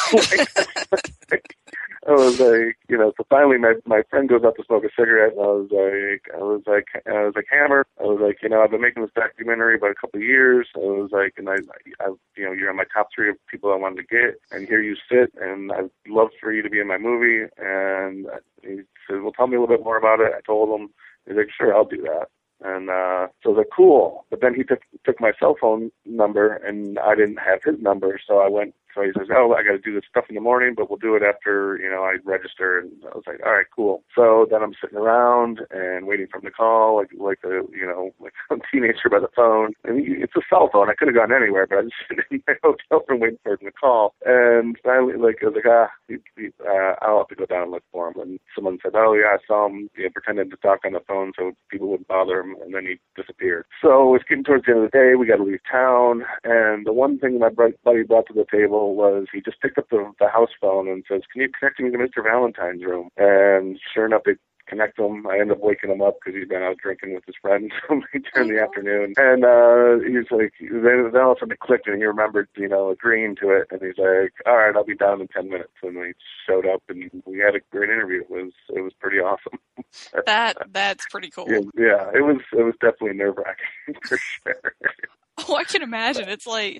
I was like, so finally my friend goes out to smoke a cigarette and I was like, Hammer, I was like, I've been making this documentary about a couple of years. I was like, and I you're in my top 3 of people I wanted to get, and here you sit, and I'd love for you to be in my movie. And he said, well, tell me a little bit more about it. I told him. He's like, sure, I'll do that. And so I was like, cool. But then he took my cell phone number, and I didn't have his number, so I went. So he says, oh, I got to do this stuff in the morning, but we'll do it after, I register. And I was like, all right, cool. So then I'm sitting around and waiting for him to call, like a teenager by the phone. And it's a cell phone. I could have gone anywhere, but I was sitting in my hotel room waiting for him to call. And finally, I was like, I'll have to go down and look for him. And someone said, oh, yeah, I saw him pretending to talk on the phone so people wouldn't bother him. And then he disappeared. So it's getting towards the end of the day. We got to leave town. And the one thing my buddy brought to the table was he just picked up the house phone and says, can you connect me to Mr. Valentine's room? And sure enough, they connect him. I end up waking him up because he's been out drinking with his friends during the afternoon. And he's like, then all of a sudden it clicked and he remembered, agreeing to it. And he's like, all right, I'll be down in 10 minutes. And we showed up and we had a great interview. It was pretty awesome. That's pretty cool. Yeah, it was definitely nerve-wracking for sure. Oh, I can imagine. It's like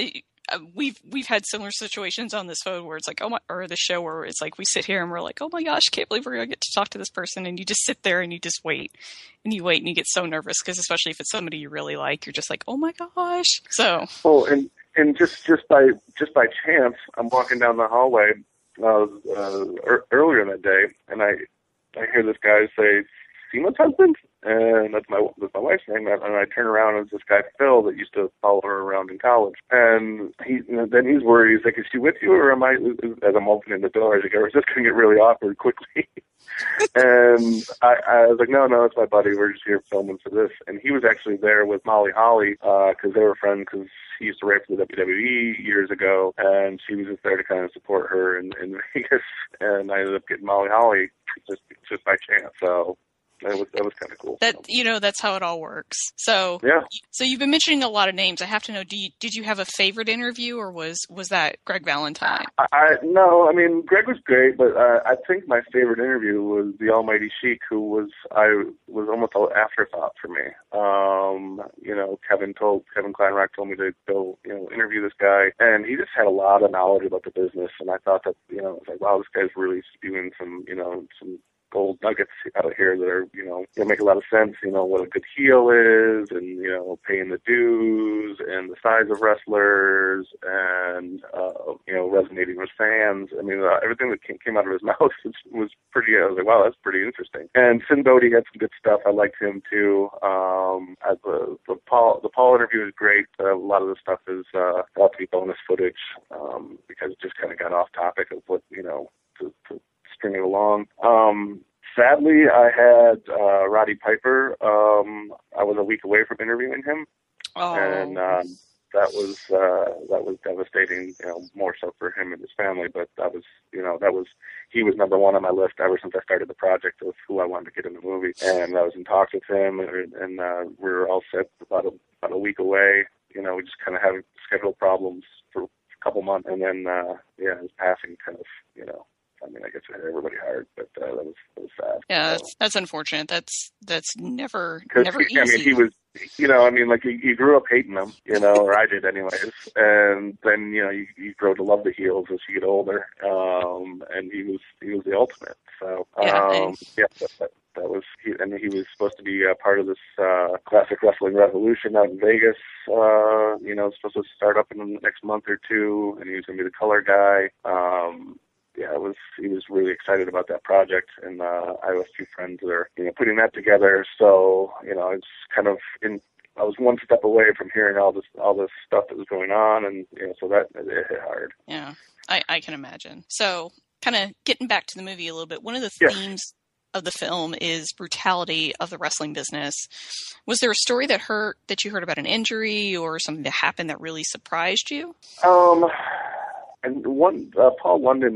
we've had similar situations on this phone where it's like, or the show where it's like we sit here and we're like, oh my gosh, can't believe we're gonna get to talk to this person, and you just sit there and you just wait and you get so nervous because especially if it's somebody you really like, you're just like, oh my gosh. So and just by chance, I'm walking down the hallway earlier in the day, and I hear this guy say, Seema's husband? And that's my wife's name. And I turn around and it's this guy, Phil, that used to follow her around in college. And then he's worried. He's like, is she with you or am I, as I'm opening the door, he's like, is this going to get really awkward quickly? And I was like, no, it's my buddy. We're just here filming for this. And he was actually there with Molly Holly because they were friends because he used to write for the WWE years ago. And she was just there to kind of support her in Vegas. And I ended up getting Molly Holly just by chance. So that was kind of cool. That's how it all works. So yeah. So you've been mentioning a lot of names. I have to know, did you have a favorite interview, or was that Greg Valentine? No, I mean Greg was great, but I think my favorite interview was the Almighty Sheik, who was almost an afterthought for me. Kevin Kleinrock told me to go interview this guy, and he just had a lot of knowledge about the business, and I thought that it was like, wow, this guy's really spewing some gold nuggets out of here that are, make a lot of sense, what a good heel is and, paying the dues and the size of wrestlers and, resonating with fans. I mean, everything that came out of his mouth was pretty, I was like, wow, that's pretty interesting. And Sin Bodhi had some good stuff. I liked him too. The Paul interview is great. A lot of the stuff is, got to be bonus footage, because it just kind of got off topic of what, to string it along. Sadly, I had Roddy Piper. I was a week away from interviewing him. Oh. And was devastating. More so for him and his family, but he was number one on my list ever since I started the project of who I wanted to get in the movie. And I was in talks with him, and we were all set about a week away. We just kind of had schedule problems for a couple months, and then his passing kind of I guess it hit everybody hard, but that was sad. Yeah, that's unfortunate. That's never easy. I mean, he was, you grew up hating them, or I did anyways, and then you grow to love the heels as you get older, and he was the ultimate. So that was, he was supposed to be part of this Classic Wrestling Revolution out in Vegas. It's supposed to start up in the next month or two, and he was going to be the color guy. He was really excited about that project, and I have a few friends that are putting that together. So it's kind of I was one step away from hearing all this stuff that was going on, and so that it hit hard. Yeah, I can imagine. So kind of getting back to the movie a little bit, one of the themes of the film is brutality of the wrestling business. Was there a story that you heard about an injury or something that happened that really surprised you? And one, Paul London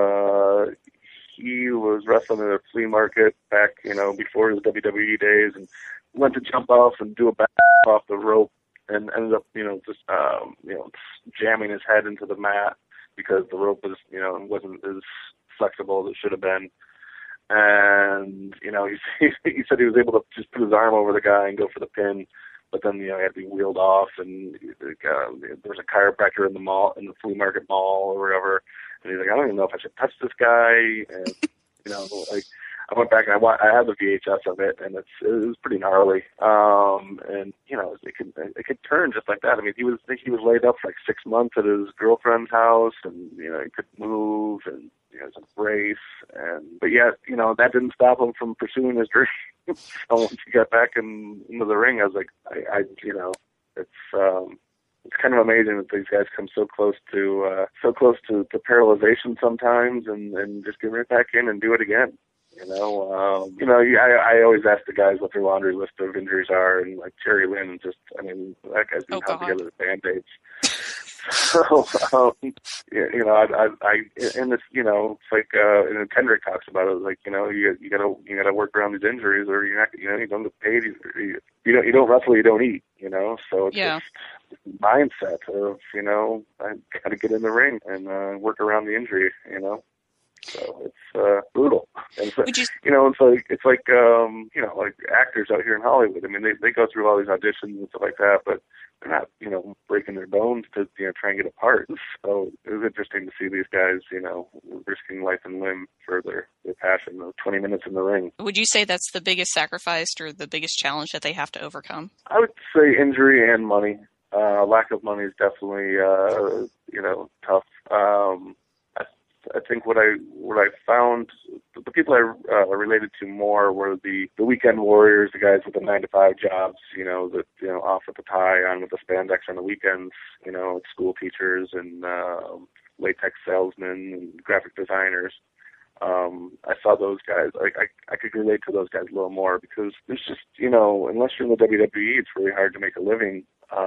he was wrestling at a flea market back, before his WWE days, and went to jump off and do a back off the rope, and ended up, just jamming his head into the mat because the rope was, wasn't as flexible as it should have been. And, he said he was able to just put his arm over the guy and go for the pin. But then, he had to be wheeled off, and there was a chiropractor in the flea market mall or whatever. And he's like, I don't even know if I should touch this guy. And, I went back and I had the VHS of it, and it was pretty gnarly. And, it could turn just like that. I mean, he was laid up for like 6 months at his girlfriend's house, and, he couldn't move, and, he was in a brace. But yet, that didn't stop him from pursuing his dream. So once he got back into the ring, I was like, it's kind of amazing that these guys come so close to paralyzation sometimes, and just get right back in and do it again. I always ask the guys what their laundry list of injuries are, and like Jerry Lynn, that guy's been held together with Band-Aids. So, and this, it's like, and Kendrick talks about it, like, you gotta work around these injuries, or you're not, you don't get paid. You don't wrestle, you don't eat, so it's just mindset of, I gotta get in the ring and, work around the injury, So it's brutal. And so, it's like like actors out here in Hollywood. I mean, they go through all these auditions and stuff like that, but they're not, breaking their bones to, try and get a part. So it was interesting to see these guys, risking life and limb for their passion of 20 minutes in the ring. Would you say that's the biggest sacrifice or the biggest challenge that they have to overcome? I would say injury and money. Lack of money is definitely, tough. I think what I found, the people I related to more were the weekend warriors, the guys with the 9-to-5 jobs, that off with the tie, on with the spandex on the weekends, school teachers and latex salesmen and graphic designers. I saw those guys. I could relate to those guys a little more, because there's just, unless you're in the WWE, it's really hard to make a living.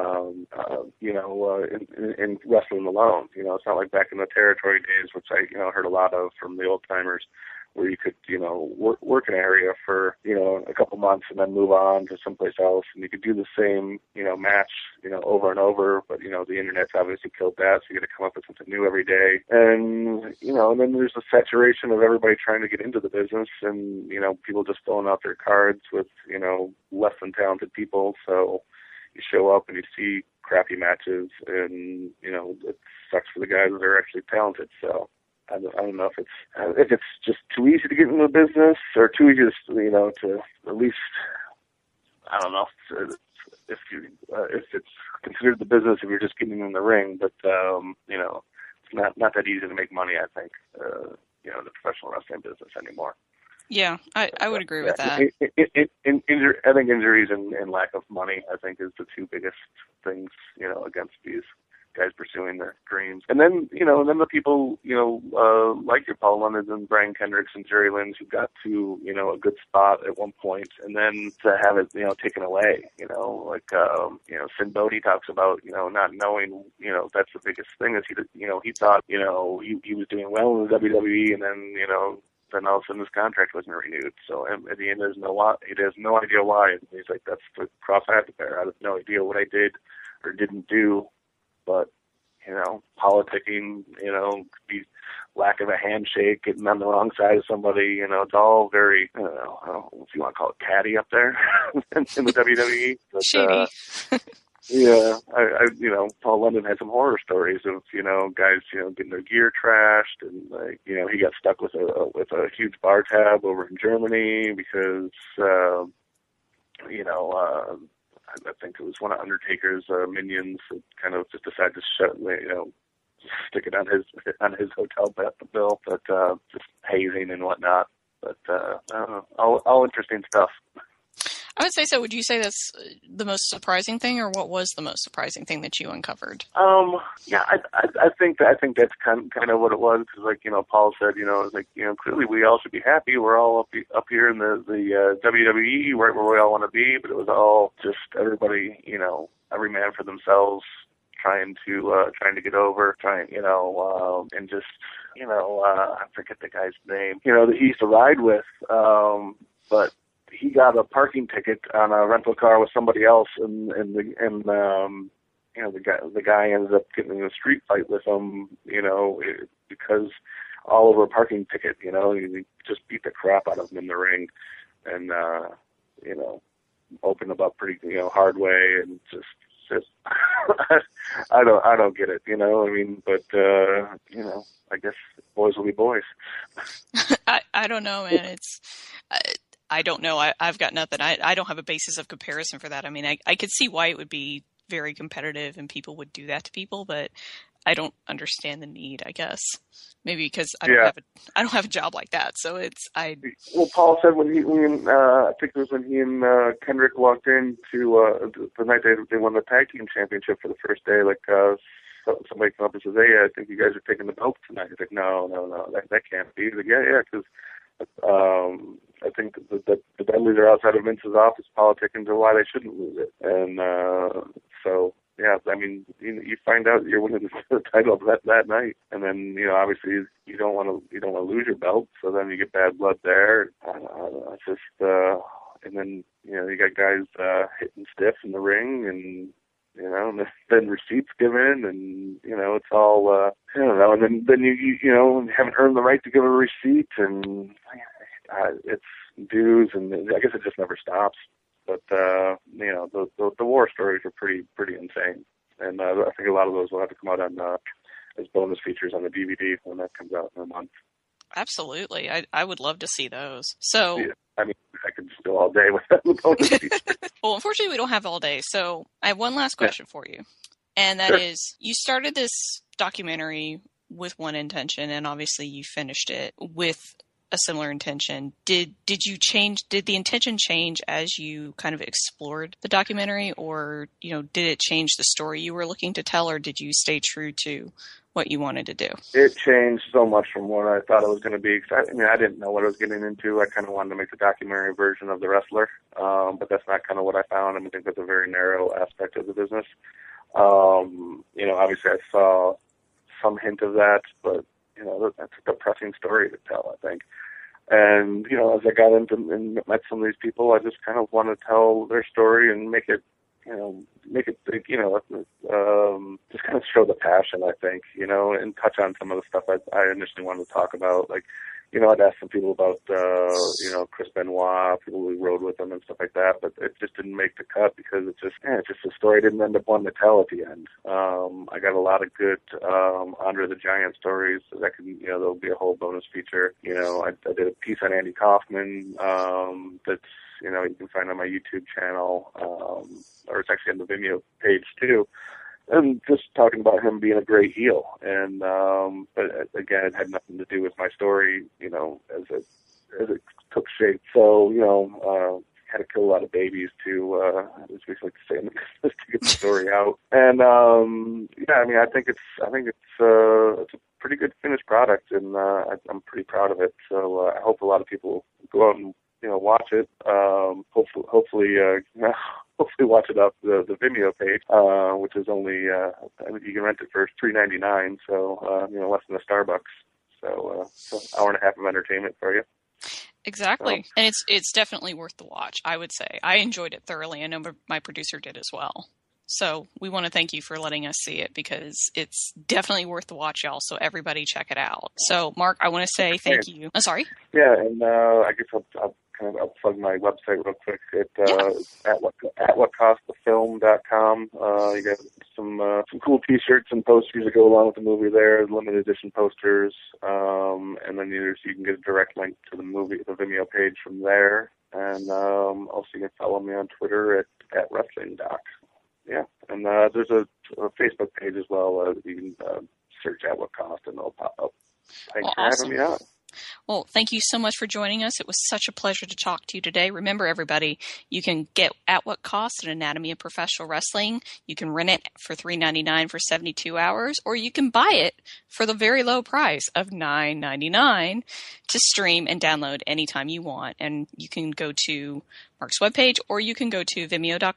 In wrestling alone. It's not like back in the territory days, which I, heard a lot of from the old timers, where you could, work an area for, a couple months and then move on to someplace else, and you could do the same, match, over and over. But, the internet's obviously killed that, so you got to come up with something new every day. And, and then there's the saturation of everybody trying to get into the business, and, people just filling out their cards with, less than talented people. So you show up and you see crappy matches, and, it sucks for the guys that are actually talented. So I don't know if it's just too easy to get into the business, or too easy to, to at least, I don't know if it's considered the business if you're just getting in the ring, but, it's not that easy to make money, I think, the professional wrestling business anymore. Yeah, I would agree with that. I think injuries and lack of money, I think, is the two biggest things, against these guys pursuing their dreams. And then, then the people, like your Paul Londons and Brian Kendricks and Jerry Lynn's who got to, a good spot at one point, and then to have it, taken away, Sin Bodhi talks about, not knowing, that's the biggest thing is he thought, he was doing well in the WWE, and then, then all of a sudden his contract wasn't renewed. So at the end, he has no idea why. And he's like, that's the cross I have to bear. I have no idea what I did or didn't do, but, politicking, could be lack of a handshake, getting on the wrong side of somebody, it's all very, I don't know if you want to call it catty up there in the WWE. But, shady. Yeah, Paul London had some horror stories of, guys, getting their gear trashed, and he got stuck with a huge bar tab over in Germany because, I think it was one of Undertaker's minions that kind of just decided to stick it on his hotel bill, but just hazing and whatnot. But I don't know, all interesting stuff. I would say so. Would you say that's the most surprising thing, or what was the most surprising thing that you uncovered? Yeah, I think that's kind of what it was, because Paul said, clearly we all should be happy. We're all up here in the WWE, right where we all want to be, but it was all just everybody, every man for themselves, trying to get over, and just, I forget the guy's name, that he used to ride with, but he got a parking ticket on a rental car with somebody else, and the guy ended up getting in a street fight with him, because all over a parking ticket, he just beat the crap out of him in the ring, and opened him up pretty, hard way, and just I don't get it, but I guess boys will be boys. I don't know, man. I don't know. I've got nothing. I don't have a basis of comparison for that. I mean, I could see why it would be very competitive and people would do that to people, but I don't understand the need, I guess. Maybe because I don't have a job like that. So Well, Paul said when I think it was when he and Kendrick walked into the night they won the tag team championship for the first day, somebody came up and says, "Hey, I think you guys are taking the belt tonight." He's like, "No, that can't be." He's like, "Yeah, because I think the Dudleys are outside of Vince's office politicking to why they shouldn't lose it." And so, yeah, I mean, you find out you're winning the title that night, and then obviously you don't want to lose your belt, so then you get bad blood there. I don't know, it's just and then you got guys hitting stiff in the ring, and and then receipts given, and it's all I don't know, and then you haven't earned the right to give a receipt, and it's dues, and I guess it just never stops. But the war stories are pretty insane, and I think a lot of those will have to come out on as bonus features on the DVD when that comes out in a month. Absolutely, I would love to see those. So yeah, I mean, I could just go all day with that bonus feature. Well, unfortunately, we don't have all day, so I have one last question for you, and that is: you started this documentary with one intention, and obviously you finished it with a similar intention. Did the intention change as you kind of explored the documentary, or did it change the story you were looking to tell, or did you stay true to what you wanted to do? It changed so much from what I thought it was going to be. I didn't know what I was getting into. I kind of wanted to make the documentary version of The Wrestler, but that's not kind of what I found. I think that's a very narrow aspect of the business. Obviously I saw some hint of that, but that's a depressing story to tell, I think. And, as I got into and met some of these people, I just kind of want to tell their story and make it just kind of show the passion, I think, and touch on some of the stuff I initially wanted to talk about. Like, I'd asked some people about, Chris Benoit, people who rode with him and stuff like that, but it just didn't make the cut because it's just the story didn't end up wanting to tell at the end. I got a lot of good Andre the Giant stories that could, there'll be a whole bonus feature. I did a piece on Andy Kaufman that's, you can find on my YouTube channel, or it's actually on the Vimeo page too. And just talking about him being a great heel. And, but again, it had nothing to do with my story, as it took shape. So, had to kill a lot of babies to, as we like to say, just to get the story out. And yeah, I mean, I think it's a pretty good finished product, and I'm pretty proud of it. So I hope a lot of people go out and watch it. Hopefully watch it off the Vimeo page, which is only you can rent it for $3.99, so less than a Starbucks. So an hour and a half of entertainment for you. Exactly. And it's definitely worth the watch, I would say. I enjoyed it thoroughly. I know my producer did as well. So we want to thank you for letting us see it, because it's definitely worth the watch, y'all. So everybody check it out. So, Mark, I want to say thank you. I'm sorry? Yeah, and I guess I'll plug my website real quick at whatcostthefilm.com. You got some cool T-shirts and posters that go along with the movie there, limited edition posters, and then you can get a direct link to the Vimeo page from there. And also you can follow me on Twitter at WrestlingDoc. Yeah, and there's a Facebook page as well. You can search At What Cost and it'll pop up. Thanks for having me on. Well, thank you so much for joining us. It was such a pleasure to talk to you today. Remember, everybody, you can get At What Cost, an Anatomy of Professional Wrestling. You can rent it for $3.99 for 72 hours, or you can buy it for the very low price of $9.99 to stream and download anytime you want. And you can go to Mark's webpage, or you can go to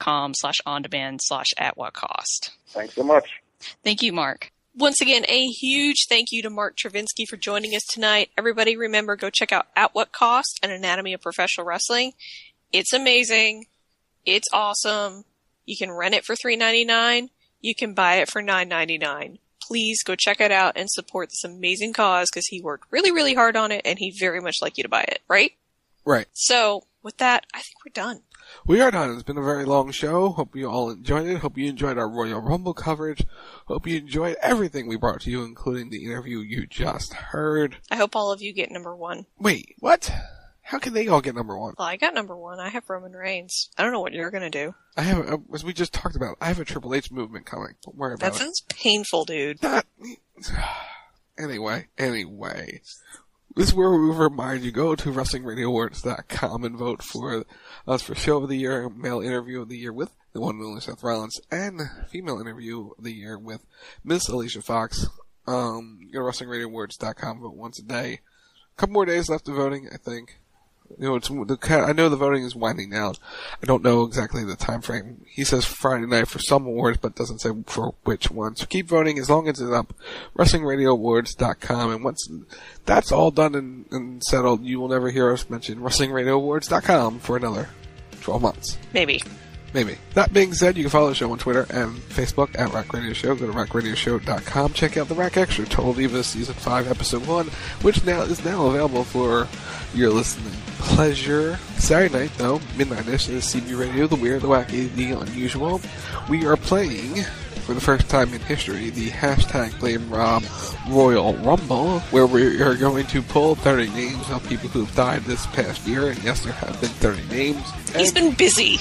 vimeo.com/ondemand/atwhatcost. Thanks so much. Thank you, Mark. Once again, a huge thank you to Mark Travinsky for joining us tonight. Everybody, remember, go check out At What Cost, an Anatomy of Professional Wrestling. It's amazing. It's awesome. You can rent it for $3.99. You can buy it for $9.99. Please go check it out and support this amazing cause, because he worked really, really hard on it, and he'd very much like you to buy it, right? Right. So, with that, I think we're done. We are done. It's been a very long show. Hope you all enjoyed it. Hope you enjoyed our Royal Rumble coverage. Hope you enjoyed everything we brought to you, including the interview you just heard. I hope all of you get number one. Wait, what? How can they all get number one? Well, I got number one. I have Roman Reigns. I don't know what you're going to do. I have, as we just talked about, I have a Triple H movement coming. Don't worry about it. That sounds painful, dude. Anyway. This is where we remind you, go to WrestlingRadioAwards.com and vote for us for Show of the Year, Male Interview of the Year with the one and only Seth Rollins, and Female Interview of the Year with Miss Alicia Fox. Go to WrestlingRadioAwards.com, vote once a day. A couple more days left of voting, I think. I know the voting is winding down. I don't know exactly the time frame. He says Friday night for some awards, but doesn't say for which one. So keep voting as long as it's up. WrestlingRadioAwards.com. And once that's all done and settled, you will never hear us mention WrestlingRadioAwards.com for another 12 months. Maybe. That being said, you can follow the show on Twitter and Facebook at Rack Radio Show. Go to rackradioshow.com. Check out the Rack Extra, Total Divas Season 5, Episode 1, which is now available for your listening pleasure. Saturday night, though, midnight-ish, is CB Radio, the weird, the wacky, the unusual. We are playing, for the first time in history, the hashtag Blame Rob Royal Rumble, where we are going to pull 30 names of people who have died this past year, and yes, there have been 30 names. He's been busy.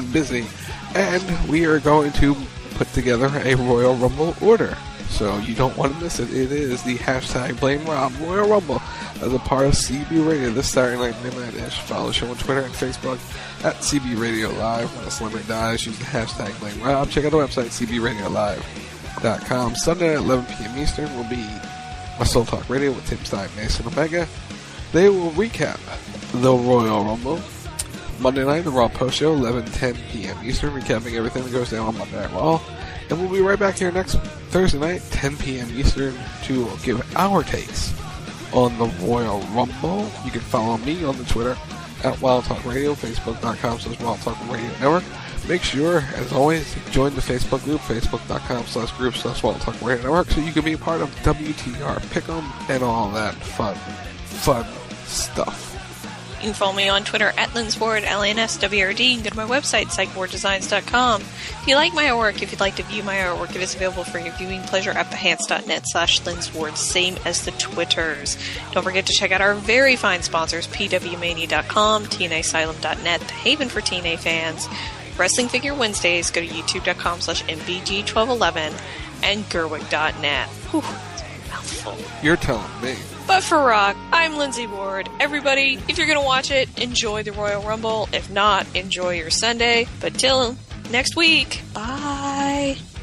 And we are going to put together a Royal Rumble order. So you don't want to miss it. It is the hashtag Blame Rob Royal Rumble as a part of CB Radio this Saturday night, midnight-ish. Follow the show on Twitter and Facebook at CB Radio Live. When a celebrity dies, use the hashtag Blame Rob. Check out the website, cbradiolive.com. Sunday at 11 p.m. Eastern will be Wrestle Talk Radio with Tim Stein, Mason Omega. They will recap the Royal Rumble. Monday night, the Raw Post Show, 11:10 p.m. Eastern, recapping everything that goes down on Monday Night Raw. And we'll be right back here next Thursday night, 10 p.m. Eastern, to give our takes on the Royal Rumble. You can follow me on the Twitter at Wild Talk Radio, Facebook.com/Wild Talk Radio Network. Make sure, as always, join the Facebook group, Facebook.com/group/Wild Talk Radio Network, so you can be a part of WTR Pick'em and all that fun stuff. You can follow me on Twitter at Linsward, LANSWRD. You can go to my website, psychwarddesigns.com. If you like my artwork, if you'd like to view my artwork, it is available for your viewing pleasure at behance.net/Linsward, same as the Twitters. Don't forget to check out our very fine sponsors, pwmania.com, TNAsylum.net, the haven for TNA fans, Wrestling Figure Wednesdays, go to youtube.com/MBG1211, and Gerwig.net. Whew, that's a mouthful. You're telling me. But for Rock, I'm Lindsay Ward. Everybody, if you're going to watch it, enjoy the Royal Rumble. If not, enjoy your Sunday. But till next week, bye.